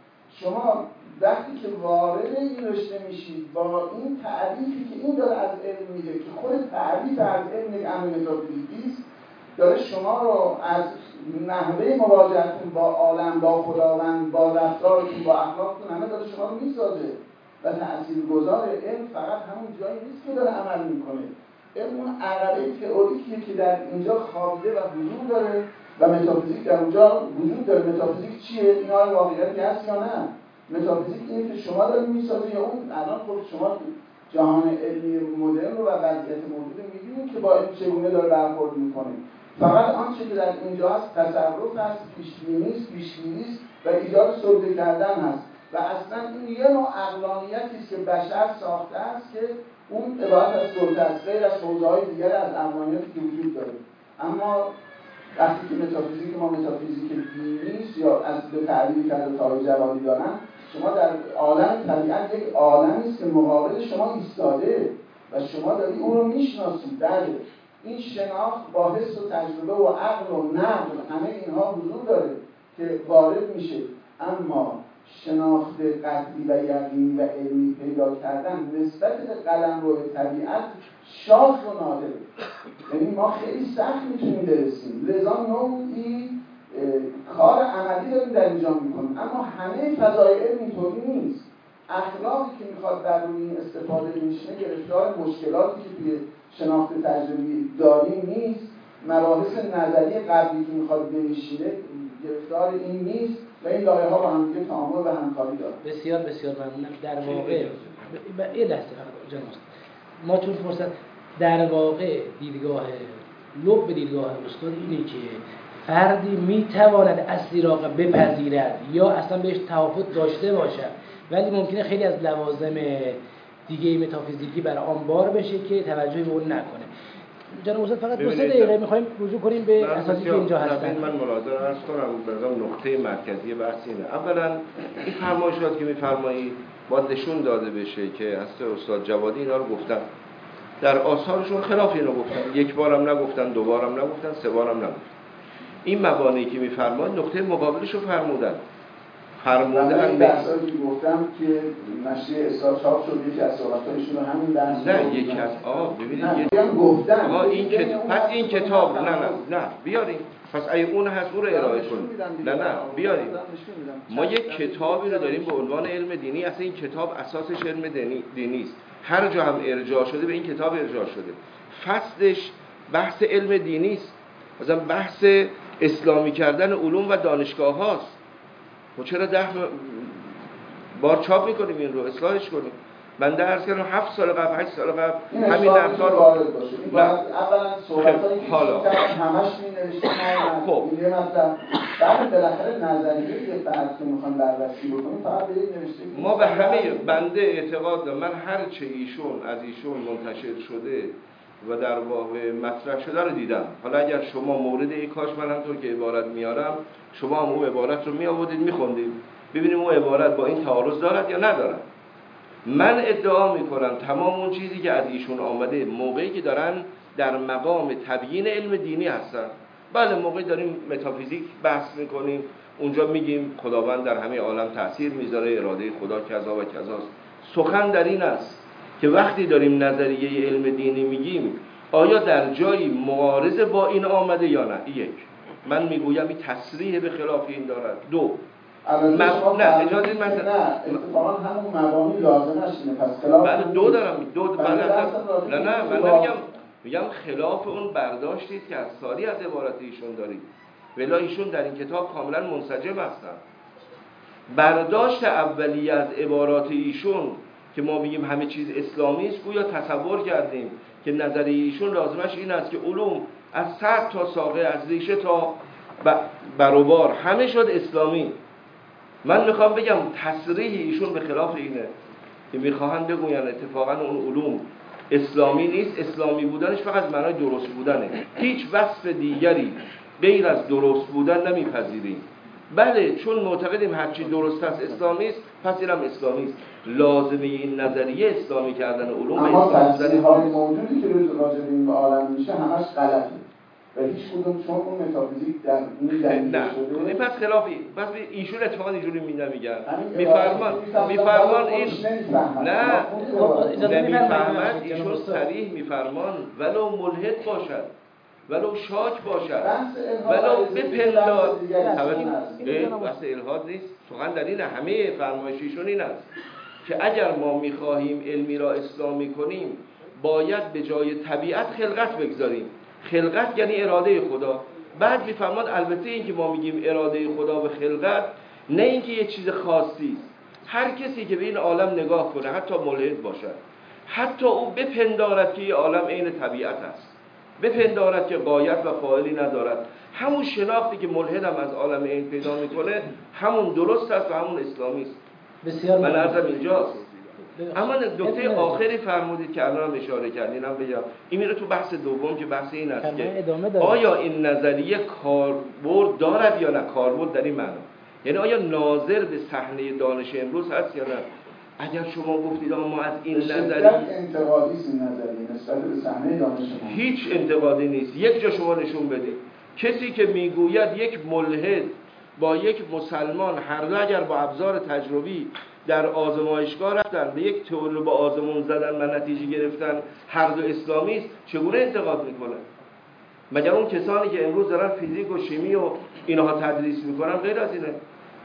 شما وقتی که وارد این رشته میشید با این تعریفی که این داره از علم میده که خود تعریف از علم یک امر متافیزیکی است، داره شما رو از نحوه مواجهتون با عالم، با خداوند، با رفتارتون، با اخلاقتون همه داره شما رو میسازه و تاثیرگذار علم فقط همون جایی نیست که داره عمل میکنه. علم اون عقبه تئوریکیه که در اینجا خوابیده و حضور داره و متافیزیک در اونجا وجود داره. متافیزیک چیه؟ این های واقعیتی هست یا نه؟ متافیزیک اینه که شما دارید میسازه یا اون الان خود شما جهان علمی مدرن رو و وضعیت موجود می‌بینید که با این چگونه داره برخورد میکنه. فقط آنچه که در اینجا هست تصرف هست، پیش‌بینی است، پیش‌گیری است و ایجاد سلطه کردن هست و اصلا این یه نوع عقلانیتی است که بشر ساخته است که اون عبارت از سلطه است، غیر از حوزه‌های دیگر از عقلانیتی که وجود داره. اما وقتی که متافیزیک ما متافیزیک دینی است یا از به تعبیری که طاهر جوادی دارن، شما در عالم طبیعت یک عالمی است که مقابل شما ایستاده و شما دارید اون رو میشناسید. در این شناخت با حس و تجربه و عقل و نقل همه اینها حضور داره که وارد میشه، اما شناخت قطعی و یقینی و علمی پیدا کردن نسبت به قلمرو طبیعت شاخ و نادره. یعنی ما خیلی سخت میتونیم برسیم، لذا نوعی کار عملی داریم در اینجا میکنیم، اما همه فضای علم اینطوری نیست. اخلاقی که میخواد در روی این استفاده میشه گرفتار مشکلاتی که توی شناخت تجربی داریم نیست، مباحث نظری قبلی که میخواد بنشینه گرفتار این نیست و این لایه ها با هم دیگه تعامل و همکاری داره. بسیار بسیار ممنونم. در واقع یه لحظه جناب ما چون فرصت در واقع دیدگاه لب دیدگاه استاد اینه که فردی میتواند اصلی را بپذیرد یا اصلا بهش توافق داشته باشد، ولی ممکنه خیلی از لوازم دیگه متافیزیکی بر آن بار بشه که توجهی به اون نکنه. جناب استاد فقط 2-3 دقیقه می‌خوایم رجوع کنیم به اساسی که اینجا هستن. من ملاحظه عرض کنم، مثلا نقطه مرکزی بحث اینه. اولا این فرمایشات که می‌فرمایید باید نشون داده بشه که اصل استاد جوادی اینا رو گفتن، در آثارشون خلاف اینو گفتن، یک بارم نگفتن، 2 بارم نگفتن، 3 بارم نگفتن. این مبانی که می‌فرمایید نقطه مقابلش رو فرمودن این بحثایی که گفتم که نشریه اصلاح چاپ شد، یکی از صحبت‌هایشون رو همین بحث نه یکی از ببینید گفتن پس این کتاب نه بیاریم، پس اگه اون هست او رو ارائه کنیم. نه بیاریم. ما یک کتابی رو داریم به عنوان علم دینی، اصلا این کتاب اساسش علم دینی است، هر جا هم ارجاع شده به این کتاب ارجاع شده، فصلش بحث علم دینی است، مثلا بحث اسلامی کردن علوم و دانشگاه هاست. ما چرا 10 بار چاپ میکنیم این رو اصلاحش کنیم؟ من درس کردم 7 سال قبل 8 سال قبل همین درس‌ها رو وارد باشه. این باید اولا صحبتایی که همش می‌نوشتیم خب این مثلا بعد بالاخره نظریه که بعد که می‌خوام بررسی بکنیم فقط به یک نوشته ما به همه بنده اعتقاد دارم، من هر چه از ایشون منتشر شده و در واقع مطرح شده رو دیدم. حالا اگر شما مورد یک کاش من همطور که عبارت میارم شما هم اون عبارت رو میآوردید میخوندید ببینیم اون عبارت با این تعارض دارد یا ندارد. من ادعا میکنم تمام اون چیزی که از ایشون آمده موقعی که دارن در مقام تبیین علم دینی هستن، بله موقعی داریم متافیزیک بحث میکنیم اونجا میگیم خداوند در همه عالم تأثیر میذاره، اراده خدا کذا و کذاست. سخن در این است که وقتی داریم نظریه علم دینی میگیم آیا در جایی معارضه با این آمده یا نه؟ یک، من میگویم این تصریح به خلاف این دارد. دو، نه اجازه من اتفاقا همون مبانی لازمش اینه، پس خلاف بله دو دارم نه من میگم خلاف اون برداشتید که از ساری از عبارت ایشون دارید، ولی ایشون در این کتاب کاملا منسجم هستن. برداشت اولیه از عبارات ایشون که ما بگیم همه چیز اسلامی است، گویا تصور کردیم که نظریه ایشون لازمش این است که علوم از سر تا ساقه، از ریشه تا بروبار همه شد اسلامی. من میخوام بگم تصریح ایشون به خلاف اینه که میخواهن بگوین اتفاقا اون علوم اسلامی نیست، اسلامی بودنش فقط معنای درست بودنه، هیچ وصف دیگری غیر از درست بودن نمیپذیریم. بله چون معتقدیم هرچی درست است اسلامی است، پس اینم اسلامی است. لازمه این نظریه اسلامی کردن علوم اما اسلامی تفسیرهای موجودی که راجع به این عالم میشه همش غلطه و هیچ کدوم چون اون متافیزیک در این دلیل شده. نه پس خلافی، پس ایشون اتفاقا اینجوری نمیگن، میفرمان این نمیفهمد، ایشون صریح میفرمان ولو ملحد باشد، ولو شاک باشد، ولو بپندار. بحث الحاد نیست، سخن در این همه فرمایشیشون این است که اگر ما میخواهیم علمی را اسلامی کنیم باید به جای طبیعت خلقت بگذاریم. خلقت یعنی اراده خدا. بعد میفرمان البته این که ما میگیم اراده خدا به خلقت نه اینکه یه چیز خاصی است، هر کسی که به این عالم نگاه کنه حتی ملحد باشد، حتی او بپندارد که این عالم عین طبیعت است، بپندارد که غایت و فاعلی ندارد، همون شناختی که ملحد هم از عالم عین پیدا میکنه همون درست است و همون اسلامی است. بسیار من عرضم اینجاست. اما نکته آخری فرمودید که الان هم اشاره کردین، هم بگم این میره تو بحث دوم که بحث این است که آیا این نظریه کاربرد دارد یا نه. کاربرد در این معنا یعنی آیا ناظر به صحنه دانش امروز هست یا نه. اگر شما گفتید ما از این نظریه انتقادی است، این نظریه نسبت به صحنه دانش ما هیچ انتقادی نیست. یک جا شما نشون بدید کسی که میگوید یک ملحد با یک مسلمان هر دو اگر با ابزار تجربی در آزمایشگاه رفتن به یک تئوری با آزمون زدن و نتیجه گرفتن هر دو اسلامی است، چگونه انتقاد میکنه؟ مگر اون کسانی که امروز دارن فیزیک و شیمی و اینها تدریس میکنن غیر از اینه؟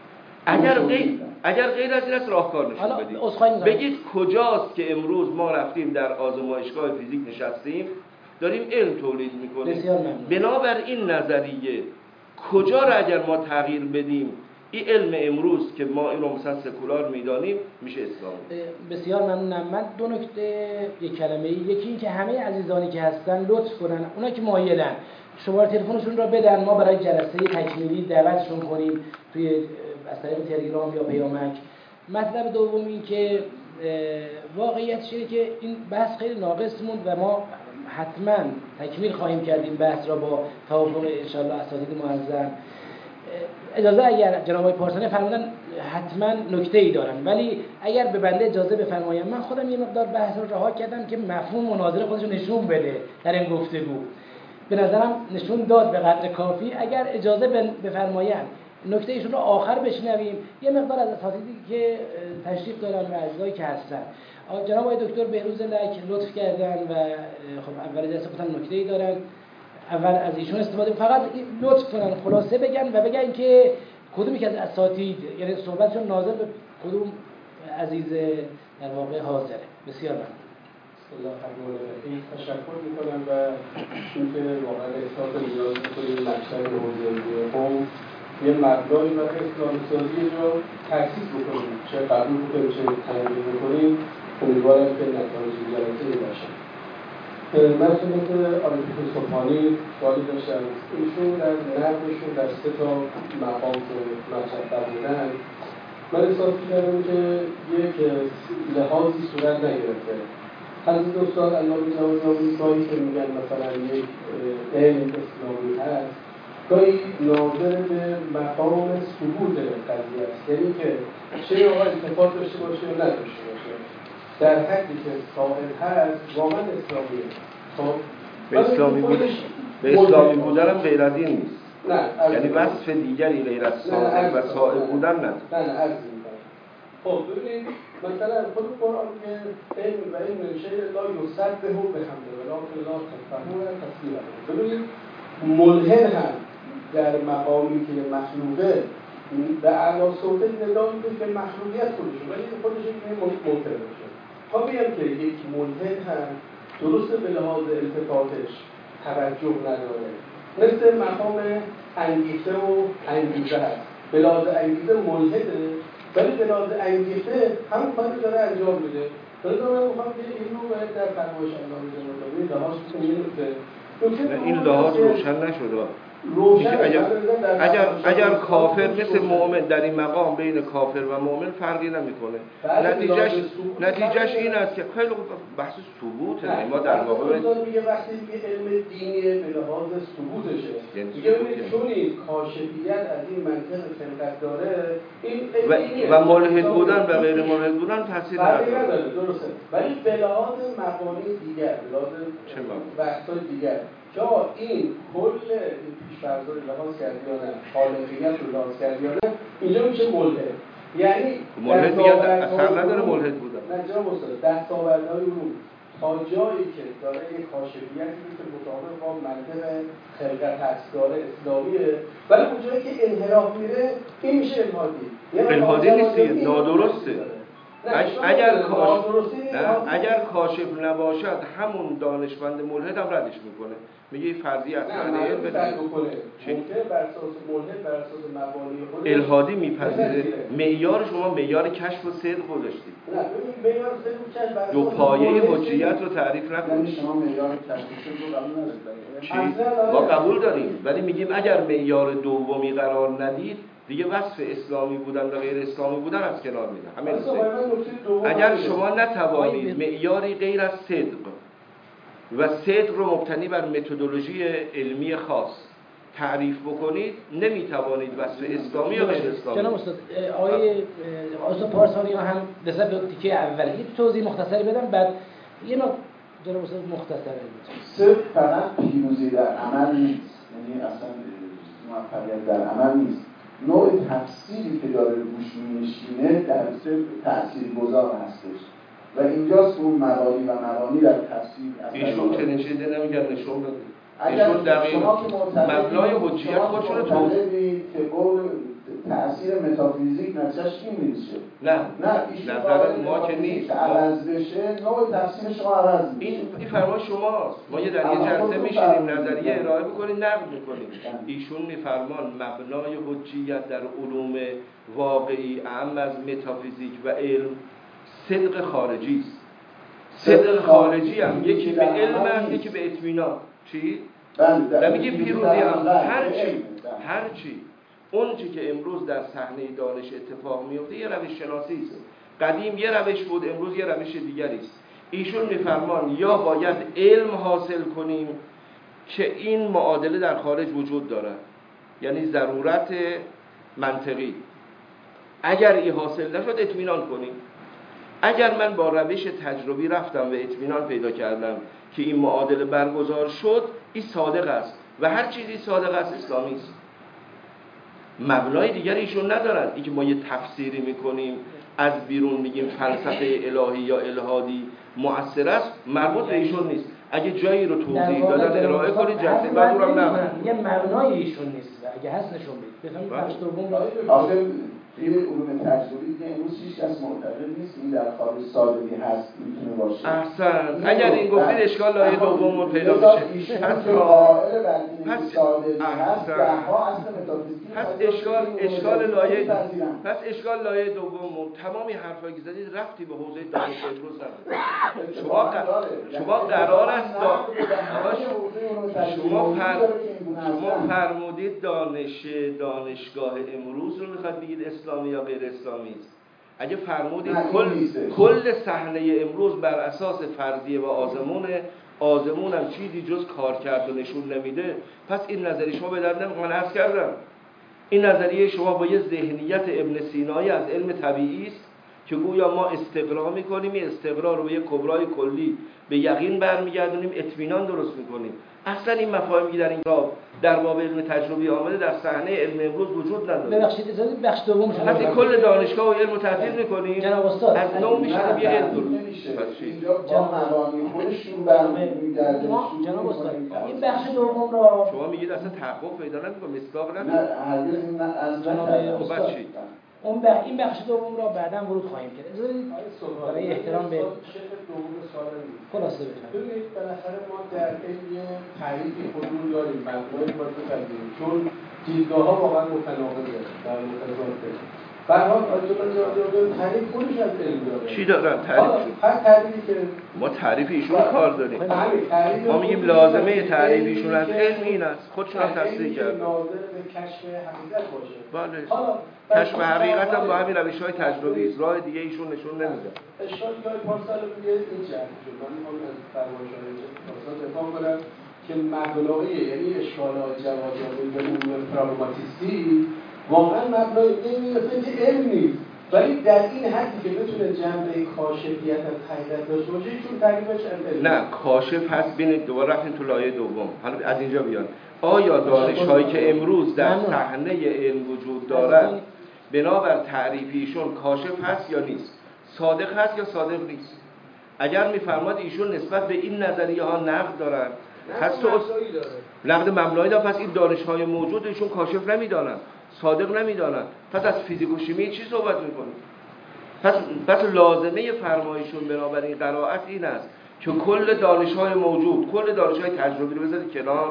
اگر غیر از این است راهکار نشون بدید. بگید کجاست که امروز ما رفتیم در آزمایشگاه فیزیک نشستیم داریم علم تولید میکنیم. بنابر این نظریه کجا را اگر ما تغییر بدیم این علم امروز که ما اینو مثلا سکولار میدانیم میشه اسلامی. بسیار ممنونم. من دو نکته یک کلمه، یکی این که همه عزیزانی که هستن لطف کنن اونا که مایلن شماره تلفنشون را بدن، ما برای جلسه تکمیلی دعوتشون کنیم توی از طریق تلگرام یا پیامک. مطلب دوم این که واقعیتش اینه که این بحث خیلی ناقص موند و ما حتما تکمیل خواهیم کرد این بحث را با توافق انشاءالله اساتید معظم. اجازه اگر جناب آقای پارسانی فرمودن حتما نکته‌ای دارن، ولی اگر به بنده اجازه بفرمایید من خودم یه مقدار بحث رو رها کردم که مفهوم مناظره خودش رو نشون بده در این گفتگو. به نظرم نشون داد به قدر کافی. اگر اجازه بفرمایید نکته ایشون رو آخر بشنویم، یه مقدار از اساتیدی که تشریف دارن و عزیزایی که هستن. جناب آقای دکتر بهروز لک لطف کردن و خب اول جلسه گفتن نکته‌ای دارن، اول از ایشون استفاده فقط لطف کنن خلاصه بگن و بگن که کدومی که از اساتید یعنی صحبتشون ناظر به کدوم عزیز در واقع حاضره. بسیار ممنون. بسم الله الرحمن الرحیم. تشکر میکنم و چونکه واقعا احساس نیاز میکنیم مکتب حوزه‌ای قم یه مبدایی برای اسلامی سازی رو تأسیس بکنیم، چه قبول بکنیم چه تنظیم بکنیم، امیدوارم که نتایج جلسه باشه. من خدمت آقای دکتر صبحانی سوالی داشتم. ایشون در نقدشون در 3 تا مقام که مطرح فرمودن من احساس کردم که یک لحاظی صورت نگرفته. حضرت استاد علامه نوروزی که میگن مثلا یک علم اسلامی هست گاهی ناظر به مقام ثبوت قضیه است، یعنی که چه آقا اتفاق داشته باشه یا نداشته باشه در حدی که صاحب هست واقعا اسلامیه. خب به اسلامی بودش به اسلامی بودن هم غیر از این نیست. نه یعنی وصف دیگری غیر از صادق و صائب بودن نداره. نه عرض می‌کنم. خب ببینید مثلا خود قرآن که این و این شیء لا یصدق بحمد ولکن لا تفهمون تفسیر. ببینید ملحد هم در مقامی که مخلوقه به اعلی صوت ندا میده که مخلوقیت خودشه ولی خودش که منکر باشه. تا بگم که یک ملحد هم درسته به لحاظ التفاتش توجه نداره، مثل مقام انگیزه و انگیزه هست. به لحاظ انگیزه ملحده ولی به لحاظ انگیزه هم کاری داره انجام میده. لذا من میخوام که این رو باید در فرمایش الله می‌ذارم لحاظ کنیم. این لحاظ روشن نشده. اگر کافر مثل مؤمن در این مقام بین کافر و مؤمن فرقی نمیکنه، نتیجهش این است که خیلی بحث ثبوته. ما در واقع میگه وقتی میگه علم دینیه به لحاظ ثبوتشه، میگه چون این کاشفیت از این منطق خلقت داره این و ملحد بودن و غیر ملحد بودن تاثیر نداره. درسته، ولی به لحاظ مبانی دیگر، به لحاظ بحث‌های دیگر که این کل این پیش‌فرض‌ها رو لحاظ کردی یا نه، خالقیت رو لحاظ کردی یا نه، اینجا میشه ملحد. یعنی ملحد دیگه اثر نداره ملحد بودن. نه جناب استاد، دستاوردهای علوم تا جایی که داره یک کاشفیتی که مطابق با منطق خلقت هست داره اسلامیه، ولی اون جایی که انحراف میره این میشه الحادی. الحادی نیست، نادرسته. اگر کاشف نباشد همون دانشمند ملحد هم ردش میکنه، میگه فرضی اصلا نه بکنه ممکنه بر اساس ملحد بر اساس مبانی خودش الحادی میپذیره. معیار شما معیار کشف و صدق گذاشتید. نه ببین معیار صدق بر دو پایه حجیت رو تعریف نکنید. شما معیار کشف و صدق رو قبول ندارید. ما قبول داریم ولی میگیم اگر معیار دومی قرار ندید دیگه وصف اسلامی بودن و غیر اسلامی بودن از کنار میره. همین اگر شما نتوانید معیاری غیر از صدق و صدق رو مبتنی بر متدولوژی علمی خاص تعریف بکنید نمیتوانید وصف اسلامی یا غیر اسلامی. جناب استاد آقای پارسانی هم نسبت به تیکه اوله یه توضیح مختصری بدم بعد یه نوع جناب استاد مختصره. صدق فقط پیروزی در عمل نیست، یعنی اصلا موفقیت در عمل نیست. نوع تفسیری که داره روش می‌نشینه در تأثیرگذار هستش و اینجاست اون مبانی و مبانی در تفسیر ایشون چنین چیزی نمیگن نشون بده. اگر شما که مبنای حجیت خودشون رو توضیح که قول تأثیر متافیزیک نتیجهش این میشه. نه ایشون نظر ما که نیست. عوض بشه نوع تفسیر شما عوض میشه. این فرمان شماست. ما یه در یه جلسه میشینیم نظریه ارائه بکنیم نقد میکنیم. ایشون میفرمان مبنای حجیت در علوم واقعی اعم از متافیزیک و علم صدق خارجی است. صدق خارجی هم یکی به علم است یکی به اطمینان. چی؟ نمیگه پیروزی هم هرچی اون چی که امروز در صحنه دانش اتفاق میفته یه روش شناسی است. قدیم یه روش بود، امروز یه روش دیگری است. ایشون میفرمان یا باید علم حاصل کنیم که این معادله در خارج وجود دارد، یعنی ضرورت منطقی. اگر این حاصل نشد اطمینان کنیم. اگر من با روش تجربی رفتم و اطمینان پیدا کردم که این معادله برگزار شد، این صادق است و هر چیزی صادق است اسلامی است. مبنای دیگری ایشون ندارن. این که ما یه تفسیری میکنیم از بیرون میگیم فلسفه الهی یا الهادی مؤثر است، مربوط به ایشون نیست. اگه جایی رو توضیح دادن ارائه کنید جلسه بعد رو هم نه. یه مبنای ایشون نیست. اگه هست نشون بدید. بفهمید بخش دوم رو آخه این علوم تجربی که امروز هیچ کس معتقد نیست این در خارج صادقی هست میتونه باشه. احسن. اگر این گفتید اشکال لایه دوم رو پیدا میشه. پس قائل بر اینکه صادقی هست ده‌ها اصل متافیزیک پس اشکال لایه دوم تمامی حرفایی که زدید رفتی به حوزه دانش امروز نداره. شما قرار است شما فرمودید دانشگاه امروز رو میخواد بگید اسلامی یا غیر اسلامی است. اگه فرمودید کل صحنه امروز بر اساس فرضیه و آزمون هم چیزی جز کار کرد و نشون نمیده، پس این نظریه شما به درد نمیخوره. من عرض کردم این نظریه شما با یه ذهنیت ابن سینایی از علم طبیعی است که گویا ما استقرا میکنیم، این استقرا رو به یه کبرای کلی به یقین برمیگردونیم، اطمینان درست میکنیم. اصلا این مفاهیمی در این کتاب در باب علم تجربی آمده در صحنه علم امروز وجود نداره. ببخشید اجازه بخش دومش رو وقتی کل دانشگاه و علم تعطیل می‌کنیم جناب استاد از نو میشه یه علم نمیشه. اینجا با مبانی خودشون برمیگرده. جناب استاد این بخش دوم را شما میگید اصلا تحقق پیدا نمی‌کنه، مصداق نه نداره. هرگز این از جناب استاد این بخش دوم را بعداً ورود خواهیم کرد. اجازه بدید برای احترام به خلاصه بفرمایید. ببینید بالاخره ما در علم تعریفی خودمون داریم، مبنای باید بپذیریم، چون دیدگاه‌ها واقعا متناقضه در متضاده. به هر حال آیت الله جلالی تعریف خودش از علم داره. چی دارن تعریفشون؟ هر تعریفی که ما تعریف ایشون کار داریم. همین ما میگیم لازمه تعریف ایشون از علم این است. خودشون هم تصدیق کردن. ناظر به کشف حقیقت باشه. بله. حالا کشف حقیقت هم با همین روش‌های تجربی است. راه دیگه ایشون نشون نمیده. اشکال جای پارسال روی این جهت شد. من می‌خوام از فرمایش‌های پارسال دفاع کنم که مبنای یعنی اشکالات جواهر به علوم پراگماتیستی واقعا مبنای نمی‌رسه که علم نیست. ولی در این حدی که بتونه جنبه کاشفیت از حقیقت داشته باشه چون تعریفش علم نه کاشف هست. ببینید دوباره رفتیم تو لایه دوم. حالا از اینجا بیان. آیا دانش‌هایی که امروز در صحنه علم وجود دارند بنابر تعریفیشون کاشف هست یا نیست؟ صادق هست یا صادق نیست؟ اگر می‌فرماد ایشون نسبت به این نظریه ها نقد دارن، پس تو نقد مبنایی دارن، پس این دانش‌های موجود ایشون کاشف نمی‌دانن، صادق نمی‌دانن. پس از فیزیک و شیمی چی صحبت می‌کنیم؟ پس لازمه فرمایشون بنابراین قرائت این است که کل دانش‌های موجود، کل دانش‌های تجربی رو بذارید کنار.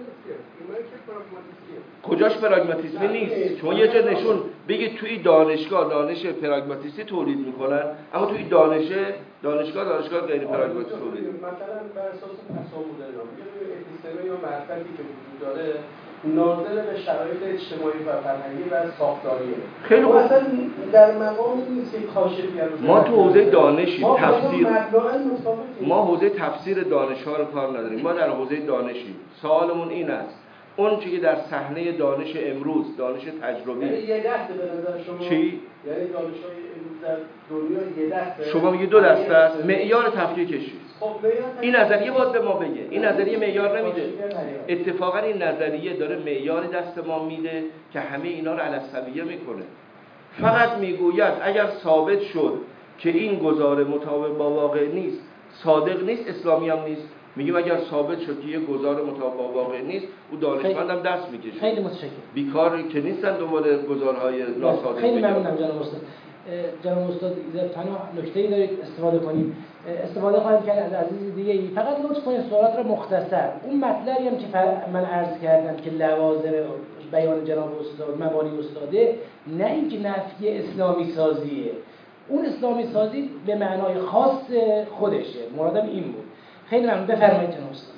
کجاش پراگماتیسمی نیست؟ شما یه جا نشون بگید توی دانشگاه دانش پراگماتیستی تولید میکنن، اما توی دانشگاه غیر پراگماتیستی تولید میکنن. مثلا بر اساس تصامیم یه اپیستمی یا معرفتی که وجود داره ناظر به شرایط اجتماعی و فرهنگی و ساختاریه. خیلی خوب. مثلا در مقام نیست که کاشفی ما تو حوزه دانشی تفسیر ما حوزه تفسیر دانش‌ها رو کار نداریم. ما در حوزه دانشی. سوالمون این است اون چیزی که در صحنه دانش امروز، دانش تجربی، یعنی یه دسته به نظر شما چی؟ یعنی دانش‌های امروز در دنیا یه دسته. شما میگی دو دسته است. معیار تفکیک چیست؟ خب این نظریه باید به ما بگه. این نظریه معیار نمیده. اتفاقا این نظریه داره معیار دست ما میده که همه اینا رو علسویه میکنه. فقط میگوید اگر ثابت شد که این گزاره مطابق با واقع نیست، صادق نیست، اسلامی هم نیست. میگیم اگر ثابت شد که یه گزاره مطابق با واقع نیست، او دانشمندم دست میکشه. خیلی متشکرم. بیکار که نیستن دوباره گزارهای ناصادق. خیلی ممنونم جناب استاد. جناب استاد اذا تنها نکته‌ای دارید استفاده کنیم. استفاده خواهیم کرد از عزیز دیگه ای. فقط لطف کنید سوالات رو مختصر. اون مطلبی هم که من عرض کردم که لوازم بیان جناب استاد مبانی استاده، نه اینکه نفی اسلامی سازیه. اون اسلامی سازی به معنای خاص خودشه. مرادم این بود. خیلی ممنون. بفرمایید جناب استاد.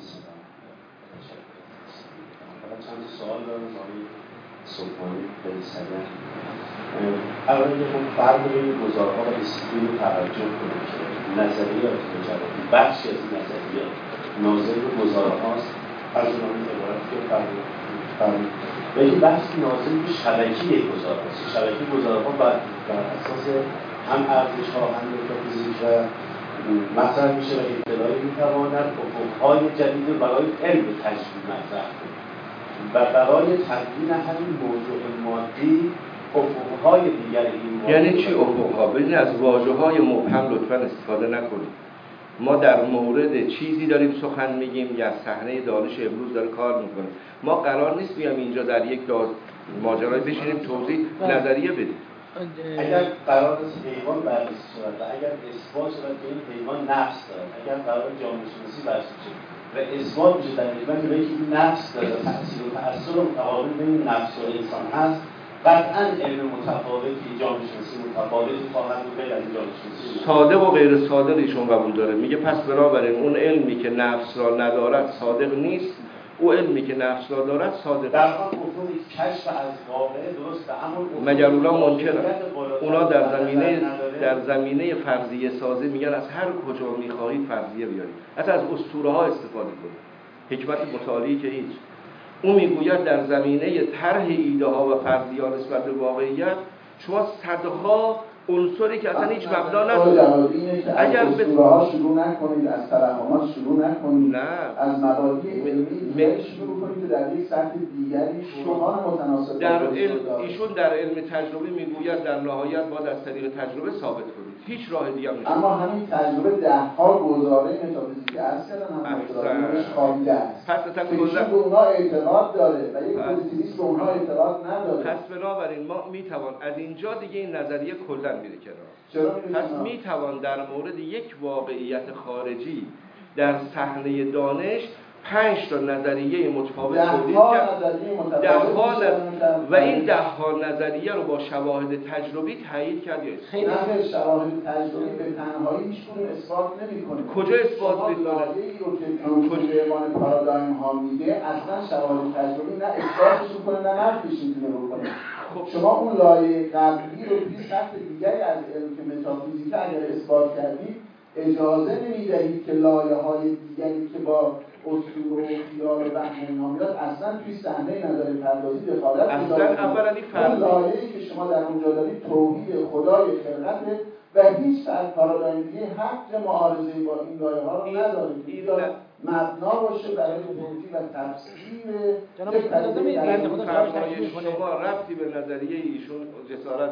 چند سوال دارم آقای سلطانی خیلی سریع. اولا که خب فرق بین گزارها و دیسیپلین رو توجه کنیم که نظریات جوابی بخشی از این نظریات ناظر به گزارهاست، از اونها عبارت که فرق و این بحث ناظر به شبکه گزارهاست. شبکه گزارها بر اساس هم ارزش‌ها هم متافیزیک و مطرح میشه و اطلاعی میتواند افق‌های جدید برای علم تجربی مطرح کنه و برای تبیین همین موضوع مادی افق‌های دیگر این موضوع. یعنی چی افق‌ها؟ ببینید از واژه‌های مبهم لطفاً استفاده نکنید. ما در مورد چیزی داریم سخن میگیم یا صحنه دانش امروز داره کار میکنه. ما قرار نیست بیام اینجا در یک ماجرای بشینیم توضیح نظریه بدیم. اگر قرار است حیوان بررسی شود و اگر اثبات شود که این حیوان نفس دارد، اگر قرار جامعه شناسی بررسی شود و اثبات میشه در حیوان که این نفس داره، تأثیر و تأثیر متقابل بین نفس و انسان هست، قطعاً علم متفاوتی، جامعه شناسی متفاوتی خواهند بود غیر از جامعه شناسی. صادق و غیر صادق ایشون قبول داره. میگه پس بنابراین اون علمی که نفس را ندارد صادق نیست، او علمی که نفس را دارد صادق. در واقع گفتم کشف از واقعه درسته، اما مگر اونا منکرن؟ اونا در زمینه فرضیه سازی میگن از هر کجا میخواهید فرضیه بیارید. اصلا از اسطوره ها استفاده کنید. حکمت مطالعی که هیچ. او میگوید در زمینه طرح ایده ها و فرضیه ها نسبت به واقعیت شما صدها عنصری که اصلا هیچ مبنا نداره. نداره. اینه که اگر به اسطوره‌ها شروع نکنید، از توهمات شروع نکنید، از مبادی علمی شروع کنید که در یک سطح دیگری شما متناسب در ایشون در علم تجربه میگوید در نهایت باید از طریق تجربه ثابت کنید، هیچ راه دیگه نمیشه. اما همین تجربه ده‌ها گزاره متافیزیکی عرض کردن هم متدارش خوابیده است. پس اصلا کلا به اونها اعتقاد داره و یک پوزیتیویست به اونها اعتقاد نداره. پس بنابراین ما میتوان از اینجا دیگه این نظریه کلا میره کنار. پس میتوان در مورد یک واقعیت خارجی در صحنه دانش 5 تا نظریه متفاوت تولید کرد، و این 10 نظریه رو با شواهد تجربی تایید کرد. خیلی شواهد تجربی به تنهایی هیچ کدوم اثبات نمی‌کنه. کجا اثبات می‌کنه؟ کجا ایمان پارادایم ها میگه اصلا شواهد تجربی نه اثباتش می‌کنه نه نفیش می‌تونه بکنه. شما اون لایه قبلی رو توی سطح دیگری از علم که متافیزیک اگر اثبات کردید اجازه نمی‌دهید که لایه‌های دیگری که با اسطوره و خیال و وهم اینا میاد اصلا توی صحنه نظر پردازی دخالت اصلا اولا این فرض لایه‌ای که شما در اونجا دارید توحید خدای خلقته و هیچ پارادایم دیگه حق معارضه با این لایه‌ها رو ندارید. اینجا مبنا باشه برای توضیح و تفسیر یک فرمایش شما ربطی به نظریه ایشون جسارت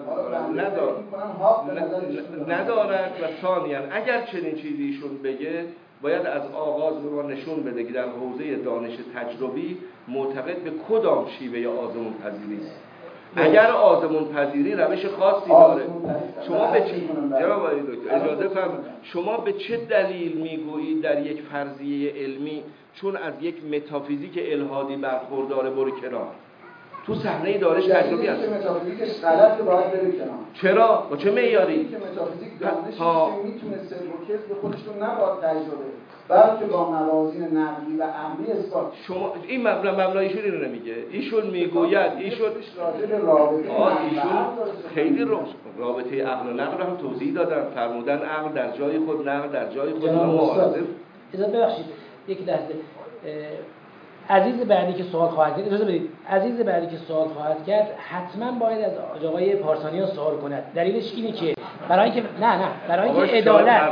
ندارد و ثانیاً اگر چنین چیزی ایشون بگه باید از آغاز به ما نشون بده که در حوزه دانش تجربی معتقد به کدام شیوه آزمون پذیری است. اگر آزمون پذیری روش خاصی داره، شما به چه جناب آقای دکتر اجازه فرمایید، شما به چه دلیل میگویید در یک فرضیه علمی چون از یک متافیزیک الهادی برخورداره برو کنار؟ تو صحنه دانش تجربی هست. متافیزیکش غلطه باید بره کنار. چرا؟ با چه معیاری؟ که متافیزیک دانشی که میتونه صدق و کذب به خودش رو نباید تجربه، بلکه با موازین نقلی و عقلی اثبات. شما این مبنای ایشون اینو نمیگه. ایشون میگوید ایشون خیلی رابطه عقل و نقل هم توضیح دادن، فرمودن عقل در جای خود، نقل در جای خود. اجازه ببخشید یک لحظه. عزیز بعدی که سوال خواهد کرد، اجازه بدید، عزیز بعدی که سوال خواهد کرد حتما باید از آقای پارسانیان سوال کند. دلیلش اینه که برای اینکه برای اینکه عدالت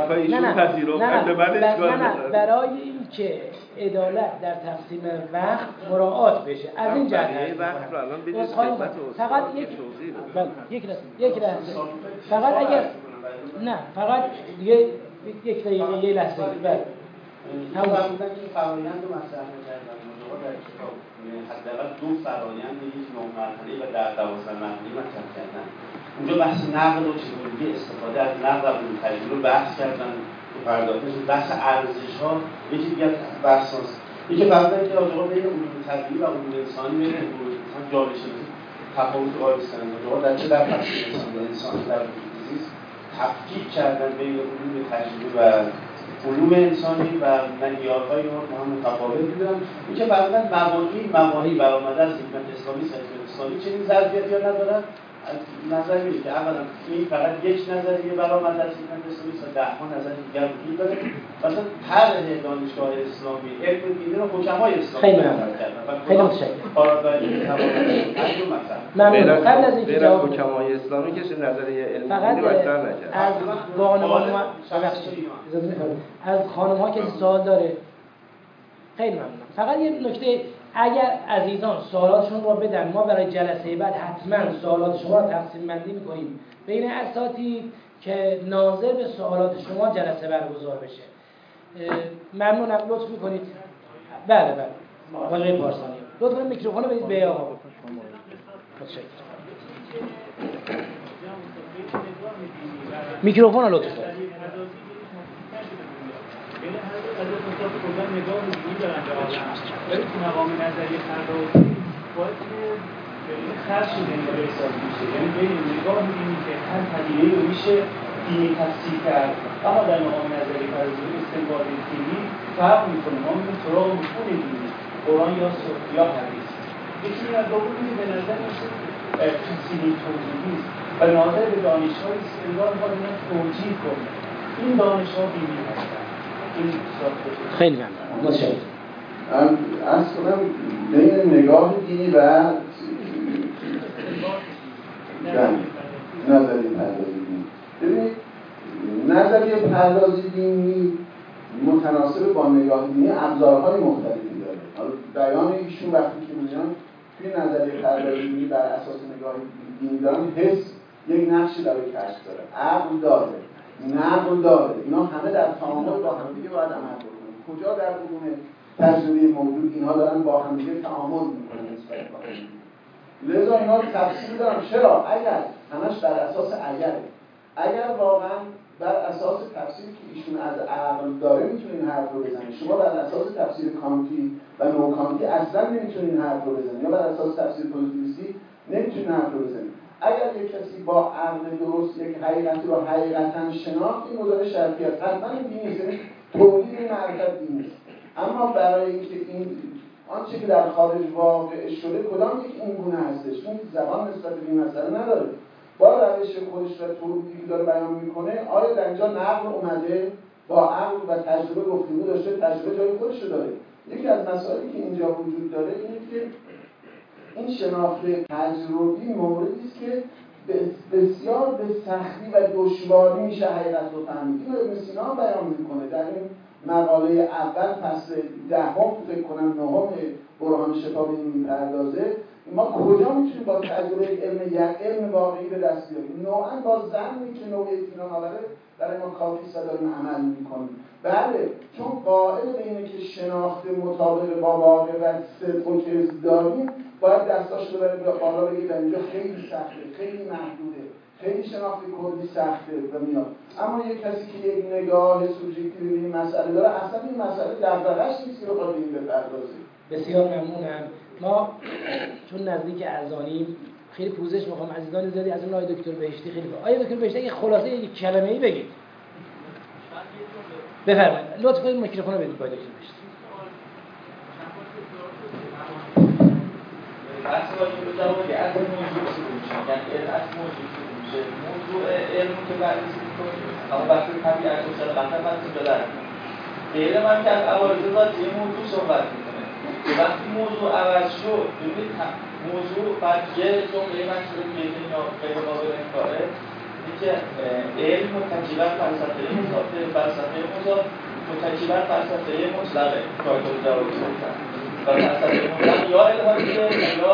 برای اینکه عدالت در تقسیم وقت مراعات بشه. از این جهت فقط یک لحظه فقط اگر فقط یک دقیقه یه لحظه همون بودن که فرایند رو مطرح کردن مجاور در کتاب حداقل 2 فرایند یک 9 مرحله و در 12 مرحله مطرح کردن. اونجا بحث نقد و چگونگی استفاده از نقد و علوم تجربی رو بحث کردن که پرداختش بحث ارزش‌ها یکی دیگه بحث هست. یکی فرضاً که آقا بین علوم طبیعی و علوم انسانی بین علوم جانشینی تفاوت قائل کردن. آقا در چه در فلسفه انسان در فیزیک تفکیک کردن بین علوم تجربی و علوم انسانی و معیارهای اونها متفاوت بودن. اینکه فرضاً مبانی برآمده از حکمت اسلامی سیاست اسلامی چنین ظرفیتی ها ندارن. از نظر میره که اولا این فقط یک نظریه برآمده از حکمت اسلامی است و 10 نظر دیگر وجود داره. مثلا طرح دانشگاه اسلامی علم دینی رو حکمای اسلامی مطرح کردن. خیلی متشکرم. پارادایم ممنون. قبل از اینکه جواب حکمای اسلامی که نظریه علمی فقط مطرح نکرد. از بانوان از خانم ها که سوال داره خیلی ممنونم. فقط یه نکته، اگر عزیزان سوالاتشون رو بدن ما برای جلسه بعد حتما سوالات شما رو تقسیم بندی می‌کنیم بین اساتید که ناظر به سوالات شما جلسه برگزار بشه. ممنونم. لطف می‌کنید. بله آقای پارسانی لطفاً میکروفون رو بدید به آقا. متشکرم. میکروفون رو لطفاً. از اصطلاح کلا نگاه دینی دارن به عالم ولی تو مقام نظریه پردازی باید که خرج شده این داره حساب میشه، یعنی بین نگاه دینی که هر پدیده‌ای رو میشه دینی تفسیر کرد، اما در مقام نظریه پردازی استنباط دینی فرق میکنه. ما میگیم سراغ مفهوم دینی قرآن یا حدیث. یکی از دومی به نظر میشه تفسیری توجیهی است و ناظر به دانش‌های استنباط می‌خواد اینا توجیه کنه. این دانش‌ها دینی هستن. خیلی ممنون. متشکرم. اصلا بین نگاه دینی و نظریه پردازی ببینید نظریه پردازی دینی متناسب با نگاه دینی ابزارهای مختلفی داره. حالا بیان ایشون وقتی که میگن توی نظریه پردازی دینی بر اساس نگاه دینی دارن، حس یک نقشی برای کشف داره، عقل داره، نقل داره، اینا همه در تعامل با هم دیگه باید عمل بکنن. کجا در علوم تجربی موجود اینها دارن با هم دیگه تعامل میکنن نسبت به هم. لذا اینا تفسیر دارن. چرا؟ اگر همش بر اساس اگر واقعا بر اساس تفسیری که ایشون از عقل داره میتونین حرف رو بزنید، شما بر اساس تفسیر کانتی و نوکانتی اصلا نمیتونین حرف رو بزنید، یا بر اساس تفسیر پوزیتیویستی نمیتونین حرف رو بزنید. اگر یک کسی با عقل درست یک حقیقتی رو حقیقتا شناخت، این مدل شرطی است، حتما این دین نیست، تولید معرفت دین نیست. اما برای اینکه این آنچه که در خارج واقع شده کدام یک این گونه هستش، این زبان نسبت به این مسئله نداره، با روش خودش و تولیدی که داره بیان میکنه. آیا در اینجا نقل اومده با عقل و تجربه گفتگو داشته، تجربه جای خودش رو داره. یکی از مسائلی که اینجا وجود داره اینه که این شناخت تجربی موردی است که بسیار به سختی و دشواری میشه حقیقت رو فهمید. اینو ابن سینا بیان میکنه در این مقاله اول فصل 10 فکر کنم 9 برهان شفا به این میپردازه. ما کجا میتونیم با تجربه علم واقعی به دست بیاریم؟ نوعا با ظنی که نوع اطمینان آوره برای ما کافی است و داریم عمل میکنیم. بله، چون قائل به اینه که شناخت مطابق با واقع و صدق و کذب داریم، باید دستاش رو ببریم بالا بگید اینجا خیلی سخته، خیلی محدوده، خیلی شناخت کلی سخته و میاد. اما یک کسی که یک نگاه سوبژکتیو به این مسئله داره، اصلا این مسئله دغدغه‌اش نیست که بخواد به این بپردازه. بسیار ممنونم. ما چون نزدیک اذانیم خیلی پوزش می‌خوام عزیزان زیادی از اون آقای دکتر بهشتی خیلی آقای دکتر بهشتی اگه خلاصه یک کلمه‌ای بگید. بفرمایید. لطف کنید میکروفون رو بدید آقای دکتر بهشتی. بحث واجب جوابی از موضوع شروع میشه، یعنی علم از موضوع شروع میشه. موضوع علم که بررسی می‌کنیم اما وقتی طبیعت و خلقت هم اینجا در علم هم که از عوارض ذاتی موضوع صحبت می‌کنه. وقتی موضوع عوض شد، ببینید موضوع بعد یه جمله مشهور میگه یا غیر قابل انکاره، اینکه علم متکی بر فلسفه مضافه، فلسفه مضاف متکی بر فلسفه مطلقه. کارتون جوابی گفتن. و فلسفه مطلق یا الهادیه یا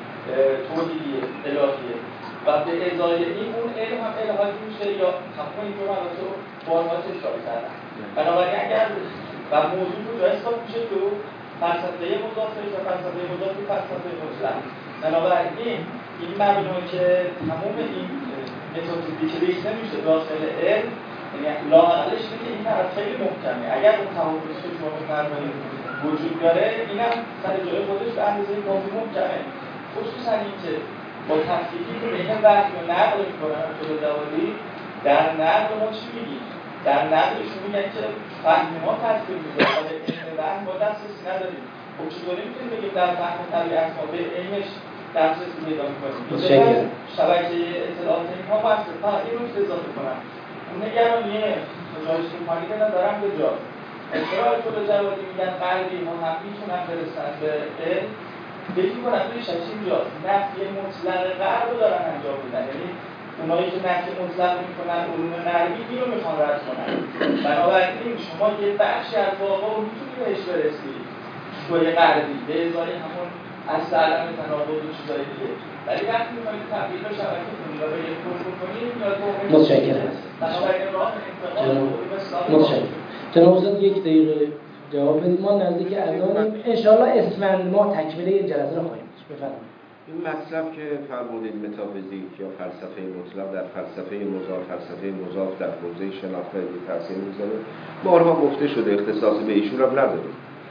توحیدیه، الهیه. و به ازای این اون علم هم الهادی میشه یا همون اینجور البته بارها تکرار کردن. بنابراین اگر و موضوع رو جای اثبات میشه تو فلسفه مضافه و فلسفه مضاف و فلسفه مطلق. بنابراین این مبنای که تمام این متافیزیک که ریخته میشه داخل علم، یعنی لااقلش اینه که این طرف خیلی محکمه. اگر اون تفاوتی که شما می‌فرمایید وجود داره، اینم سر جای خودش به اندازه کافی محکمه. خصوصا اینکه با تفکیکی که بین وحی و نقل می‌کنن خود جوادی، در نقل ما چی میگیم؟ در نقلشون میگن که فهم ما تاثیر می‌ذاره و به علم وحی ما دسترسی نداریم. خب چطوری می‌تونیم بگیم در فهم طبیعت ما به علمش دسترسی پیدا می‌کنیم؟ شبکه اطلاعات اینها واسه فقط این رو اضافه کنم. اون نگرانیه جایش می‌کنی که ندارم به جا. اصرار خود جوادی میگن قلبی ما هم میتونن برسن به علم. فکر می‌کنم توی شش اینجاست نفی مطلق غرب رو دارن انجام میدن. یعنی اونایی که نفی مطلق میکنن علوم غربی این رو میخوان رد کنن. بنابراین شما یه بخشی از واقع رو میتونی بهش برسی شوی غربی به ازای همون اصل علم تناقض و چیزای دیگه. ولی وقتی می‌خواید تبدیل به شبکه کنید و به یک کل بکنید یا متشکرم. بنابراین راه انتقال علوم اسلامی متشکرم. جناب استاد یک دقیقه جواب بدید. ما نزدیک اذانیم، انشالله اسفند ما تکمیل این جلسه رو خواهیم داشت. بفرمایید. این مطلب که فرمودید متافیزیک یا فلسفه مطلق در فلسفه مضاف در حوزه شناخت تاثیر می‌ذاره، بارها گفته شده، اختصاص به ایشون هم نداره.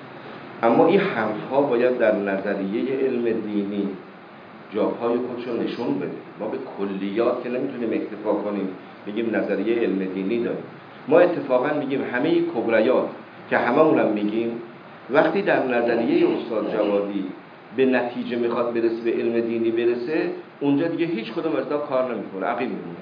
اما این حرف‌ها باید در نظریه علم دینی جاهای خودش رو نشون بده. ما به کلیات که نمیتونیم اکتفا کنیم بگیم نظریه علم دینی داریم. ما اتفاقا میگیم همه کبریات که هممون هم میگیم وقتی در نظریه استاد جوادی به نتیجه میخواد برسه، به علم دینی برسه، اونجا دیگه هیچ کدوم از اینا کار نمیکنه، عقیم میمونه.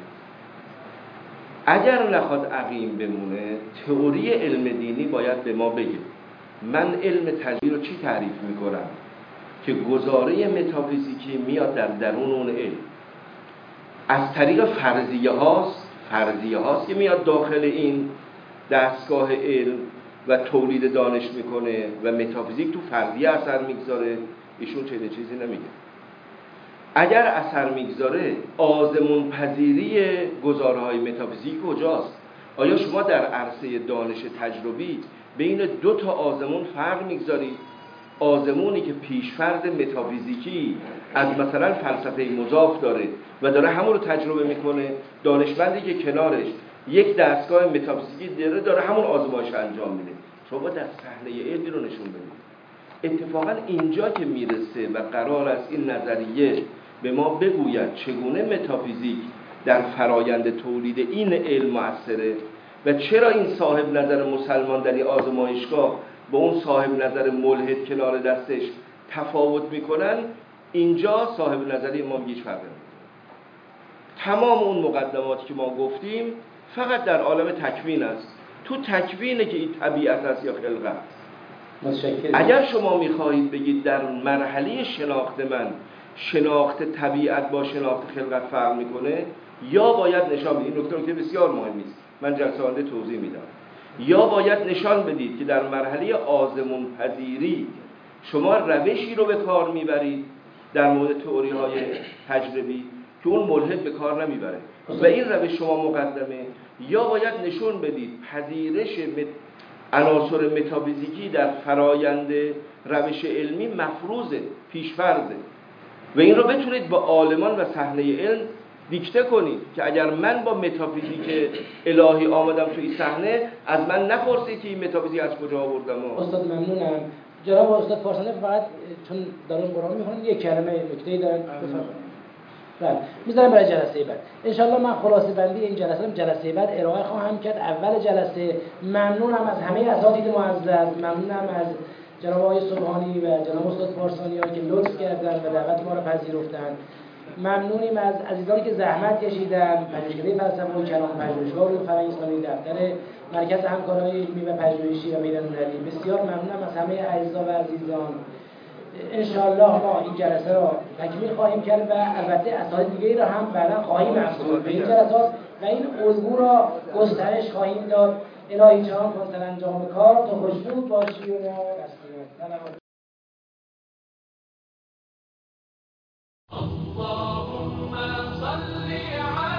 اگر نخواد عقیم بمونه، تئوری علم دینی باید به ما بگه من علم تجربی رو چی تعریف میکنم که گزاره متافیزیکی میاد در درون اون علم از طریق فرضیه هاست. فرضیه هاست که میاد داخل این دستگاه علم و تولید دانش میکنه و متافیزیک تو فرضیه اثر میگذاره. ایشون چنین چیزی نمیگه. اگر اثر میگذاره آزمون پذیری گزارهای متافیزیک کجاست؟ آیا شما در عرصه دانش تجربی بین دو تا آزمون فرق میگذارید؟ آزمونی که پیشفرض متافیزیکی از مثلا فلسفه مضاف داره و داره همون رو تجربه میکنه، دانشمندی که کنارش یک دستگاه متافیزیکی داره همون آزمایش انجام میده. شما در صحنه علمی رو نشون بدید. اتفاقا اینجا که میرسه و قرار است این نظریه به ما بگوید چگونه متافیزیک در فرایند تولید این علم مؤثره و چرا این صاحب نظر مسلمان در این آزمایشگاه با اون صاحب نظر ملحد کنار دستش تفاوت میکنن، اینجا صاحب نظری ما هیچ فرقی نمیکنه. تمام اون مقدماتی که ما گفتیم فقط در عالم تکوین است. تو تکوینه که این طبیعت است یا خلقت. اگر شما میخواهید بگید در مرحله شناخت من شناخت طبیعت با شناخت خلقت فرق میکنه، یا باید نشان بدید، این نکته بسیار مهمی است، من جلسه آینده توضیح میدم، یا باید نشان بدید که در مرحله آزمون پذیری شما روشی رو به کار میبرید در مورد تئوری های تجربی که اون ملحد به کار نمیبره و این روش شما مقدمه، یا باید نشون بدید پذیرش عناصر متافیزیکی در فرایند روش علمی مفروضه، پیشفرضه و این رو بتونید با عالمان و صحنه علم دیکته کنید که اگر من با متافیزیک الهی آمدم توی این صحنه از من نپرسید که این متافیزیک از کجا آوردم. استاد ممنونم. جناب استاد پارسانی فقط چون دارن قرآن میخونن یک کلمه نکته‌ای دارن بفرمایید. بله میذارم برای جلسه بعد. انشالله من خلاصه بندی این جلسه بعد ارائه خواهم کرد. اول جلسه ممنونم از همه اساتید معزز، ممنونم از جناب آقای سبحانی و جناب استاد پارسانیان که لطف کردن و دعوت ما را پذیرفتن. ممنونیم از عزیزانی که زحمت کشیدن، پژوهشکده فلسفه و کلام، پژوهشگاه علوم فرهنگی اسلامی، دفتر مرکز همکاری علمی و پژوهشی و بین‌المللی. بسیار ممنونم از همه اعضا و عزیزان. انشاءالله ما این جلسه را تکمیل خواهیم کرد و البته اساتید دیگه‌ای را هم بعدا خواهیم افزود به این جلسات و این الگو را گسترش خواهیم داد. الهی جهان کن سرانجام کار تو خوشنود باشی و اللهم صل على